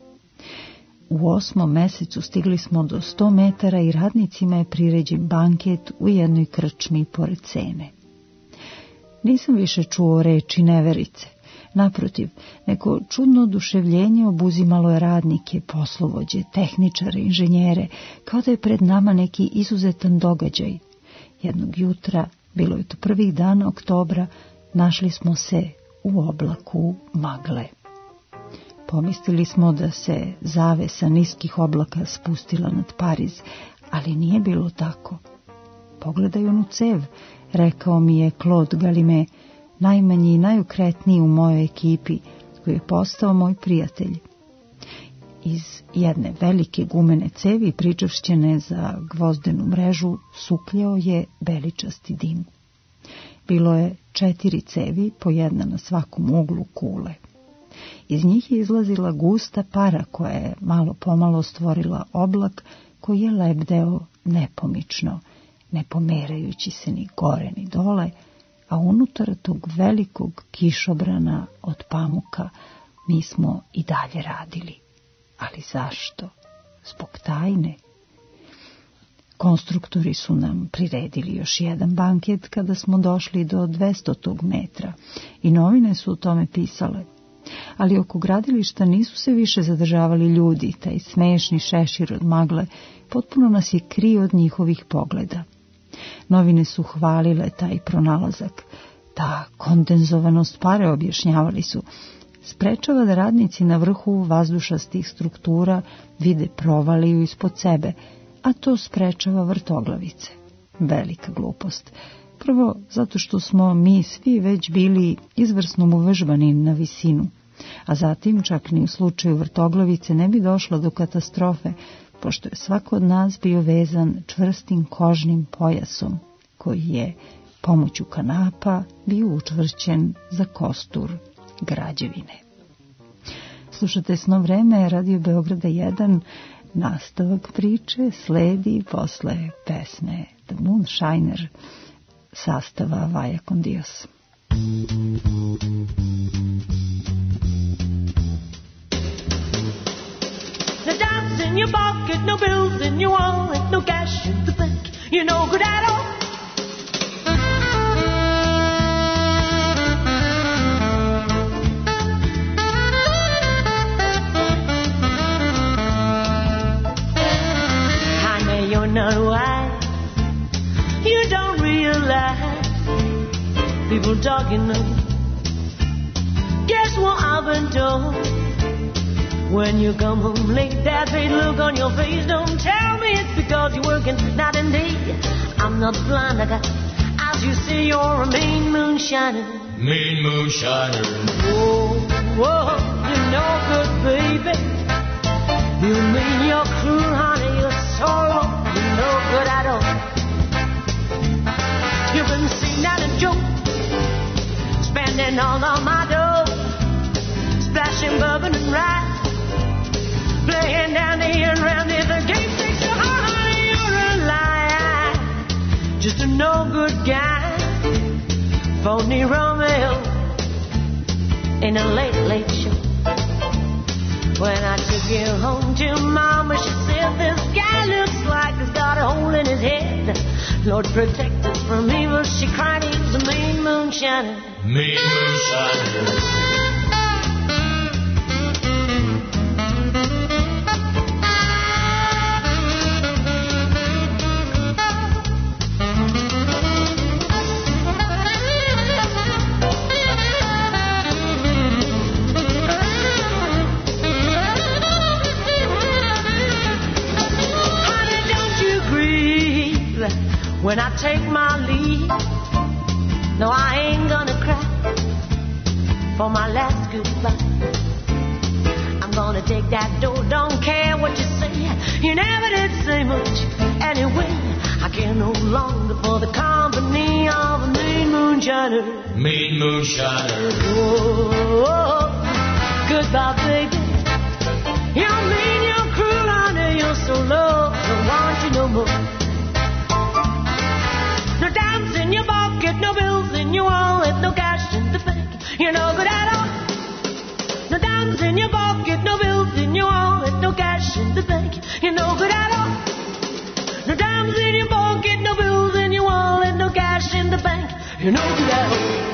U 8. mesecu stigli smo do 100 metara i radnicima je priređen banket u jednoj krčmi pored cene. Nisam više čuo reči neverice. Naprotiv, neko čudno oduševljenje obuzimalo je radnike, poslovođe, tehničare, inženjere, kao da je pred nama neki izuzetan događaj. Jednog jutra, bilo je to prvih dana oktobra, našli smo se u oblaku magle. Pomislili smo da se zavesa niskih oblaka spustila nad Pariz, ali nije bilo tako. Pogledaj onu cev, rekao mi je Claude Galime, najmanji i najukretniji u mojoj ekipi, koji je postao moj prijatelj. Iz jedne velike gumene cevi, pričvršćene za gvozdenu mrežu, sukljao je beličasti dim. Bilo je 4 cevi, po jedna na svakom uglu kule. Iz njih je izlazila gusta para koja je malo pomalo stvorila oblak koji je lebdeo nepomično, ne pomerajući se ni gore ni dole, a unutar tog velikog kišobrana od pamuka mi smo i dalje radili. Ali zašto? Zbog tajne. Konstruktori su nam priredili još jedan banket kada smo došli do 200. metra i novine su o tome pisale. Ali oko gradilišta nisu se više zadržavali ljudi, taj smešni šešir od magle potpuno nas je krio od njihovih pogleda. Novine su hvalile taj pronalazak. Ta kondenzovanost pare, objašnjavali su, sprečava da radnici na vrhu vazdušastih struktura vide provaliju ispod sebe, a to sprečava vrtoglavice. Velika glupost. Prvo, zato što smo mi svi već bili izvrsno uvežbani na visinu, a zatim čak ni u slučaju vrtoglavice ne bi došlo do katastrofe, pošto je svako od nas bio vezan čvrstim kožnim pojasom, koji je pomoću kanapa bio učvršćen za kostur građevine. Slušate Sno vreme, Radio Beograda 1, nastavak priče sledi posle pesme The Moonshiner sastava Vaya con Dios. No dimes in your pocket, no bills in your wallet, no cash in the bank, you're no good at all. I know you're not wise, you don't realize people talking of you. Guess what I've been told? When you come home late, that big look on your face. Don't tell me it's because you're working night and day. I'm not blind, I got eyes, you see you're a mean moonshiner. Mean moonshiner. Whoa, whoa, you're no good, baby. You mean you're cruel, honey, you're so wrong. You're no good at all. You've been seen at a joke, spending all of my dough, splashing bourbon and rye, playing down the end round if the game takes you hard, honey, you're a liar. Just a no-good guy, phony Romeo in a late show. When I took you home to Mama, she said, this guy looks like he's got a hole in his head. Lord protect us from evil, she cried, he was a mean moonshiner. Mean moonshiner. When I take my leave, no, I ain't gonna cry for my last goodbye. I'm gonna take that door, don't care what you say. You never did say much anyway. I care no longer for the company of a mean moonshiner. Mean moonshiner. Oh, Goodbye, baby. You're mean, you're cruel, honey, you're so low. Don't want you no more. No dimes in your pocket, no bills in your wallet, no cash in the bank. You're no good at all. No dimes in your pocket, no bills in your wallet, no cash in the bank. You're no good at all. No dimes in your pocket, no bills in your wallet, no cash in the bank. You're no good at all.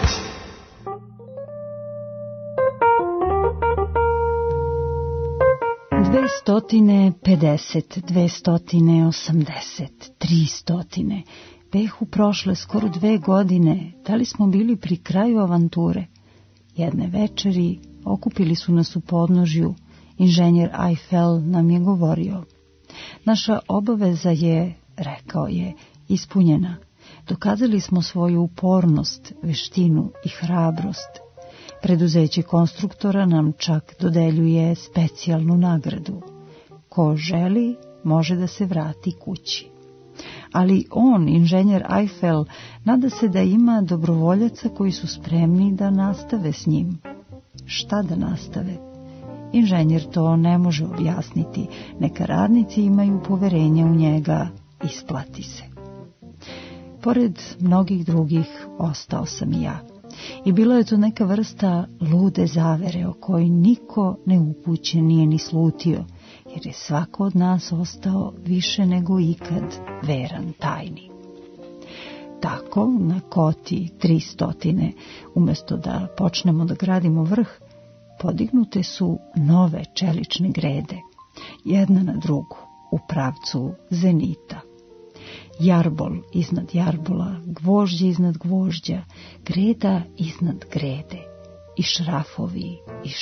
250, 280, 300. Behu prošle skoro 2 godine. Da li smo bili pri kraju avanture? Jedne večeri okupili su nas u podnožju. Inženjer Eiffel nam je govorio. Naša obaveza je, rekao je, ispunjena. Dokazali smo svoju upornost, veštinu i hrabrost. Preduzeće konstruktora nam čak dodeljuje specijalnu nagradu. Ko želi, može da se vrati kući. Ali on, inženjer Eiffel, nada se da ima dobrovoljaca koji su spremni da nastave s njim. Šta da nastave? Inženjer to ne može objasniti. Neka radnici imaju poverenje u njega, isplati se. Pored mnogih drugih ostao sam i ja. I bila je to neka vrsta lude zavere o kojoj niko neupućen nije ni slutio, jer je svako od nas ostao više nego ikad veran tajni. Tako, na koti 300, umjesto da počnemo da gradimo vrh, podignute su nove čelične grede, jedna na drugu, u pravcu zenita. Jarbol iznad jarbola, gvožđe iznad gvožđa, greda iznad grede, i šrafovi,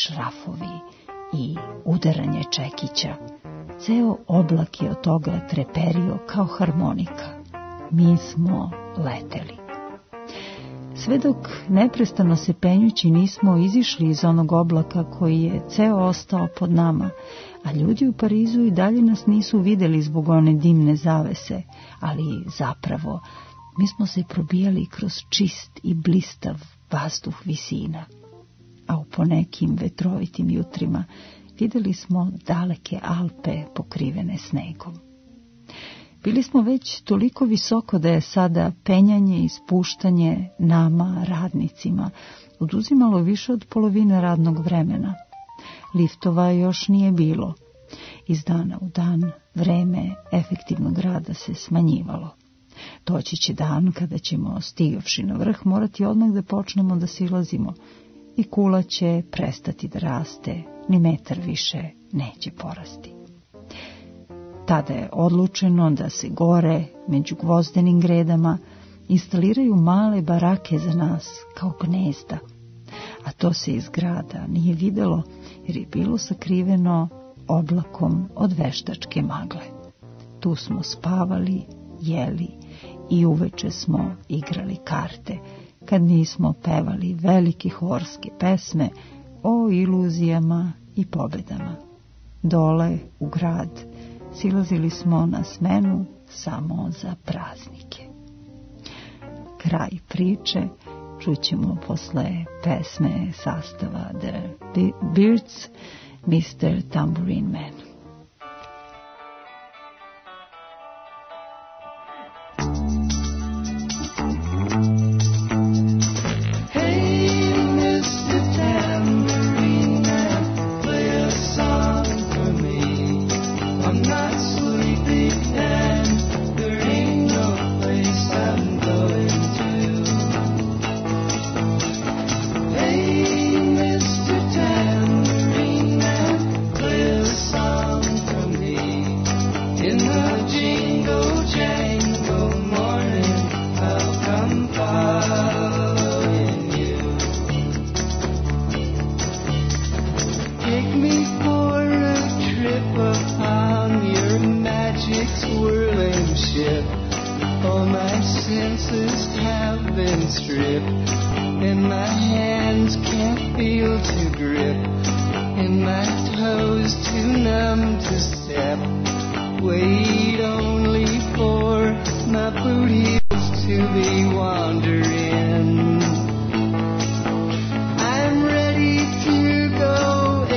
i udaranje čekića. Ceo oblak je od toga treperio kao harmonika. Mi smo leteli. Sve dok neprestano se penjući nismo izišli iz onog oblaka koji je ceo ostao pod nama, a ljudi u Parizu i dalje nas nisu vidjeli zbog one dimne zavese, ali zapravo mi smo se probijali kroz čist i blistav vazduh visina, a u ponekim vetrovitim jutrima vidjeli smo daleke Alpe pokrivene snegom. Bili smo već toliko visoko da je sada penjanje i spuštanje nama, radnicima, oduzimalo više od polovine radnog vremena. Liftova još nije bilo. Iz dana u dan vreme efektivnog rada se smanjivalo. Doći će dan kada ćemo, stigavši na vrh, morati odmah da počnemo da silazimo i kula će prestati da raste, ni metar više neće porasti. Tada je odlučeno da se gore, među gvozdenim gredama, instaliraju male barake za nas, kao gnezda. A to se iz grada nije videlo, jer je bilo sakriveno oblakom od veštačke magle. Tu smo spavali, jeli i uveče smo igrali karte, kad nismo pevali velike horske pesme o iluzijama i pobedama. Dole u grad silazili smo na smenu samo za praznike. Kraj priče čućemo posle pesme sastava The Byrds, Mr. Tambourine Man. I'm ready to go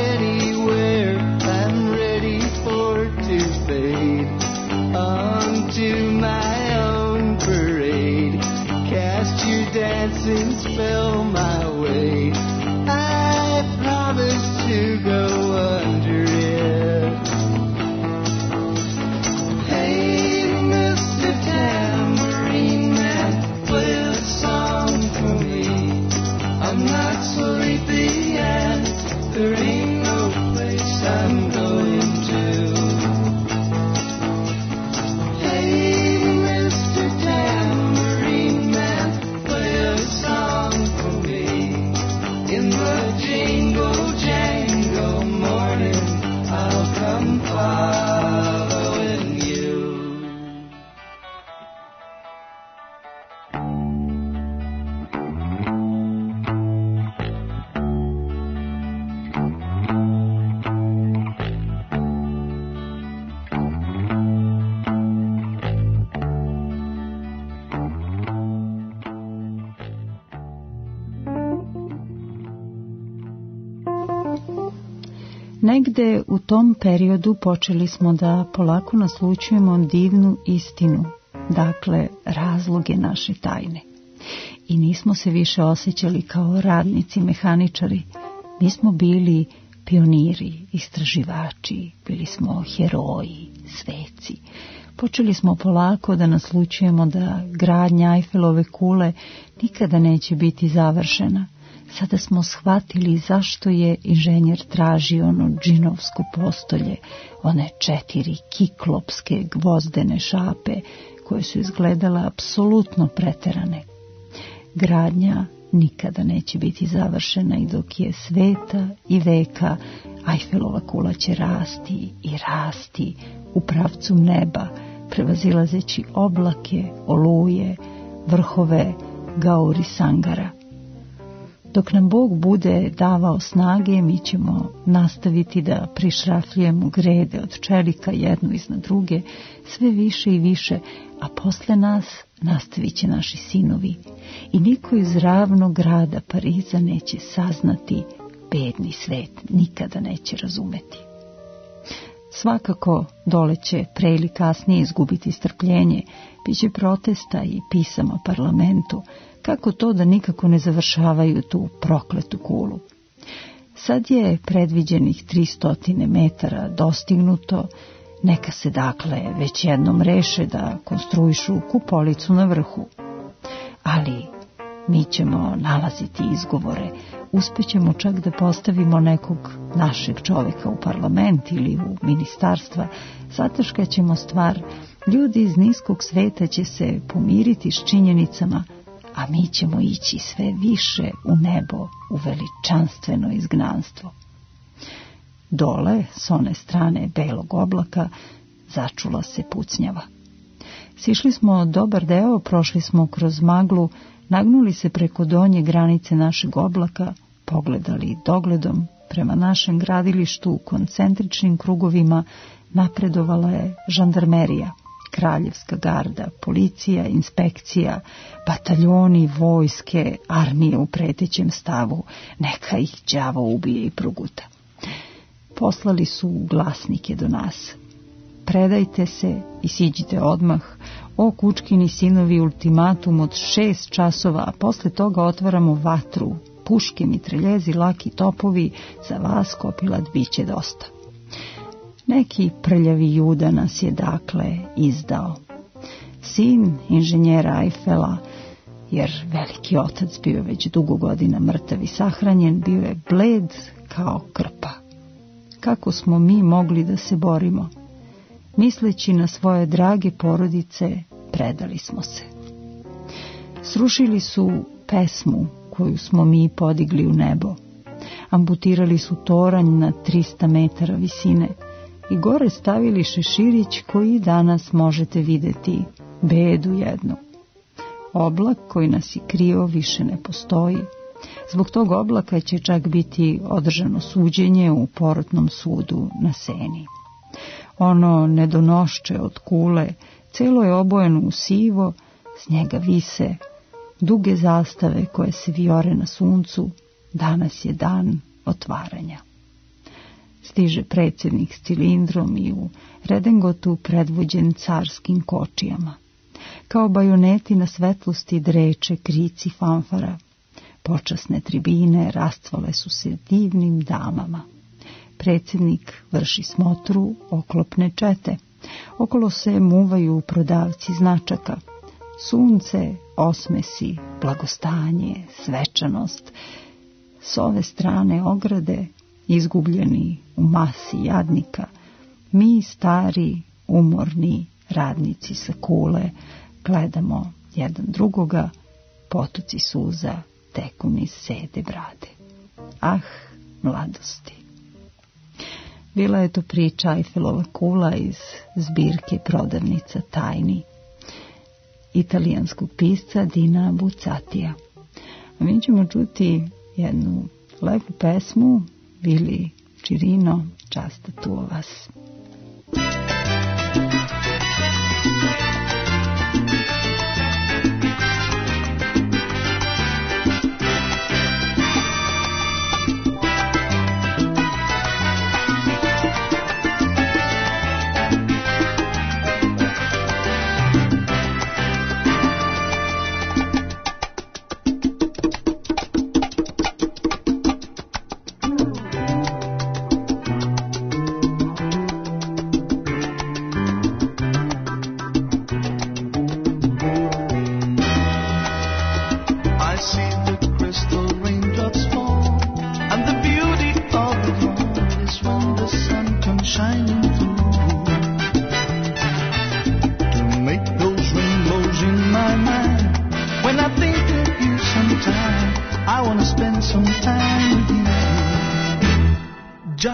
Negde u tom periodu počeli smo da polako naslućujemo divnu istinu, dakle razloge naše tajne. I nismo se više osjećali kao radnici, mehaničari. Mi smo bili pioniri, istraživači, bili smo heroji, sveci. Počeli smo polako da naslućujemo da gradnja Eifelove kule nikada neće biti završena. Sada smo shvatili zašto je inženjer tražio ono džinovsko postolje, one 4 kiklopske gvozdene šape koje su izgledale apsolutno preterane. Gradnja nikada neće biti završena i dok je sveta i veka, Eifelova kula će rasti i rasti u pravcu neba, prevazilazeći oblake, oluje, vrhove Gaurisangara. Dok nam Bog bude davao snage, mi ćemo nastaviti da prišrafljujemo grede od čelika jednu iznad druge, sve više i više, a posle nas nastavit će naši sinovi. I niko iz ravnog grada Pariza neće saznati, bedni svet nikada neće razumeti. Svakako dole će pre ili kasnije izgubiti strpljenje, biće protesta i pisama parlamentu, kako to da nikako ne završavaju tu prokletu kulu. Sad je predviđenih 300 metara dostignuto, neka se dakle već jednom reše da konstruišu kupolicu na vrhu. Ali mi ćemo nalaziti izgovore, uspećemo čak da postavimo nekog našeg čovjeka u parlament ili u ministarstva, zataškaćemo stvar, ljudi iz niskog sveta će se pomiriti s činjenicama, a mi ćemo ići sve više u nebo, u veličanstveno izgnanstvo. Dole, s one strane belog oblaka, začula se pucnjava. Sišli smo dobar deo, prošli smo kroz maglu, nagnuli se preko donje granice našeg oblaka, pogledali dogledom prema našem gradilištu u koncentričnim krugovima, napredovala je žandarmerija, kraljevska garda, policija, inspekcija, bataljoni, vojske, armije u pretećem stavu, neka ih đavo ubije i proguta. Poslali su glasnike do nas. Predajte se i siđite odmah, o kučkini sinovi, ultimatum od 6 časova, a posle toga otvaramo vatru, puške, mitraljezi, laki topovi, za vas Kopilad biće dosta. Neki prljavi Juda nas je dakle izdao. Sin inženjera Eiffela, jer veliki otac bio već dugo godina mrtav i sahranjen, bio je bled kao krpa. Kako smo mi mogli da se borimo? Misleći na svoje drage porodice, predali smo se. Srušili su pesmu koju smo mi podigli u nebo. Amputirali su toranj na 300 metara visine i gore stavili šeširić koji danas možete vidjeti, bedu jednu. Oblak koji nas je krio više ne postoji. Zbog tog oblaka će čak biti održano suđenje u porotnom sudu na Seni. Ono nedonošče od kule, celo je obojeno u sivo, s njega vise duge zastave koje se vijore na suncu, danas je dan otvaranja. Stiže predsjednik s cilindrom i u redengotu predvođen carskim kočijama. Kao bajoneti na svetlosti dreče krici fanfara. Počasne tribine rastvale su se divnim damama. Predsjednik vrši smotru oklopne čete. Okolo se muvaju prodavci značaka. Sunce, osmesi, blagostanje, svečanost. S ove strane ograde, izgubljeni u masi jadnika, mi stari, umorni radnici sa kule gledamo jedan drugoga, potoci suza teku niz sede brade. Ah, mladosti! Bila je to priča Eiffelova kula iz zbirke Prodavnica tajni italijanskog pisca Dina Buzzatija. A mi ćemo čuti jednu lepu pesmu, Vili Čirino, časta tu o vas.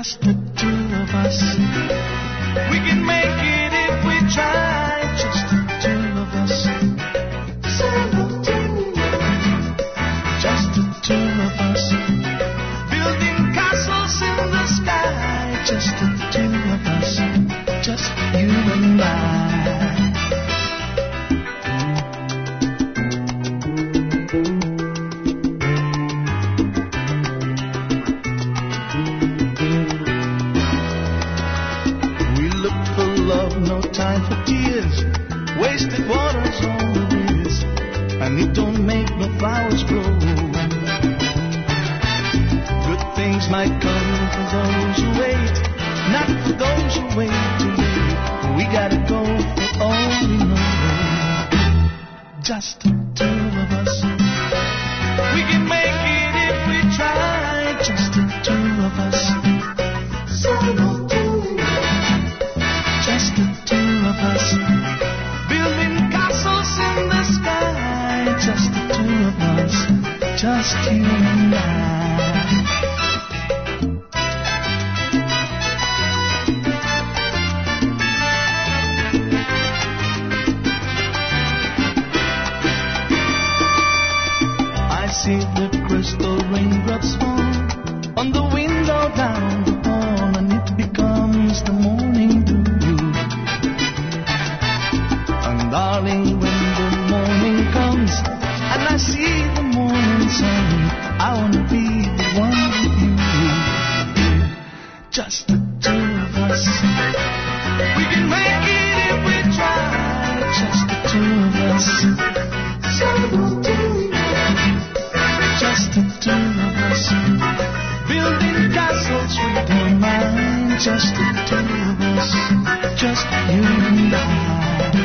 just the two of us. We can make it if we try, just the two of us. Just the two of us. Building castles in the sky, just the two of us. Just you and I. Wasted water's all it is, and it don't make no flowers grow. Good things might come for those who wait, not for those who wait too late. We gotta go for all we know. Just the two of us. We can make it if we try. Just the two of us. Just the two of us. Just the two of us, just you and I. I see the crystal raindrops fall on the window down the hall, and it becomes the morning dew. And darling, when the morning comes and I see the morning sun, I wanna be the one with you. Just the two of us. We can make it if we try. Just the two of us. Just the two of us. Building castles with our mind. Just the two of us. Just you and I.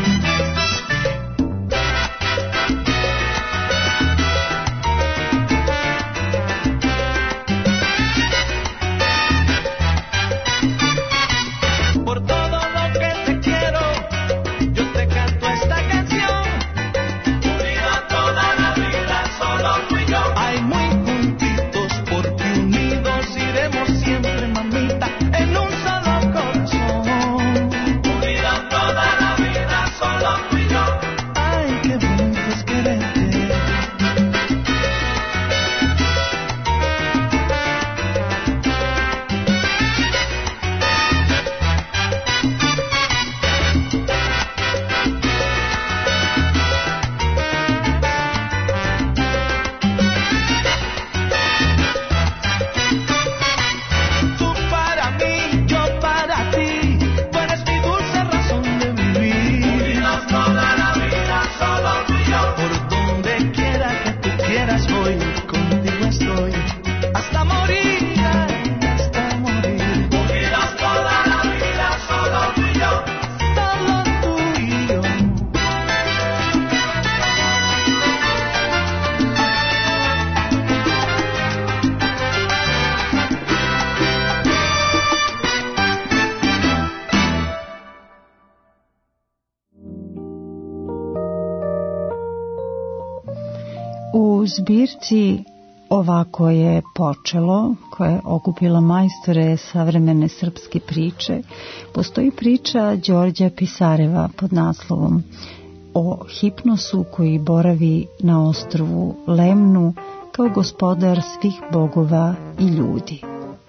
U zbirci Ovako je počelo, koja je okupila majstore savremene srpske priče, postoji priča Đorđa Pisareva pod naslovom o Hipnosu koji boravi na ostrvu Lemnu kao gospodar svih bogova i ljudi.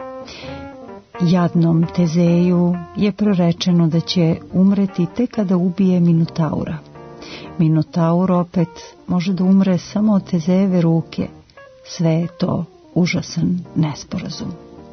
Jadnom Tezeju je prorečeno da će umreti tek kada ubije Minotaura. Minotaur opet može da umre samo od Tezejeve ruke. Sve je to užasan nesporazum.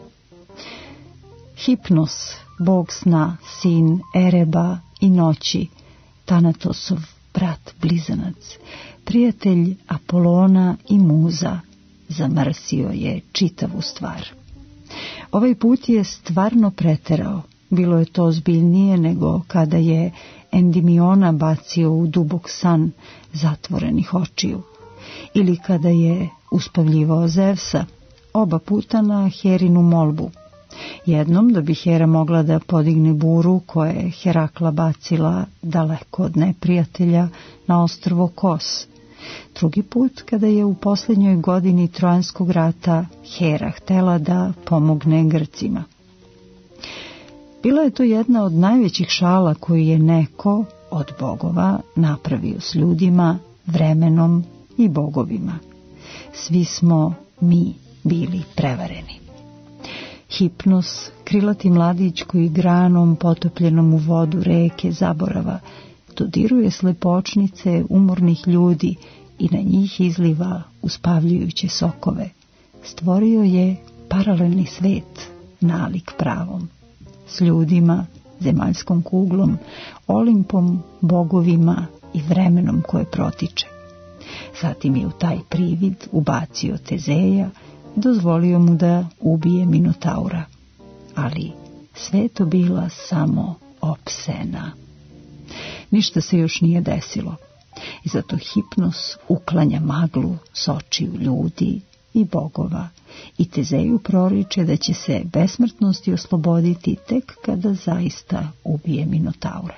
Hipnos, bog sna, sin Ereba i noći, Tanatosov brat blizanac, prijatelj Apolona i muza, zamrsio je čitavu stvar. Ovaj put je stvarno preterao. Bilo je to ozbiljnije nego kada je Endimiona bacio u dubok san zatvorenih očiju, ili kada je uspavljivao Zevsa, oba puta na Herinu molbu. Jednom da bi Hera mogla da podigne buru koja je Herakla bacila daleko od neprijatelja na ostrvo Kos. Drugi put kada je u posljednjoj godini Trojanskog rata Hera htela da pomogne Grcima. Bila je to jedna od najvećih šala koju je neko od bogova napravio s ljudima, vremenom i bogovima. Svi smo mi bili prevareni. Hipnos, krilati mladić koji granom potopljenom u vodu reke zaborava, dodiruje slepočnice umornih ljudi i na njih izliva uspavljujuće sokove. Stvorio je paralelni svet, nalik pravom, s ljudima, zemaljskom kuglom, Olimpom, bogovima i vremenom koje protiče. Zatim je u taj privid ubacio Tezeja i dozvolio mu da ubije Minotaura. Ali sve to bila samo opsena. Ništa se još nije desilo i zato Hipnos uklanja maglu s očiju ljudi i bogova i Tezeju proriče da će se besmrtnosti osloboditi tek kada zaista ubije Minotaura.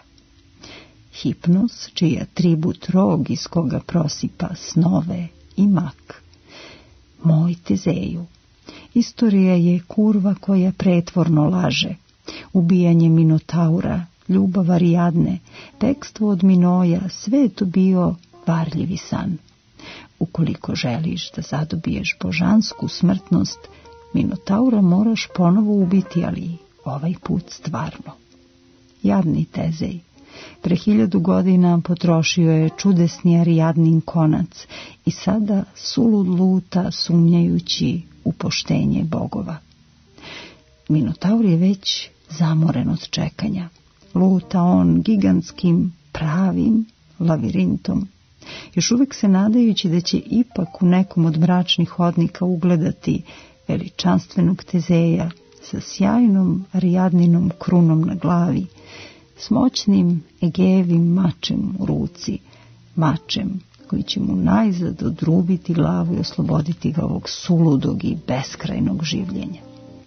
Hipnos, čiji je atribut rog iz koga prosipa snove i mak. Moj Tezeju, istorija je kurva koja pretvorno laže. Ubijanje Minotaura, ljubav Arijadne, bekstvo od Minoja, sve je to bio varljivi san. Ukoliko želiš da zadobiješ božansku smrtnost, Minotaura moraš ponovo ubiti, ali ovaj put stvarno. Jadni Tezej, pre 1000 godina potrošio je čudesni Arijadnin konac i sada sulud luta sumnjajući u poštenje bogova. Minotaur je već zamoren od čekanja. Luta on gigantskim, pravim lavirintom, još uvijek se nadajući da će ipak u nekom od mračnih hodnika ugledati veličanstvenog Tezeja sa sjajnom Arijadninom krunom na glavi, s moćnim Egejevim mačem u ruci, mačem koji će mu najzad odrubiti glavu i osloboditi ga ovog suludog i beskrajnog življenja.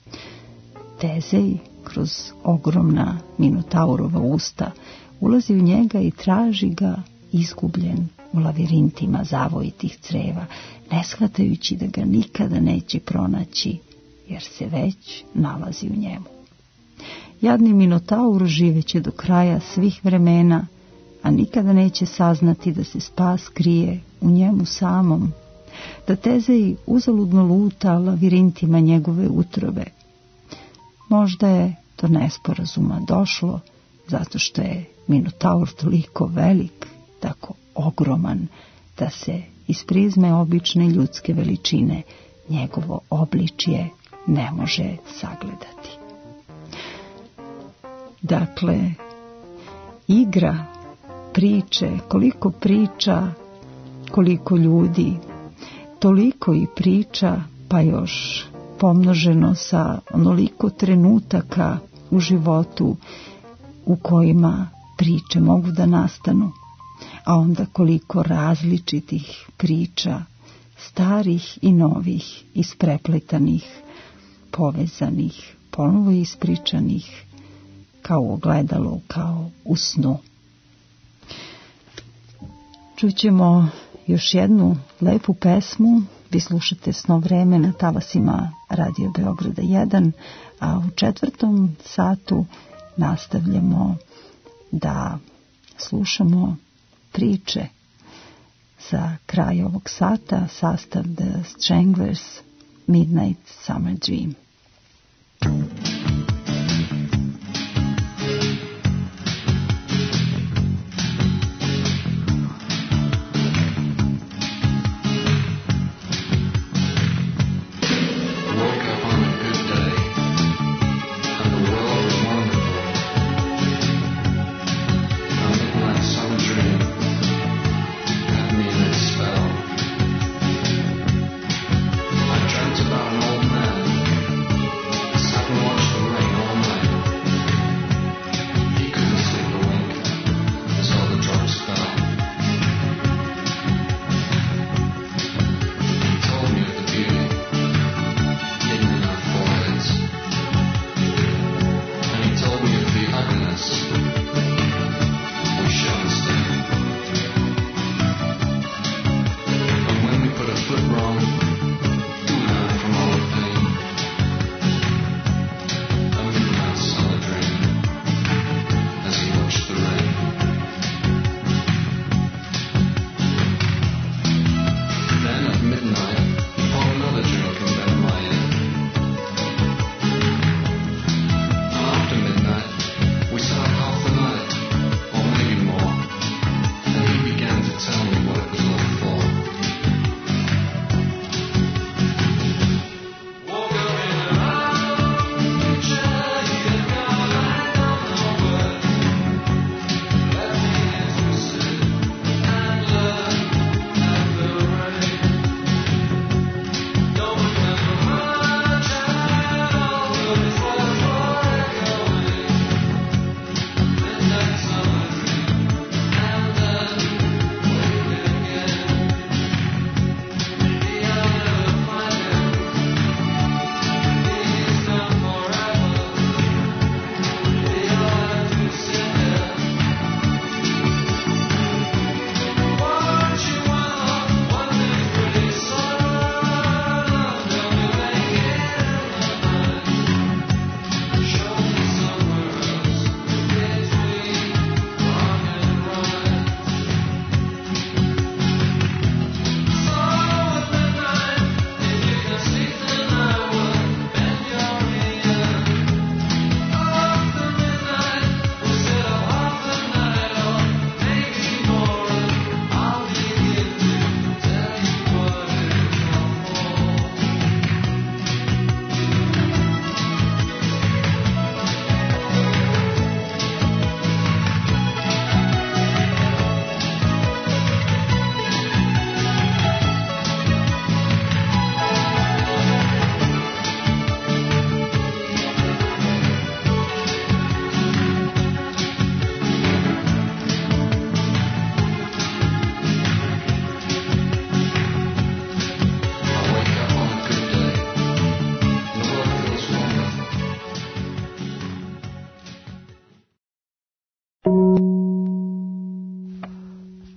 Tezej, kroz ogromna Minotaurova usta, ulazi u njega i traži ga izgubljen u lavirintima zavojitih creva, ne shvatajući da ga nikada neće pronaći, jer se već nalazi u njemu. Jadni Minotaur živeće do kraja svih vremena, a nikada neće saznati da se spas krije u njemu samom, da Tezej uzaludno luta lavirintima njegove utrobe. Možda je do nesporazuma došlo, zato što je Minotaur toliko velik, tako ogroman, da se iz prizme obične ljudske veličine njegovo obličje ne može sagledati. Dakle, igra, priče, koliko priča, koliko ljudi, toliko i priča, pa još pomnoženo sa onoliko trenutaka u životu u kojima priče mogu da nastanu, a onda koliko različitih priča, starih i novih, isprepletanih, povezanih, ponovo ispričanih, kao u ogledalu, kao u snu. Čućemo još jednu lepu pesmu. Vi slušate Snov vreme na talasima Radio Beograda 1, a u 4. satu nastavljamo da slušamo priče. Za kraj ovog sata sastav The Stranglers, Midnight Summer Dream.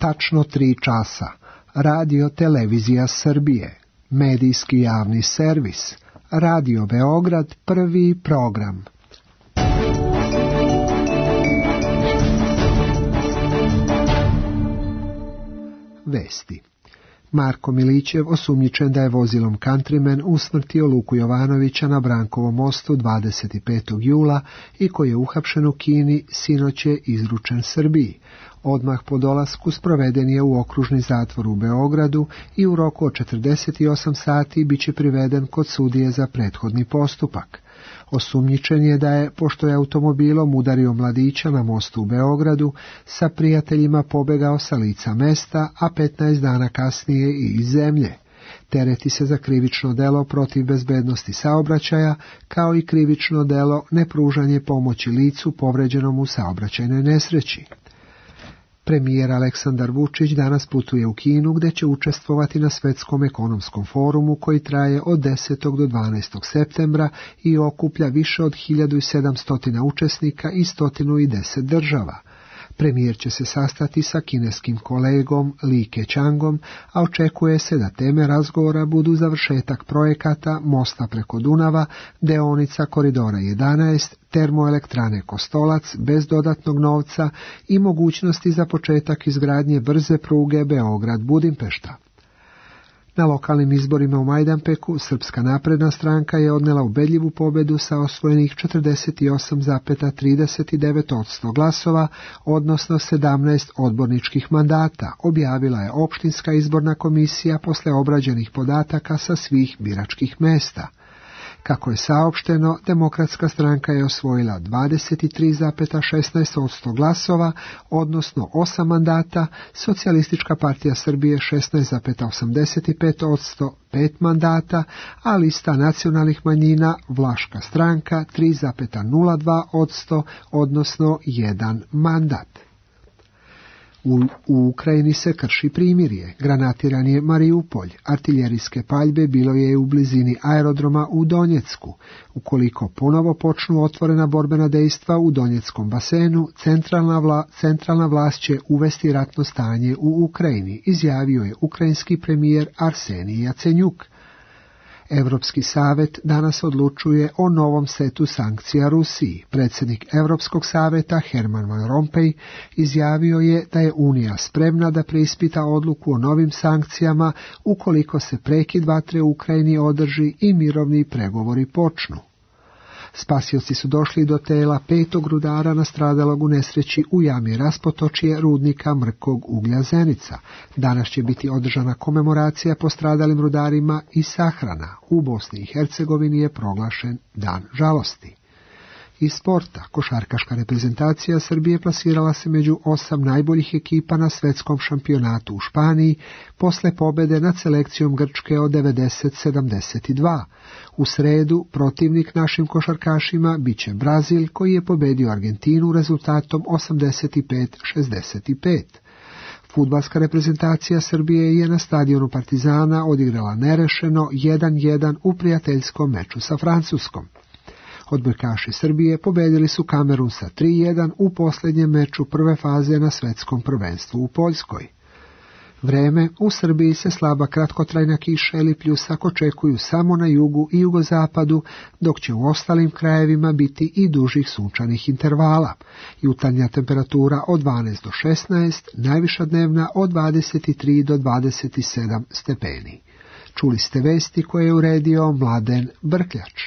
tačno 3 časa. Radio Televizija Srbije, medijski javni servis, Radio Beograd, prvi program. Vesti. Marko Milićev osumnjičen da je vozilom Countryman usmrtio Luku Jovanovića na Brankovom mostu 25. jula i koji je uhapšen u Kini, sinoć je izručen Srbiji. Odmah po dolasku sproveden je u okružni zatvor u Beogradu i u roku od 48 sati bit će priveden kod sudije za prethodni postupak. Osumnjičen je da je, pošto je automobilom udario mladića na mostu u Beogradu, sa prijateljima pobegao sa lica mesta, a 15 dana kasnije i iz zemlje. Tereti se za krivično delo protiv bezbednosti saobraćaja, kao i krivično delo nepružanje pomoći licu povređenom u saobraćajnoj nesreći. Premijer Aleksandar Vučić danas putuje u Kinu, gdje će učestvovati na Svetskom ekonomskom forumu koji traje od 10. do 12. septembra i okuplja više od 1700 učesnika i 110 država. Premijer će se sastati sa kineskim kolegom Li Keqiangom, a očekuje se da teme razgovora budu završetak projekata mosta preko Dunava, deonica koridora 11, termoelektrane Kostolac bez dodatnog novca i mogućnosti za početak izgradnje brze pruge Beograd-Budimpešta. Na lokalnim izborima u Majdanpeku Srpska napredna stranka je odnela ubedljivu pobedu sa osvojenih 48,39% glasova, odnosno 17 odborničkih mandata, objavila je opštinska izborna komisija posle obrađenih podataka sa svih biračkih mesta. Kako je saopšteno, Demokratska stranka je osvojila 23,16% glasova, odnosno 8 mandata, Socijalistička partija Srbije 16,85%, 5 mandata, a lista nacionalnih manjina Vlaška stranka 3,02%, odnosno 1 mandat. U Ukrajini se krši primirje, granatiran je Mariupolj, artiljerijske paljbe bilo je u blizini aerodroma u Donjecku. Ukoliko ponovo počnu otvorena borbena dejstva u Donjeckom basenu, centralna vlast će uvesti ratno stanje u Ukrajini, izjavio je ukrajinski premijer Arsenij Jacenjuk. Europski savet danas odlučuje o novom setu sankcija Rusiji. Predsjednik Europskog saveta Herman Van Rompuy izjavio je da je Unija spremna da preispita odluku o novim sankcijama ukoliko se prekid vatre u Ukrajini održi i mirovni pregovori počnu. Spasioci su došli do tela 5. rudara nastradalog u nesreći u jami raspotočje rudnika mrkog uglja Zenica. Danas će biti održana komemoracija postradalim rudarima i sahrana. U Bosni i Hercegovini je proglašen dan žalosti. Iz sporta, košarkaška reprezentacija Srbije plasirala se među 8 najboljih ekipa na svetskom šampionatu u Španiji posle pobede nad selekcijom Grčke od 90-72. U sredu protivnik našim košarkašima biće Brazil, koji je pobedio Argentinu rezultatom 85-65. Fudbalska reprezentacija Srbije je na stadionu Partizana odigrala nerešeno 1-1 u prijateljskom meču sa Francuskom. Odbojkaši Srbije pobedili su Kamerun sa 3-1 u posljednjem meču prve faze na svetskom prvenstvu u Poljskoj. Vreme, u Srbiji se slaba kratkotrajna kiša ili pljusak očekuju samo na jugu i jugozapadu, dok će u ostalim krajevima biti i dužih sunčanih intervala. Jutarnja temperatura od 12 do 16, najviša dnevna od 23 do 27 stepeni. Čuli ste vesti koje je uredio Mladen Brkljač.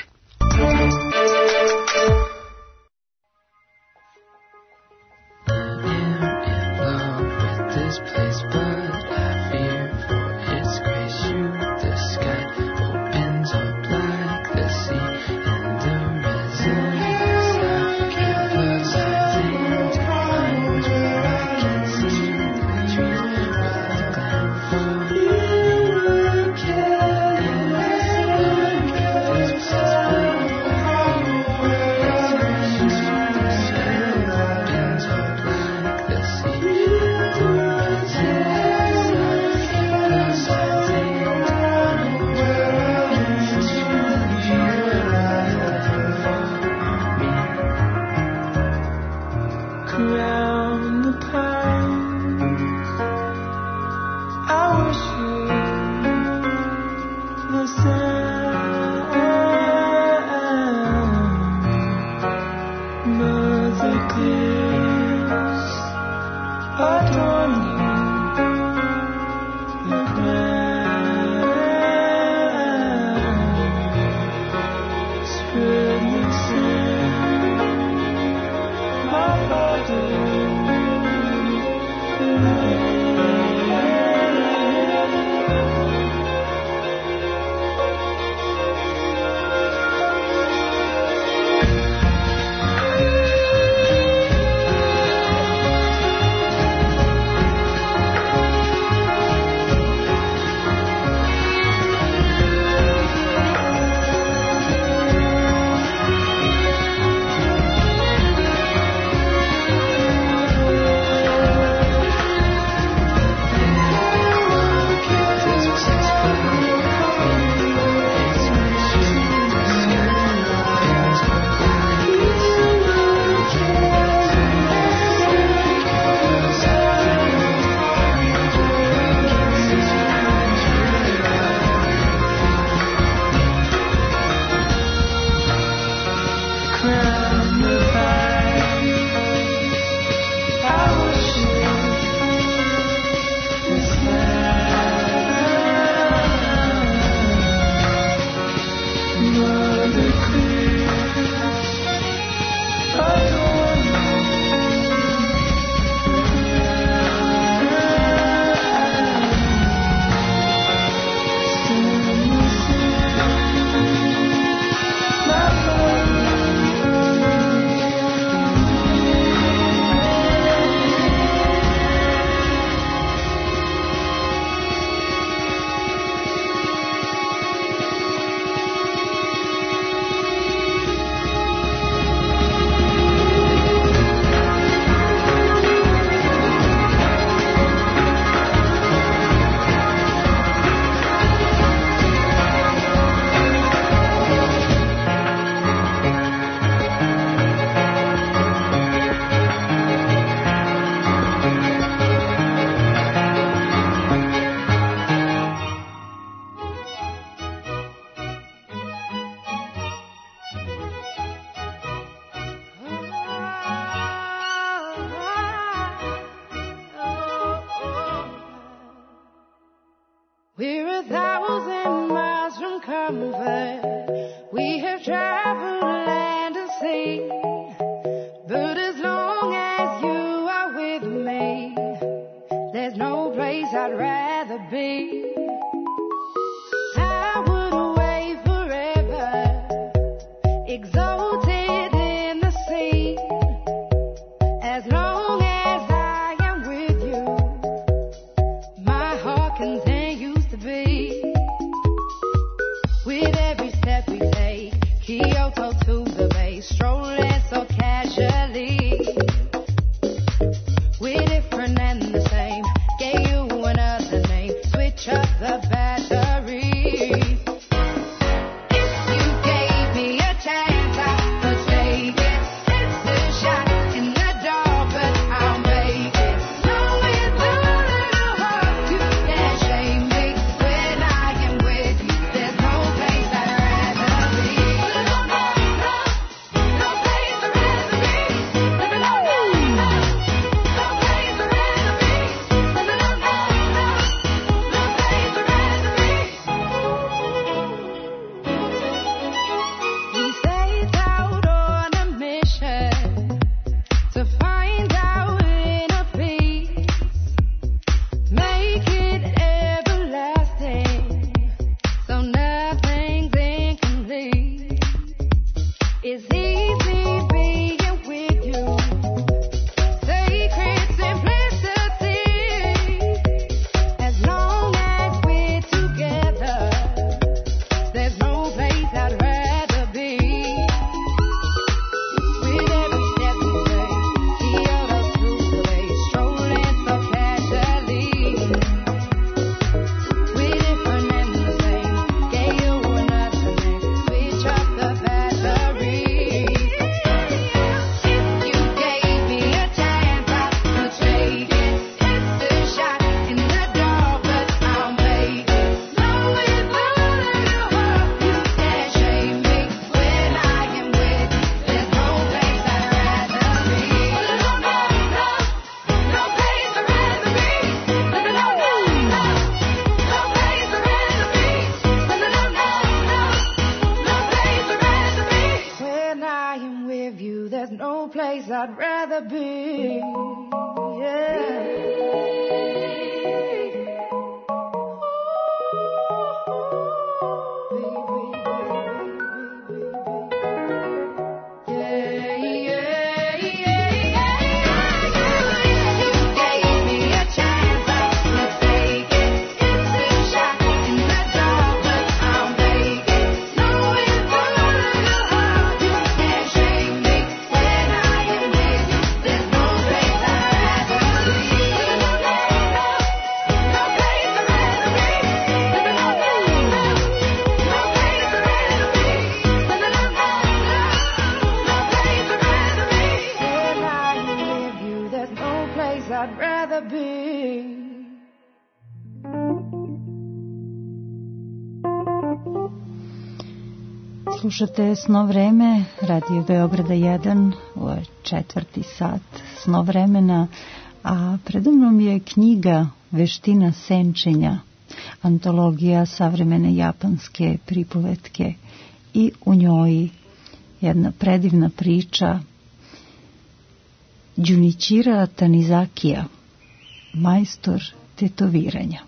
rather be. I would away forever, exalted in the sea. As long as I am with you, my heart continues to beat. With every step we take, Kyoto to the bay, strolling so casually. We're different and the same, gave you another name, switch up the battery. You gave me a chance, I could take it. It's a shot in the dark, but I'll make it. Knowing that you can't shame me when I am with you. There's no place I'd rather be. No place I'd rather be. Living on no place I'd rather be. Living on no place I'd rather be. We set out on a mission to find our inner peace, make it everlasting, so nothing's incomplete. It's easy being with you, sacred simplicity. As long as we're together, there's no place I'd rather be. With every step we take, Kyoto to the bay, strolling so casually. We're different and the same, gave you another name, switch up the battery. You gave me a chance, I could take it. It's a shot in the dark, but I'll make it. Knowing that you can't shame me when I am with you. There's no place I'd rather be. No place I'd rather be. Living on no place I'd rather be. Living on no place I'd rather be. When I am with you, there's no place I'd rather be. I'd rather be. Slušate Sno vreme, Radio Beograda 1, ovo je 4. sat Sno vremena, a predamnom je knjiga Veština senčenja, antologija savremene japanske pripovetke i u njoj jedna predivna priča Junichira Tanizakija, majstor tetoviranja.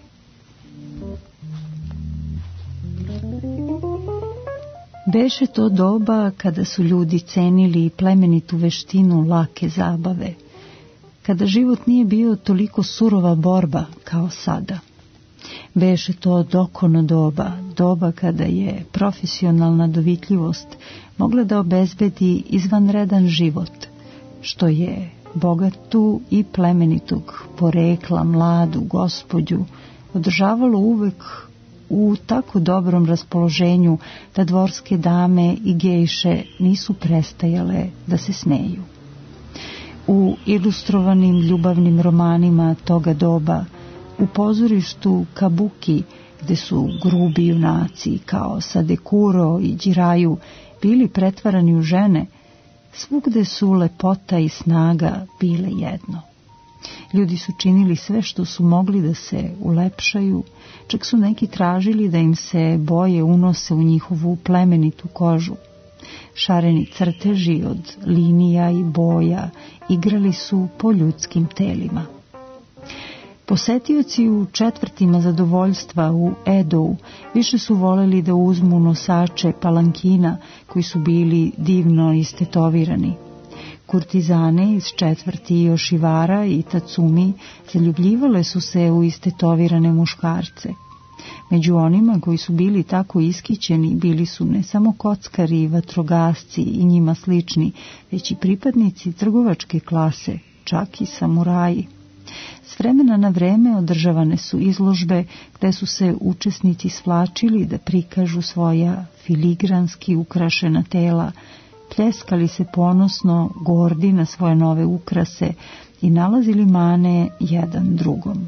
Beše to doba kada su ljudi cenili plemenitu veštinu lake zabave, kada život nije bio toliko surova borba kao sada. Beše to dokono doba kada je profesionalna dovitljivost mogla da obezbedi izvanredan život, što je bogatu i plemenitog porekla mladu gospođu održavalo uvek u tako dobrom raspoloženju da dvorske dame i gejše nisu prestajale da se smeju. U ilustrovanim ljubavnim romanima toga doba, u pozorištu kabuki, gde su grubi junaci kao Sadekuro i Jiraju bili pretvarani u žene, svugde su lepota i snaga bile jedno. Ljudi su činili sve što su mogli da se ulepšaju, čak su neki tražili da im se boje unose u njihovu plemenitu kožu. Šareni crteži od linija i boja igrali su po ljudskim telima. Posetioci u četvrtima zadovoljstva u Edou više su voleli da uzmu nosače palankina koji su bili divno istetovirani. Kurtizane iz četvrti Jošivara i Tatsumi zaljubljivale su se u istetovirane muškarce. Među onima koji su bili tako iskićeni bili su ne samo kockari, vatrogasci i njima slični, već i pripadnici trgovačke klase, čak i samuraji. S vremena na vreme održavane su izložbe gde su se učesnici svlačili da prikažu svoja filigranski ukrašena tela, pljeskali se ponosno, gordi na svoje nove ukrase i nalazili mane jedan drugom.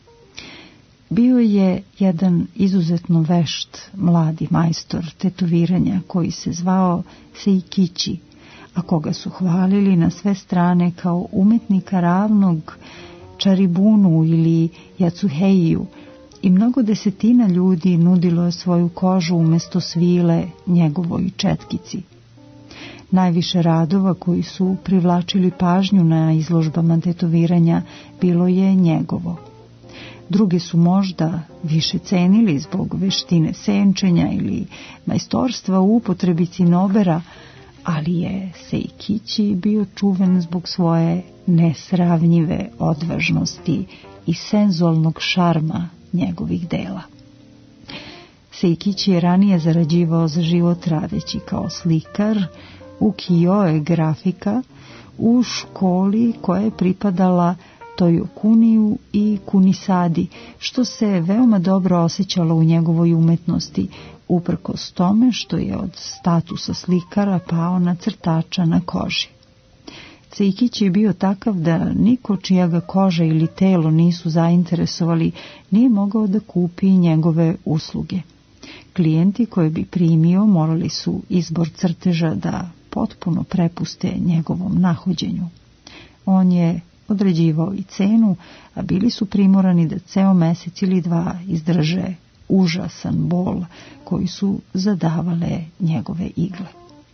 Bio je jedan izuzetno vešt mladi majstor tetoviranja koji se zvao Seikichi, a koga su hvalili na sve strane kao umetnika ravnog Čaribunu ili Jacuheiju, i mnogo desetina ljudi nudilo je svoju kožu umjesto svile njegovoj četkici. Najviše radova koji su privlačili pažnju na izložbama tetoviranja bilo je njegovo. Drugi su možda više cenili zbog veštine senčenja ili majstorstva u upotrebi cinobera, ali je Seikichi bio čuven zbog svoje nesravnjive odvažnosti i senzualnog šarma njegovih dela. Seikichi je ranije zarađivao za život radeći kao slikar, ukijo-e grafika, u školi koja je pripadala Tojokuniju i Kunisadi, što se veoma dobro osjećalo u njegovoj umetnosti, uprkos tome što je od statusa slikara pao na crtača na koži. Seikichi je bio takav da niko čija ga koža ili telo nisu zainteresovali nije mogao da kupi njegove usluge. Klijenti koje bi primio morali su izbor crteža da potpuno prepuste njegovom nahođenju. On je određivao i cenu, a bili su primorani da ceo mesec ili dva izdrže užasan bol koji su zadavale njegove igle.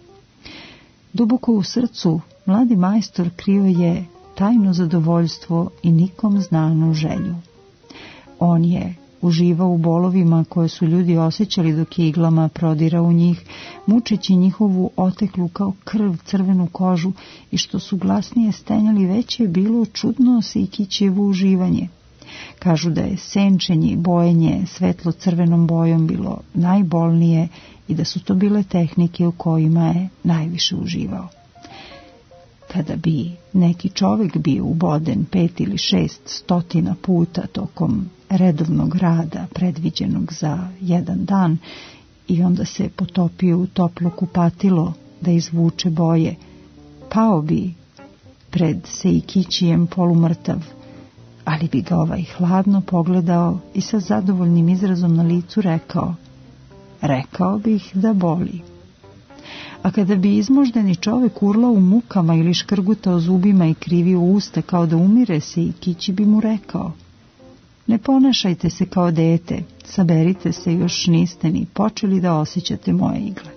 Duboko u srcu mladi majstor krio je tajno zadovoljstvo i nikom znanu želju. On je uživao u bolovima koje su ljudi osjećali dok je iglama prodirao u njih, mučeći njihovu oteklu kao krv crvenu kožu, i što su glasnije stenjali veće je bilo čudno Seikićevo uživanje. Kažu da je senčenje i bojenje svetlo crvenom bojom bilo najbolnije i da su to bile tehnike u kojima je najviše uživao. Kada bi neki čovjek bio uboden 5 ili 6 stotina puta tokom redovnog rada predviđenog za jedan dan i onda se potopio u toplo kupatilo da izvuče boje, pao bi pred Seikićijem polumrtav, ali bi ga ovaj hladno pogledao i sa zadovoljnim izrazom na licu rekao bih da boli. A kada bi izmoždeni čovjek urlao u mukama ili škrgutao zubima i krivio usta kao da umire, Seikići bi mu rekao: ne ponašajte se kao dete, saberite se, još niste ni počeli da osjećate moje igle.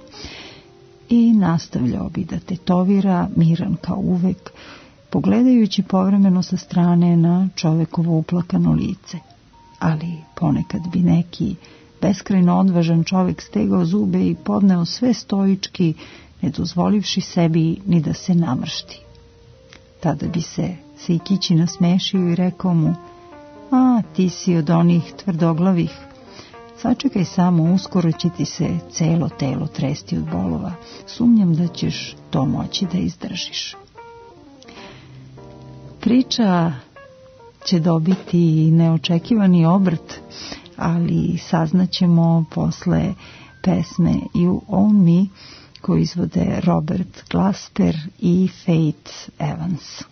I nastavljao bi da tetovira, miran kao uvek, pogledajući povremeno sa strane na čovekovo uplakano lice. Ali ponekad bi neki beskrajno odvažan čovjek stegao zube i podneo sve stoički, ne dozvolivši sebi ni da se namršti. Tada bi se Seikići nasmešio i rekao mu: a, ti si od onih tvrdoglavih. Sačekaj samo, uskoro će ti se celo telo tresti od bolova. Sumnjam da ćeš to moći da izdržiš. Priča će dobiti neočekivani obrt, ali saznaćemo posle pesme You Own Me koju izvode Robert Glasper i Faith Evans.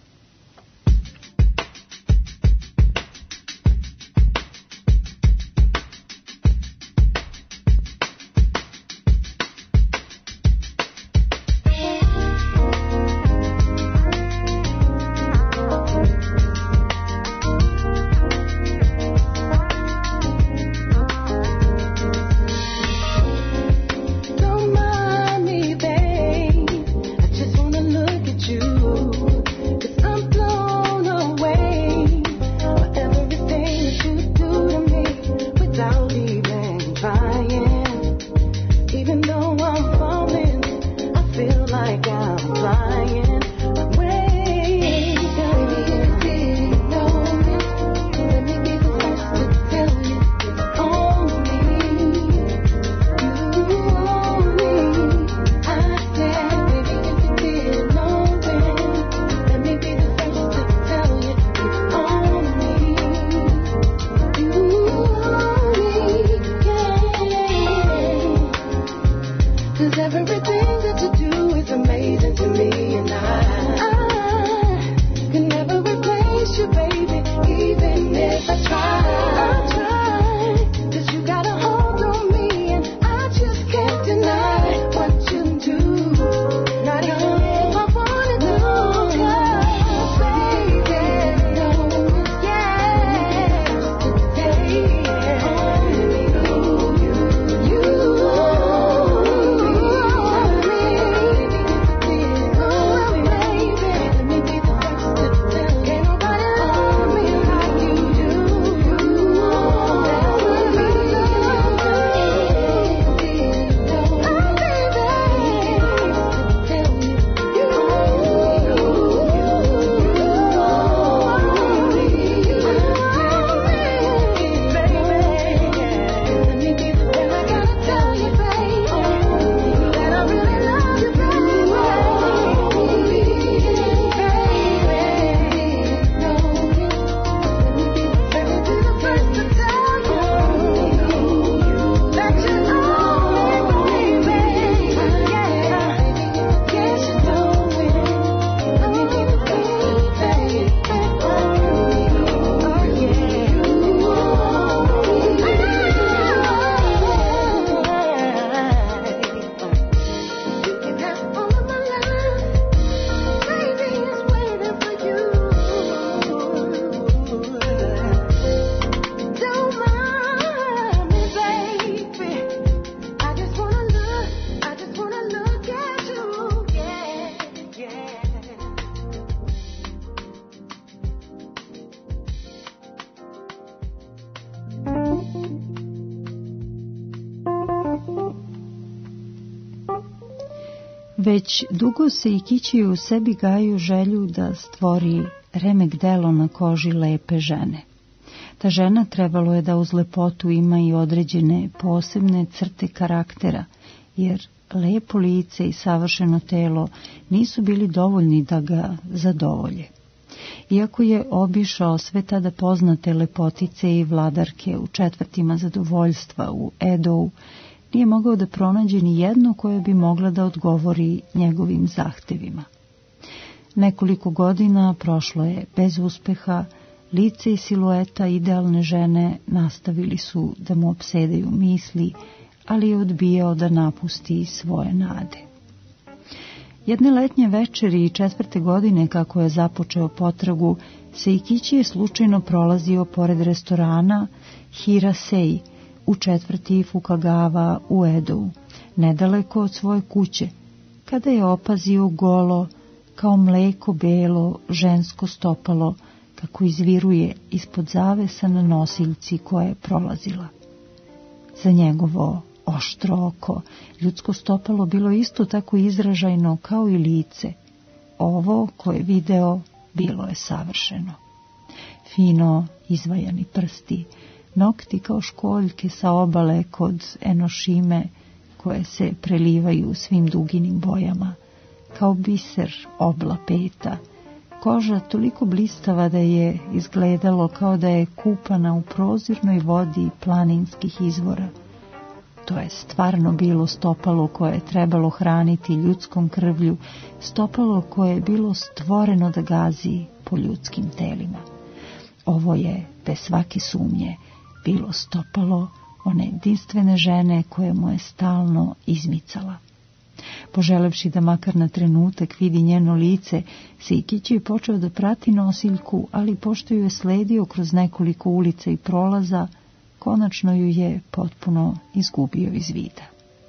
Don't mind me, babe. I just wanna look at you. Već dugo se Ikići u sebi gaju želju da stvori remek delo na koži lepe žene. Ta žena trebalo je da uz lepotu ima i određene posebne crte karaktera, jer lepo lice i savršeno telo nisu bili dovoljni da ga zadovolje. Iako je obišao sve tada poznate lepotice i vladarke u četvrtima zadovoljstva u Edou, nije mogao da pronađe ni jednu koja bi mogla da odgovori njegovim zahtevima. Nekoliko godina prošlo je bez uspeha, lice i silueta idealne žene nastavili su da mu opsedaju misli, ali je odbijao da napusti svoje nade. Jedne letnje večeri i 4. godine kako je započeo potragu, Seikići je slučajno prolazio pored restorana Hirasei u četvrti Fukagawa u Edou, nedaleko od svoje kuće, kada je opazio golo, kao mleko belo, žensko stopalo, kako izviruje ispod zavesa na nosiljci koja je prolazila. Za njegovo oštro oko ljudsko stopalo bilo isto tako izražajno kao i lice. Ovo koje je video bilo je savršeno. Fino izvajani prsti, nokti kao školjke sa obale kod Enošime koje se prelivaju svim duginim bojama, kao biser obla peta, koža toliko blistava da je izgledalo kao da je kupana u prozirnoj vodi planinskih izvora. To je stvarno bilo stopalo koje je trebalo hraniti ljudskom krvlju, stopalo koje je bilo stvoreno da gazi po ljudskim telima. Ovo je, bez svake sumnje, bilo stopalo one jedinstvene žene koje mu je stalno izmicala. Poželevši da makar na trenutak vidi njeno lice, Seikići je počeo da prati nosiljku, ali pošto ju je sledio kroz nekoliko ulica i prolaza, konačno ju je potpuno izgubio iz vida.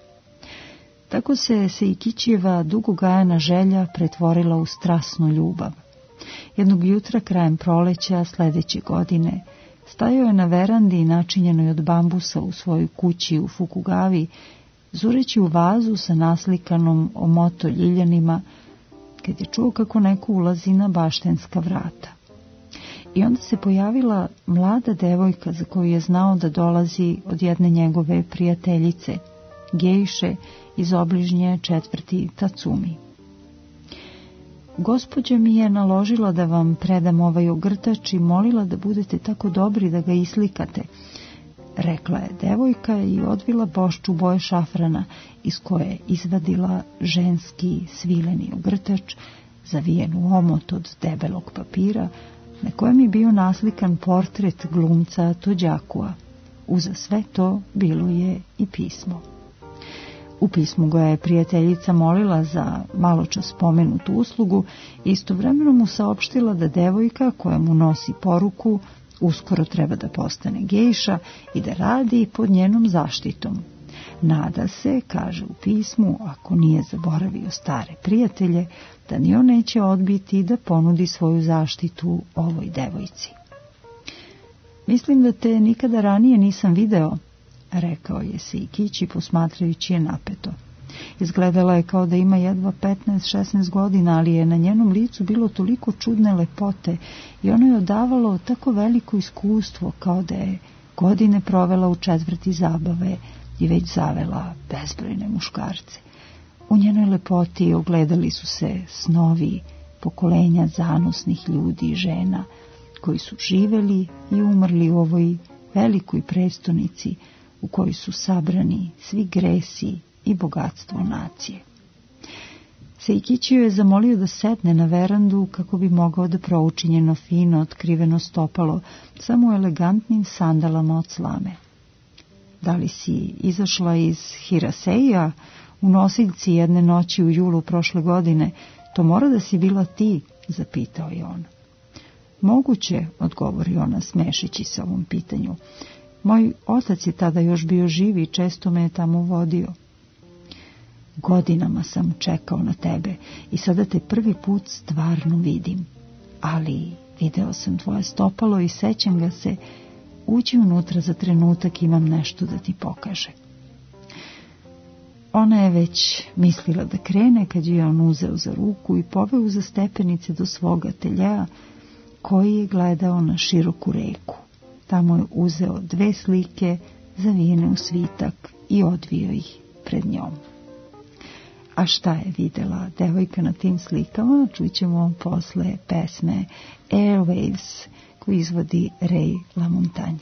Tako se Seikićijeva dugo gajana želja pretvorila u strasnu ljubav. Jednog jutra krajem proleća sledeće godine stajao je na verandi načinjenoj od bambusa u svojoj kući u Fukugavi, zureći u vazu sa naslikanom omoto ljiljanima, kad je čuo kako neko ulazi na baštenska vrata. I onda se pojavila mlada devojka za koju je znao da dolazi od jedne njegove prijateljice, gejše iz obližnje četvrti Tatsumi. Gospođa mi je naložila da vam predam ovaj ogrtač i molila da budete tako dobri da ga islikate, rekla je devojka i odvila bošču boje šafrana, iz koje je izvadila ženski svileni ogrtač, zavijen u omot od debelog papira, na kojem je bio naslikan portret glumca Tođakua. Uza sve to bilo je i pismo. U pismu ga je prijateljica molila za maločas spomenutu uslugu i istovremeno mu saopštila da devojka koja mu nosi poruku uskoro treba da postane gejša i da radi pod njenom zaštitom. Nada se, kaže u pismu, ako nije zaboravio stare prijatelje, da ni on neće odbiti da ponudi svoju zaštitu ovoj devojci. Mislim da te nikada ranije nisam video, rekao je Seikići posmatrajući je napeto. Izgledala je kao da ima jedva 15-16 godina, ali je na njenom licu bilo toliko čudne lepote i ono je odavalo tako veliko iskustvo, kao da je godine provela u četvrti zabave i već zavela bezbrojne muškarce. U njenoj lepoti ogledali su se snovi pokolenja zanosnih ljudi i žena koji su živeli i umrli u ovoj velikoj prestonici u kojoj su sabrani svi gresi i bogatstvo nacije. Seikići je zamolio da sedne na verandu kako bi mogao da prouči njeno fino otkriveno stopalo samo u elegantnim sandalama od slame. Da li si izašla iz Hiraseija u nosiljci jedne noći u julu prošle godine? To mora da si bila ti, zapitao je on. Moguće, odgovori ona smešeći se ovom pitanju. Moj otac je tada još bio živ i često me je tamo vodio. Godinama sam čekao na tebe i sada te prvi put stvarno vidim. Ali video sam tvoje stopalo i sećam ga se. Uđi unutra za trenutak, imam nešto da ti pokaže. Ona je već mislila da krene kad je on uzeo za ruku i poveo za stepenice do svog ateljea koji je gledao na široku reku. Tamo je uzeo 2 slike zavijene u svitak i odvio ih pred njom. A šta je videla devojka na tim slikama, čućemo posle pesme Airwaves koju izvodi Ray LaMontagne.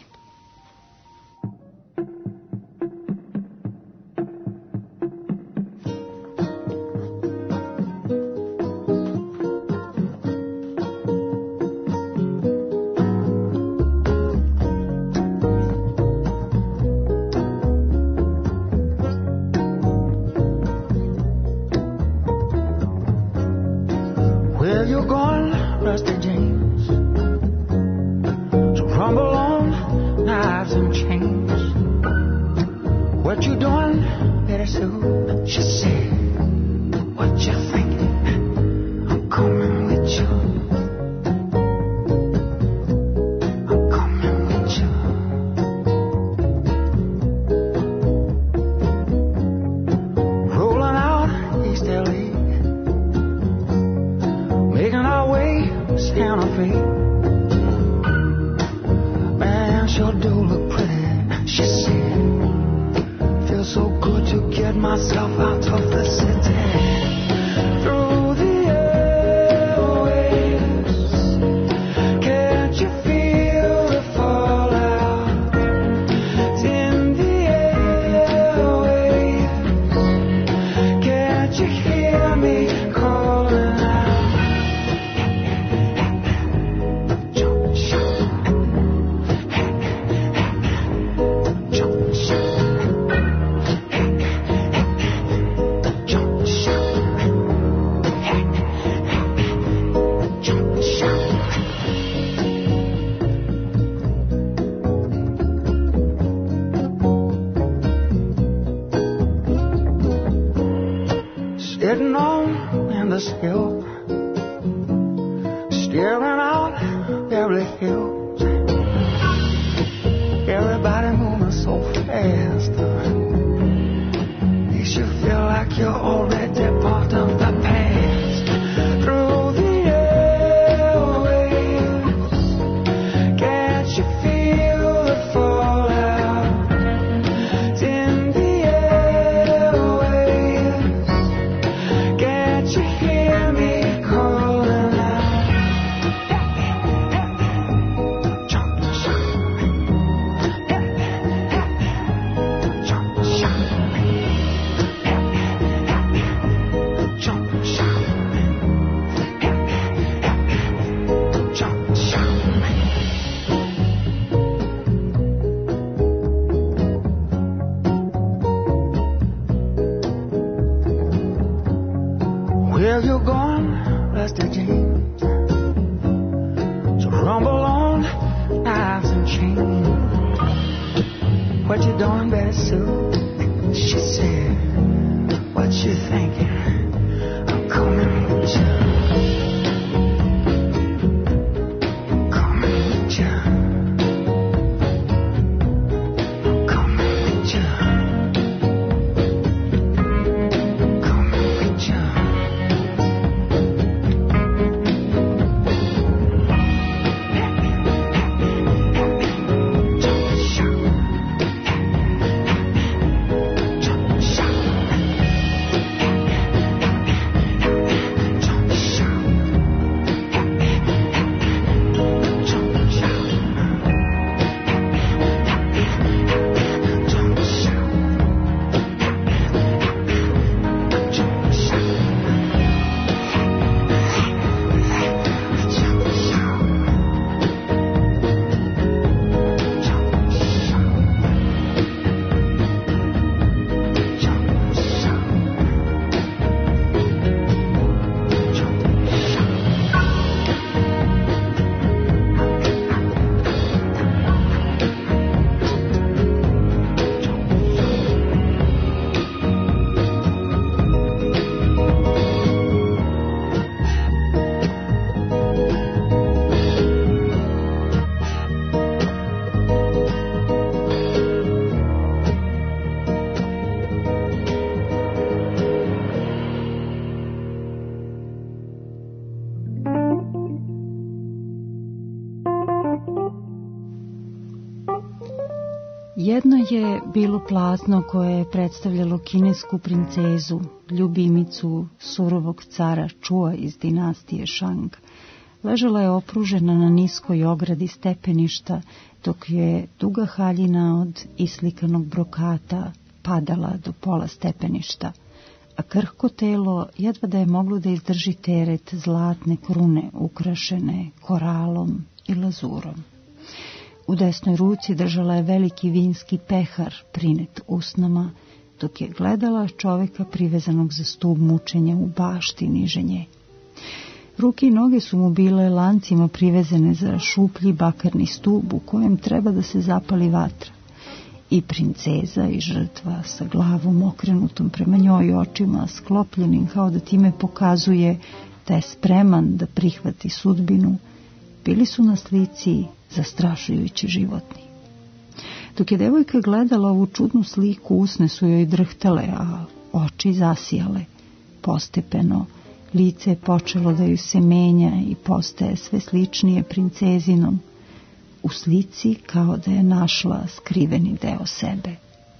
Jedno je bilo platno koje je predstavljalo kinesku princezu, ljubimicu surovog cara Čua iz dinastije Šang. Ležala je opružena na niskoj ogradi stepeništa, dok je duga haljina od islikanog brokata padala do pola stepeništa, a krhko telo jedva da je moglo da izdrži teret zlatne krune ukrašene koralom i lazurom. U desnoj ruci držala je veliki vinski pehar prinet usnama, dok je gledala čoveka privezanog za stub mučenja u bašti niže nje. Ruke i noge su mu bile lancima privezane za šuplji bakarni stub u kojem treba da se zapali vatra. I princeza i žrtva sa glavom okrenutom prema njoj, očima sklopljenim kao da time pokazuje da je spreman da prihvati sudbinu, bili su na slici zastrašujuće životni. Dok je devojka gledala ovu čudnu sliku, usne su joj drhtale, a oči zasijale. Postepeno lice je počelo da ju se menja i postaje sve sličnije princezinom. U slici kao da je našla skriveni deo sebe.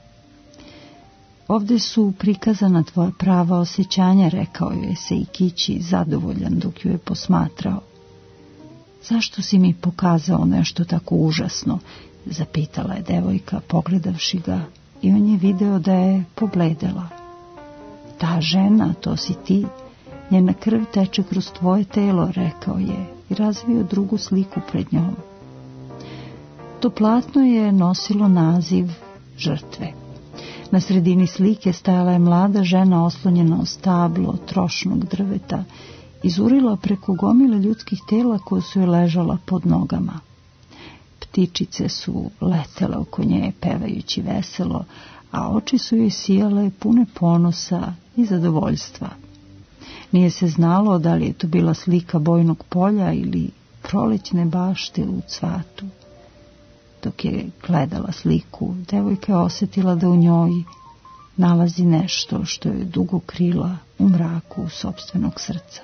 Ovde su prikazana tvoja prava osjećanja, rekao joj se i Kići, zadovoljan dok ju je posmatrao. Zašto si mi pokazao nešto tako užasno? Zapitala je devojka, pogledavši ga, i on je video da je pobledela. Ta žena, to si ti, njena krv teče kroz tvoje telo, rekao je i razvio drugu sliku pred njom. To platno je nosilo naziv žrtve. Na sredini slike stajala je mlada žena oslonjena o stablo trošnog drveta, izurila preko gomile ljudskih tela koje su joj ležala pod nogama. Ptičice su letele oko nje pevajući veselo, a oči su joj sijale pune ponosa i zadovoljstva. Nije se znalo da li je to bila slika bojnog polja ili prolećne bašte u cvatu. Dok je gledala sliku, devojka je osjetila da u njoj nalazi nešto što je dugo krila u mraku sopstvenog srca.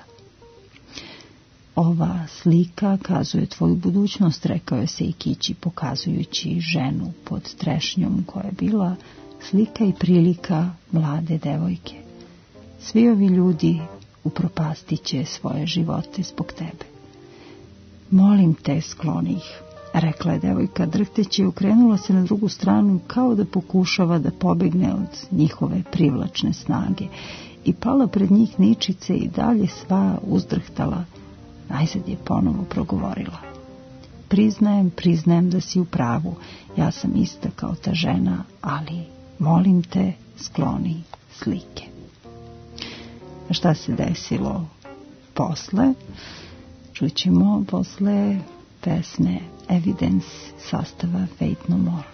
Ova slika kazuje tvoju budućnost, rekao je se i Kići, pokazujući ženu pod trešnjom koja je bila slika i prilika mlade devojke. Svi ovi ljudi upropastit će svoje živote zbog tebe. Molim te, skloni ih, rekla je devojka, drhteći, okrenula se na drugu stranu kao da pokušava da pobegne od njihove privlačne snage i pala pred njih ničice i dalje sva uzdrhtala. Najzad je ponovo progovorila. Priznajem da si u pravu, ja sam ista kao ta žena, ali molim te, skloni slike. Šta se desilo posle? Čućemo posle pesme Evidence sastava Faith No More.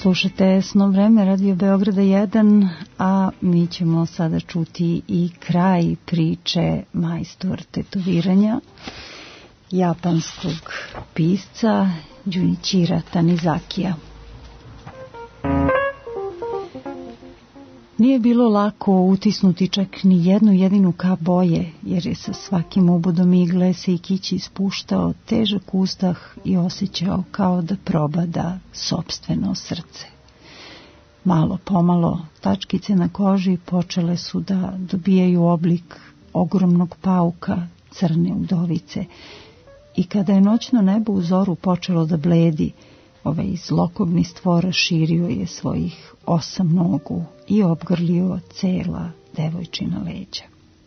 Slušate Sno vreme Radio Beograda 1, a mi ćemo sada čuti i kraj priče majstor tetoviranja japanskog pisca Junichira Tanizakija. Nije bilo lako utisnuti čak ni jednu jedinu kap boje, jer je sa svakim ubodom igle Seikići ispuštao težak uzdah i osjećao kao da probada sopstveno srce. Malo pomalo tačkice na koži počele su da dobijaju oblik ogromnog pauka, crne udovice, i kada je noćno nebo u zoru počelo da bledi, ovaj zlokobni stvor raširio je svojih 8 nogu i obgrlio cela devojčina leđa.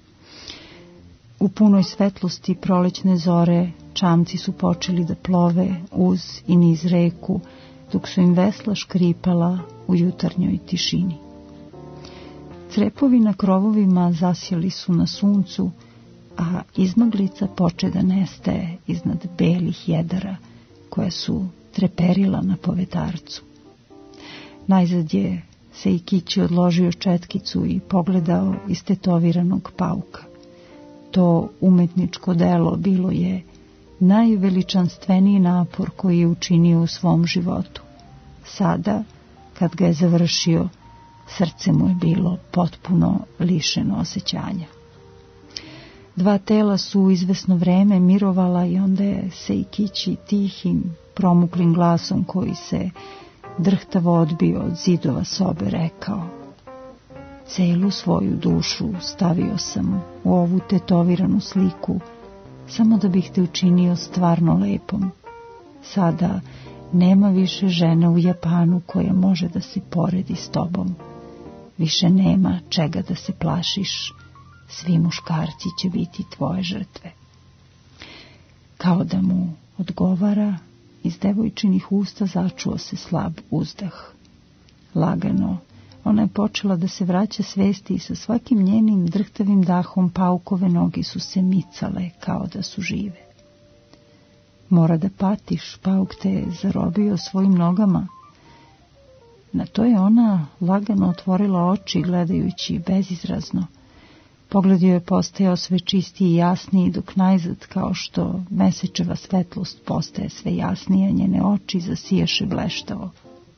U punoj svetlosti prolećne zore čamci su počeli da plove uz i niz reku, dok su im vesla škripala u jutarnjoj tišini. Crepovi na krovovima zasjeli su na suncu, a izmaglica poče da nestaje iznad belih jedara koja su treperila na povetarcu. Najzad je Seikići odložio četkicu i pogledao istetoviranog pauka. To umetničko delo bilo je najveličanstveniji napor koji je učinio u svom životu. Sada, kad ga je završio, srce mu je bilo potpuno lišeno osjećanja. 2 tela su izvesno vreme mirovala i onda je Seikići tihim, promuklim glasom koji se drhtavo odbio od zidova sobe rekao: celu svoju dušu stavio sam u ovu tetoviranu sliku, samo da bih te učinio stvarno lepom. Sada nema više žene u Japanu koja može da se poredi s tobom. Više nema čega da se plašiš, svi muškarci će biti tvoje žrtve. Kao da mu odgovara, iz devojčinih usta začuo se slab uzdah. Lagano, ona je počela da se vraća svesti i sa svakim njenim drhtavim dahom paukove noge su se micale kao da su žive. Mora da patiš, pauk te je zarobio svojim nogama. Na to je ona lagano otvorila oči gledajući bezizrazno. Pogled joj je postajao sve čistiji i jasniji, dok najzad, kao što mesečeva svetlost postaje sve jasnija, njene oči zasijaše bleštavo.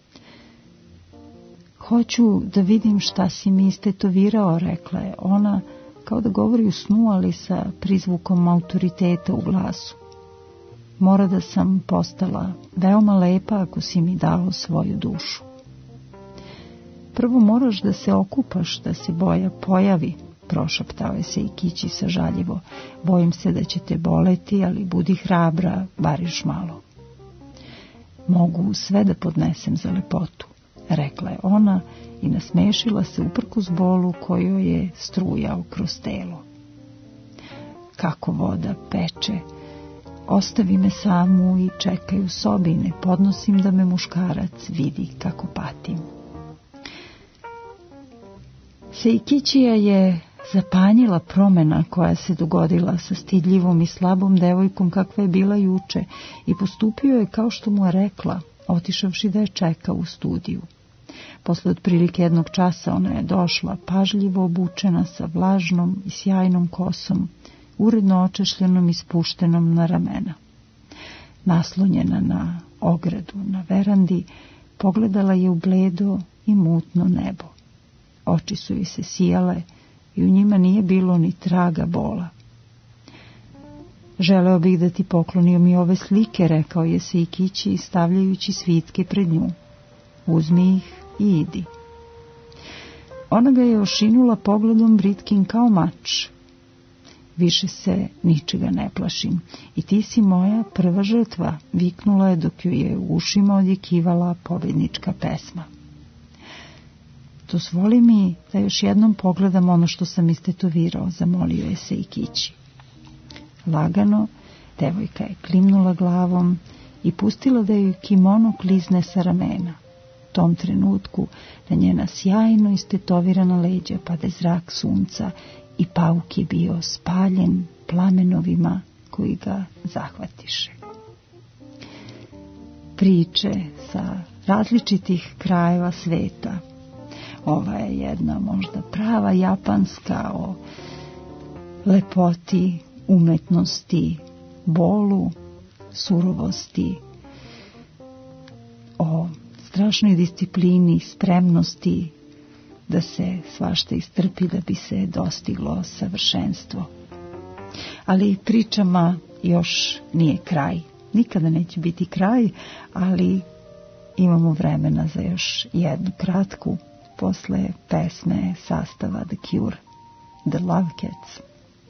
Hoću da vidim šta si mi istetovirao, rekla je ona, kao da govori u snu, ali sa prizvukom autoriteta u glasu. Mora da sam postala veoma lepa ako si mi dao svoju dušu. Prvo moraš da se okupaš, da se boja pojavi, prošaptao je Seikići sažaljivo. Bojim se da će te boleti, ali budi hrabra, bar još malo. Mogu sve da podnesem za lepotu, rekla je ona i nasmešila se uprkos bolu koju je strujao kroz telo. Kako voda peče, ostavi me samu i čekaj u sobi, ne podnosim da me muškarac vidi kako patim. Seikićija je zapanjila promjena koja se dogodila sa stidljivom i slabom devojkom kakva je bila juče i postupio je kao što mu je rekla, otišavši da je čeka u studiju. Posle otprilike 1 časa ona je došla, pažljivo obučena sa vlažnom i sjajnom kosom, uredno očešljenom i spuštenom na ramena. Naslonjena na ogradu na verandi, pogledala je u bledo i mutno nebo. Oči su joj se sijale i u njima nije bilo ni traga bola. Želeo bih da ti poklonio mi ove slike, rekao je Seikići stavljajući svitke pred nju. Uzmi ih i idi. Ona ga je ošinula pogledom britkim kao mač. Više se ničega ne plašim i ti si moja prva žrtva, viknula je dok joj je u ušima odjekivala pobjednička pesma. Dozvoli mi da još jednom pogledam ono što sam istetovirao, zamolio je Seikići. Lagano, devojka je klimnula glavom i pustila da joj kimono klizne sa ramena. U tom trenutku na njena sjajno istetovirana leđa pade zrak sunca i pauk je bio spaljen plamenovima koji ga zahvatiše. priče sa različitih krajeva sveta. Ova je jedna možda prava japanska o lepoti, umetnosti, bolu, surovosti, o strašnoj disciplini, spremnosti da se svašta istrpi da bi se dostiglo savršenstvo. Ali pričama još nije kraj. Nikada neće biti kraj, ali imamo vremena za još jednu kratku posle pesme sastava The Cure, The Love Cats.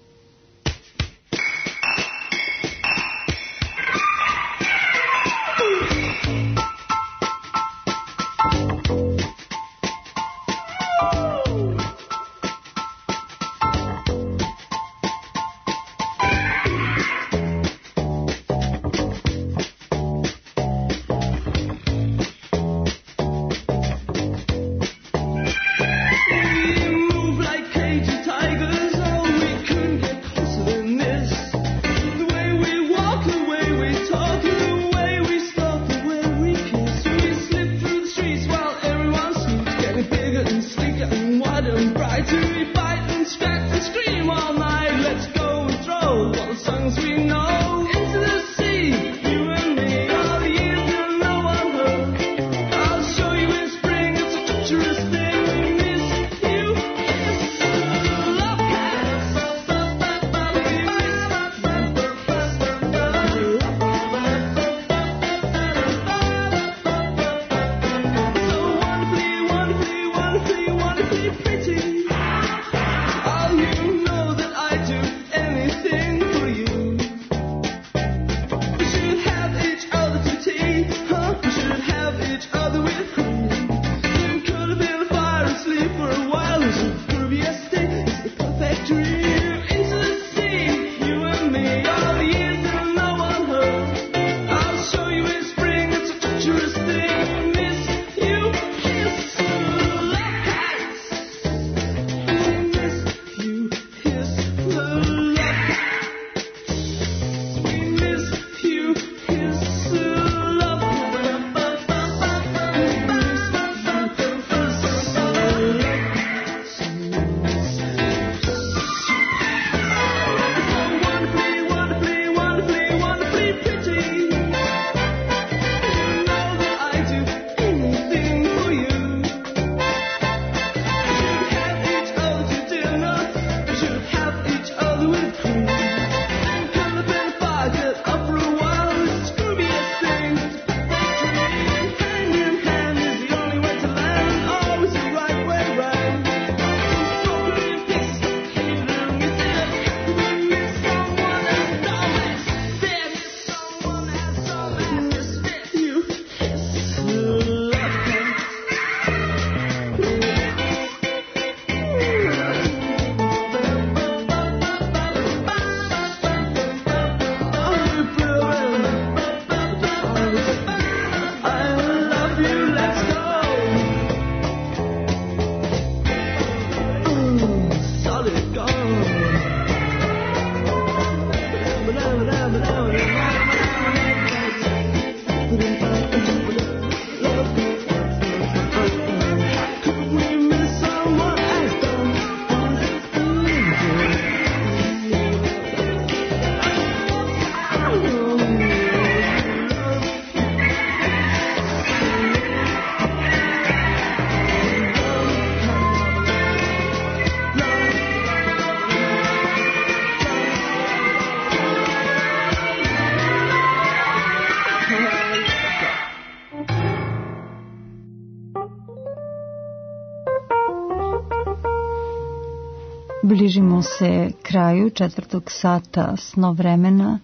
Bližimo se kraju 4. sata snovremena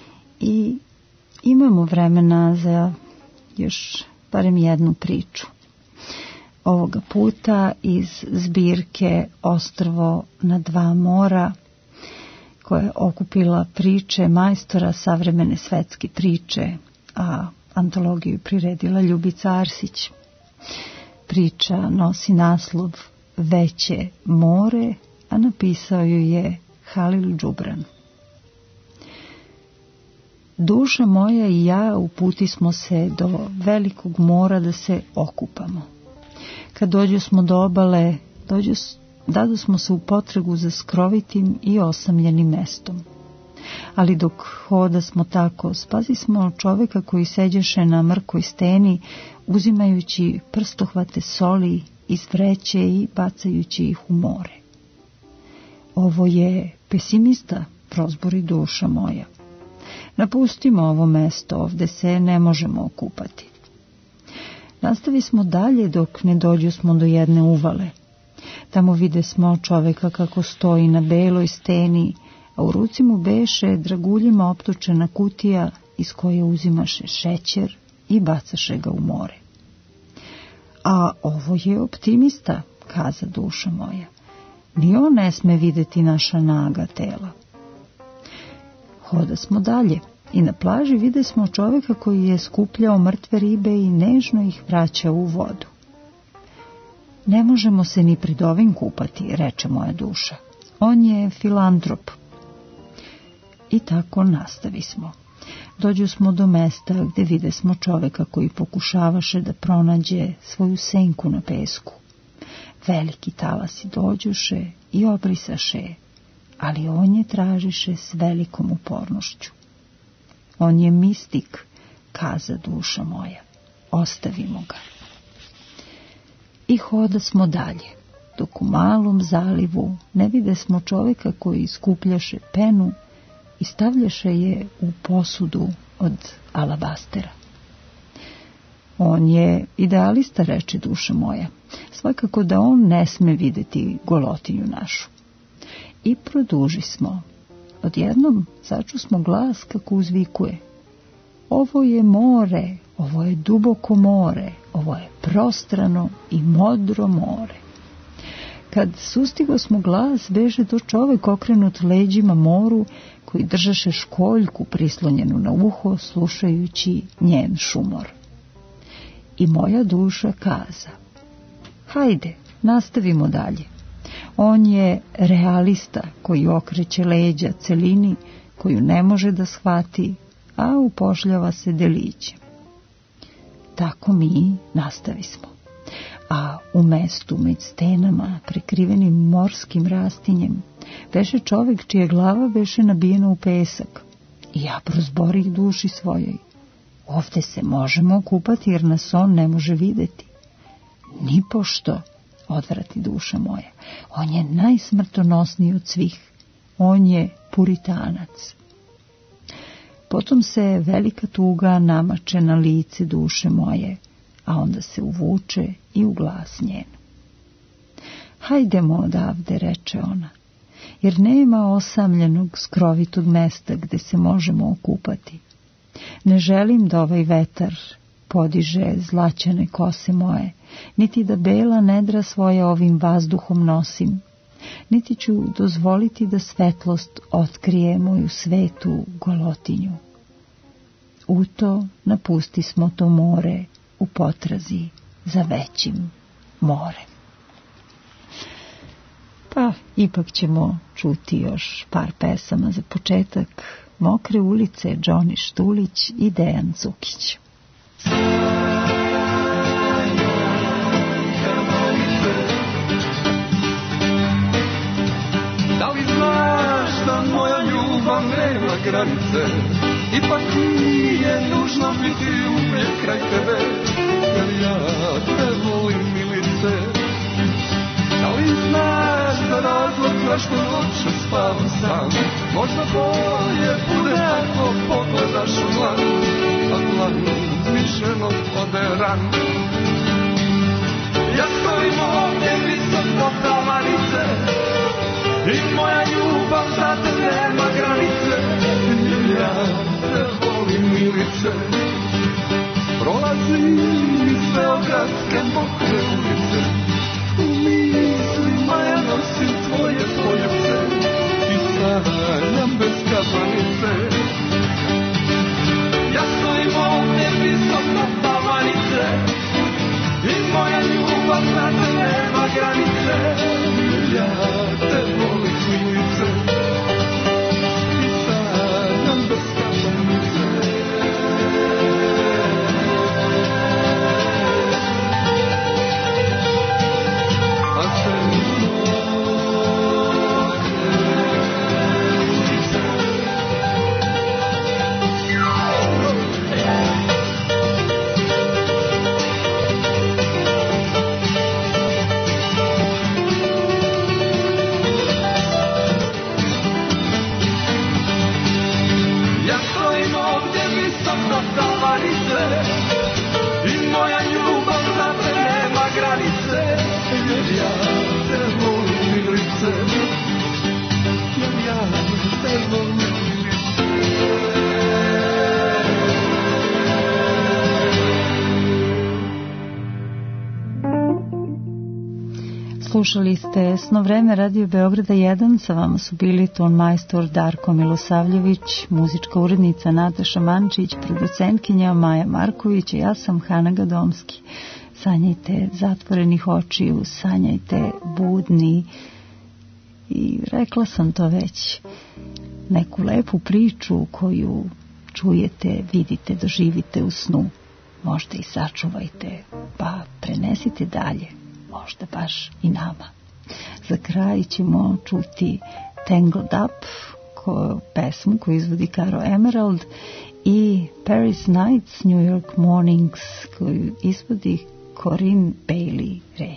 i imamo vremena za još barem jednu priču. Ovoga puta iz zbirke Ostrvo na dva mora, koja je okupila priče majstora savremene svetske priče, a antologiju priredila Ljubica Arsić. Priča nosi naslov Veće more, a napisao ju je Halil Džubran. Duša moja i ja uputi smo se do velikog mora da se okupamo. Kad dođu smo do obale, dadu smo se u potragu za skrovitim i osamljenim mestom. Ali dok hoda smo tako, spazi smo čoveka koji seđeše na mrkoj steni, uzimajući prstohvate soli iz vreće i bacajući ih u more. Ovo je pesimista, prozbori duša moja. Napustimo ovo mesto, ovde se ne možemo okupati. Nastavi smo dalje dok ne dođu smo do jedne uvale. Tamo vide smo čoveka kako stoji na beloj steni, a u ruci mu beše draguljima optočena kutija iz koje uzimaše šećer i bacaše ga u more. A ovo je optimista, kaza duša moja. Ni on ne sme videti naša naga tela. Hoda smo dalje i na plaži vide smo čoveka koji je skupljao mrtve ribe i nežno ih vraćao u vodu. Ne možemo se ni pred ovim kupati, reče moja duša. On je filantrop. I tako nastavi smo. Dođu smo do mesta gde vide smo čoveka koji pokušavaše da pronađe svoju senku na pesku. Veliki talasi dođuše i obrisaše, ali on je tražiše s velikom upornošću. On je mistik, kaza duša moja. Ostavimo ga. I hoda smo dalje, dok u malom zalivu ne vide smo čoveka koji skupljaše penu i stavljaše je u posudu od alabastera. On je idealista, reče duša moja. Svakako da on ne sme videti golotinju našu. I produži smo. Odjednom začu smo glas kako uzvikuje. Ovo je more, ovo je duboko more, ovo je prostrano i modro more. Kad sustigo smo glas, beže to čovek okrenut leđima moru, koji držaše školjku prislonjenu na uho, slušajući njen šumor. I moja duša kaza. Hajde, nastavimo dalje. On je realista koji okreće leđa celini, koju ne može da shvati, a upošljava se delićem. Tako mi nastavismo. A u mestu med stenama, prekrivenim morskim rastinjem, beše čovek čija glava beše nabijena u pesak. I ja prozborih duši svojoj. Ovde se možemo okupati jer nas on ne može videti. Nipošto, odvrati duša moja. On je najsmrtonosniji od svih. On je puritanac. Potom se velika tuga namače na lice duše moje, a onda se uvuče i u glas njen. Hajdemo odavde, reče ona, jer nema osamljenog skrovitog mesta gde se možemo okupati. Ne želim da ovaj vetar podiže zlaćene kose moje, niti da bela nedra svoje ovim vazduhom nosim, niti ću dozvoliti da svetlost otkrije moju svetu golotinju. U to napusti smo to more u potrazi za većim morem. Pa ipak ćemo čuti još par pesama za početak. Mokre ulice, Džoni Štulić i Dejan Cukić. Da li znaš da moja ljubav nema granice? Ipak nije nužno biti uvijek kraj tebe, jer ja te volim, milice. Da li znaš da razlog zašto noću spavam sam? Možda bolje bude ako pogledaš u dlanu, a dlanu zmišljeno oderan. Ja stojim ovdje visoko plavanice i moja ljubav za te nema granice, jer ja te volim, milice. Prolazim iz beogradske mokre ulice, u mislima ja nosim tvoje poljubce i sanjam bez kabanice. Ja stojim ovdje visoko plavanice i moja ljubav za te nema granice, ja te volim, milice. sam sasavanice i moja ljubav za te nema granice, jer ja te volim milice, jer ja te volim milice. Slušali ste Snovreme Radio Beograda 1, sa vama su bili tonmajstor Darko Milosavljević, muzička urednica Nataša Mančić, producentkinja Maja Marković, ja sam Hana Gadomski. Sanjajte zatvorenih očiju, sanjajte budni i rekla sam to već, neku lepu priču koju čujete, vidite, doživite u snu. Možda i sačuvajte, pa prenesite dalje. Možda baš i nama. Za kraj ćemo čuti Tangled Up, pesmu koju izvodi Caro Emerald, i Paris Nights, New York Mornings, koju izvodi Corinne Bailey Rae.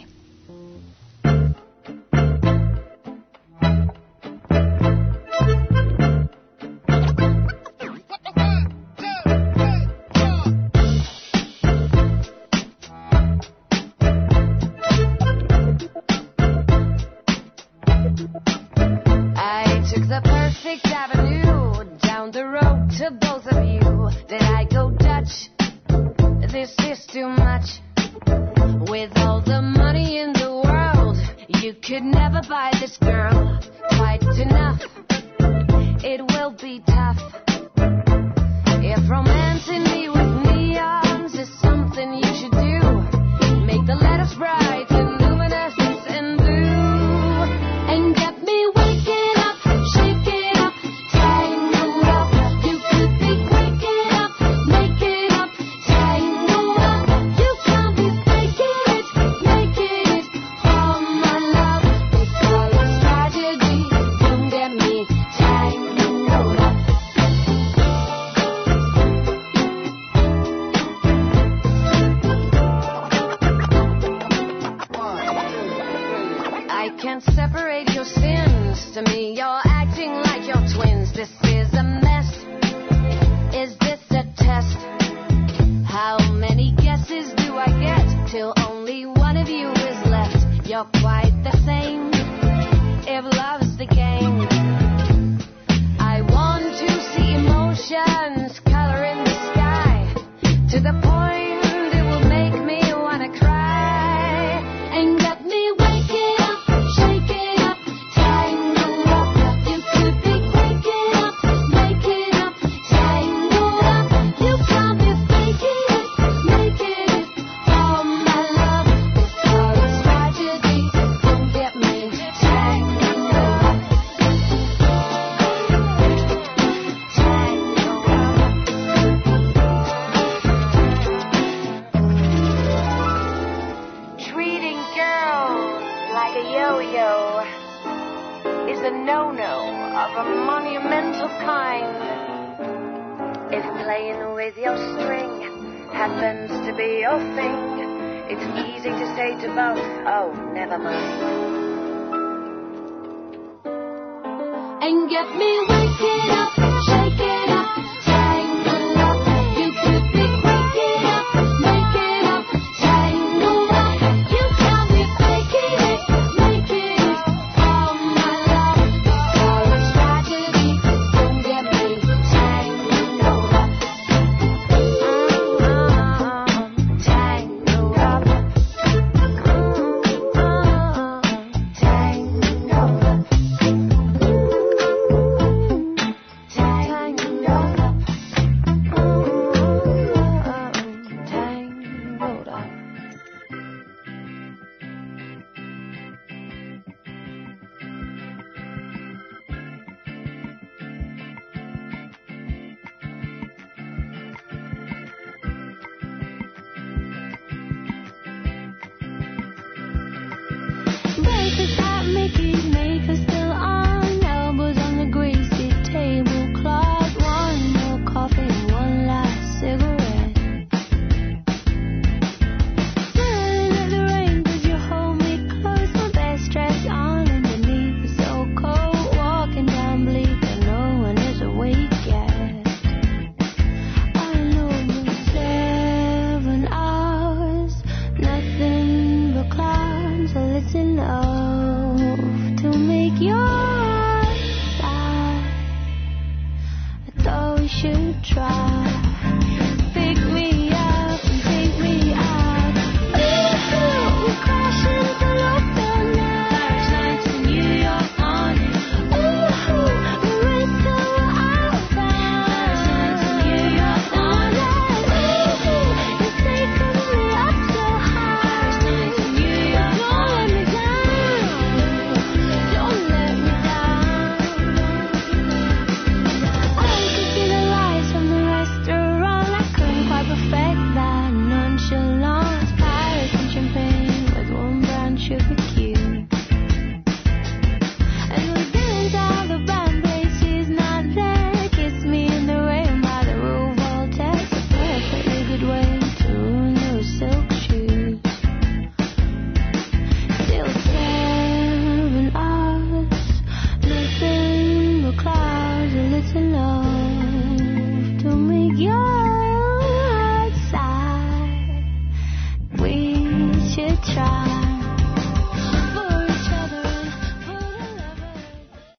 should try.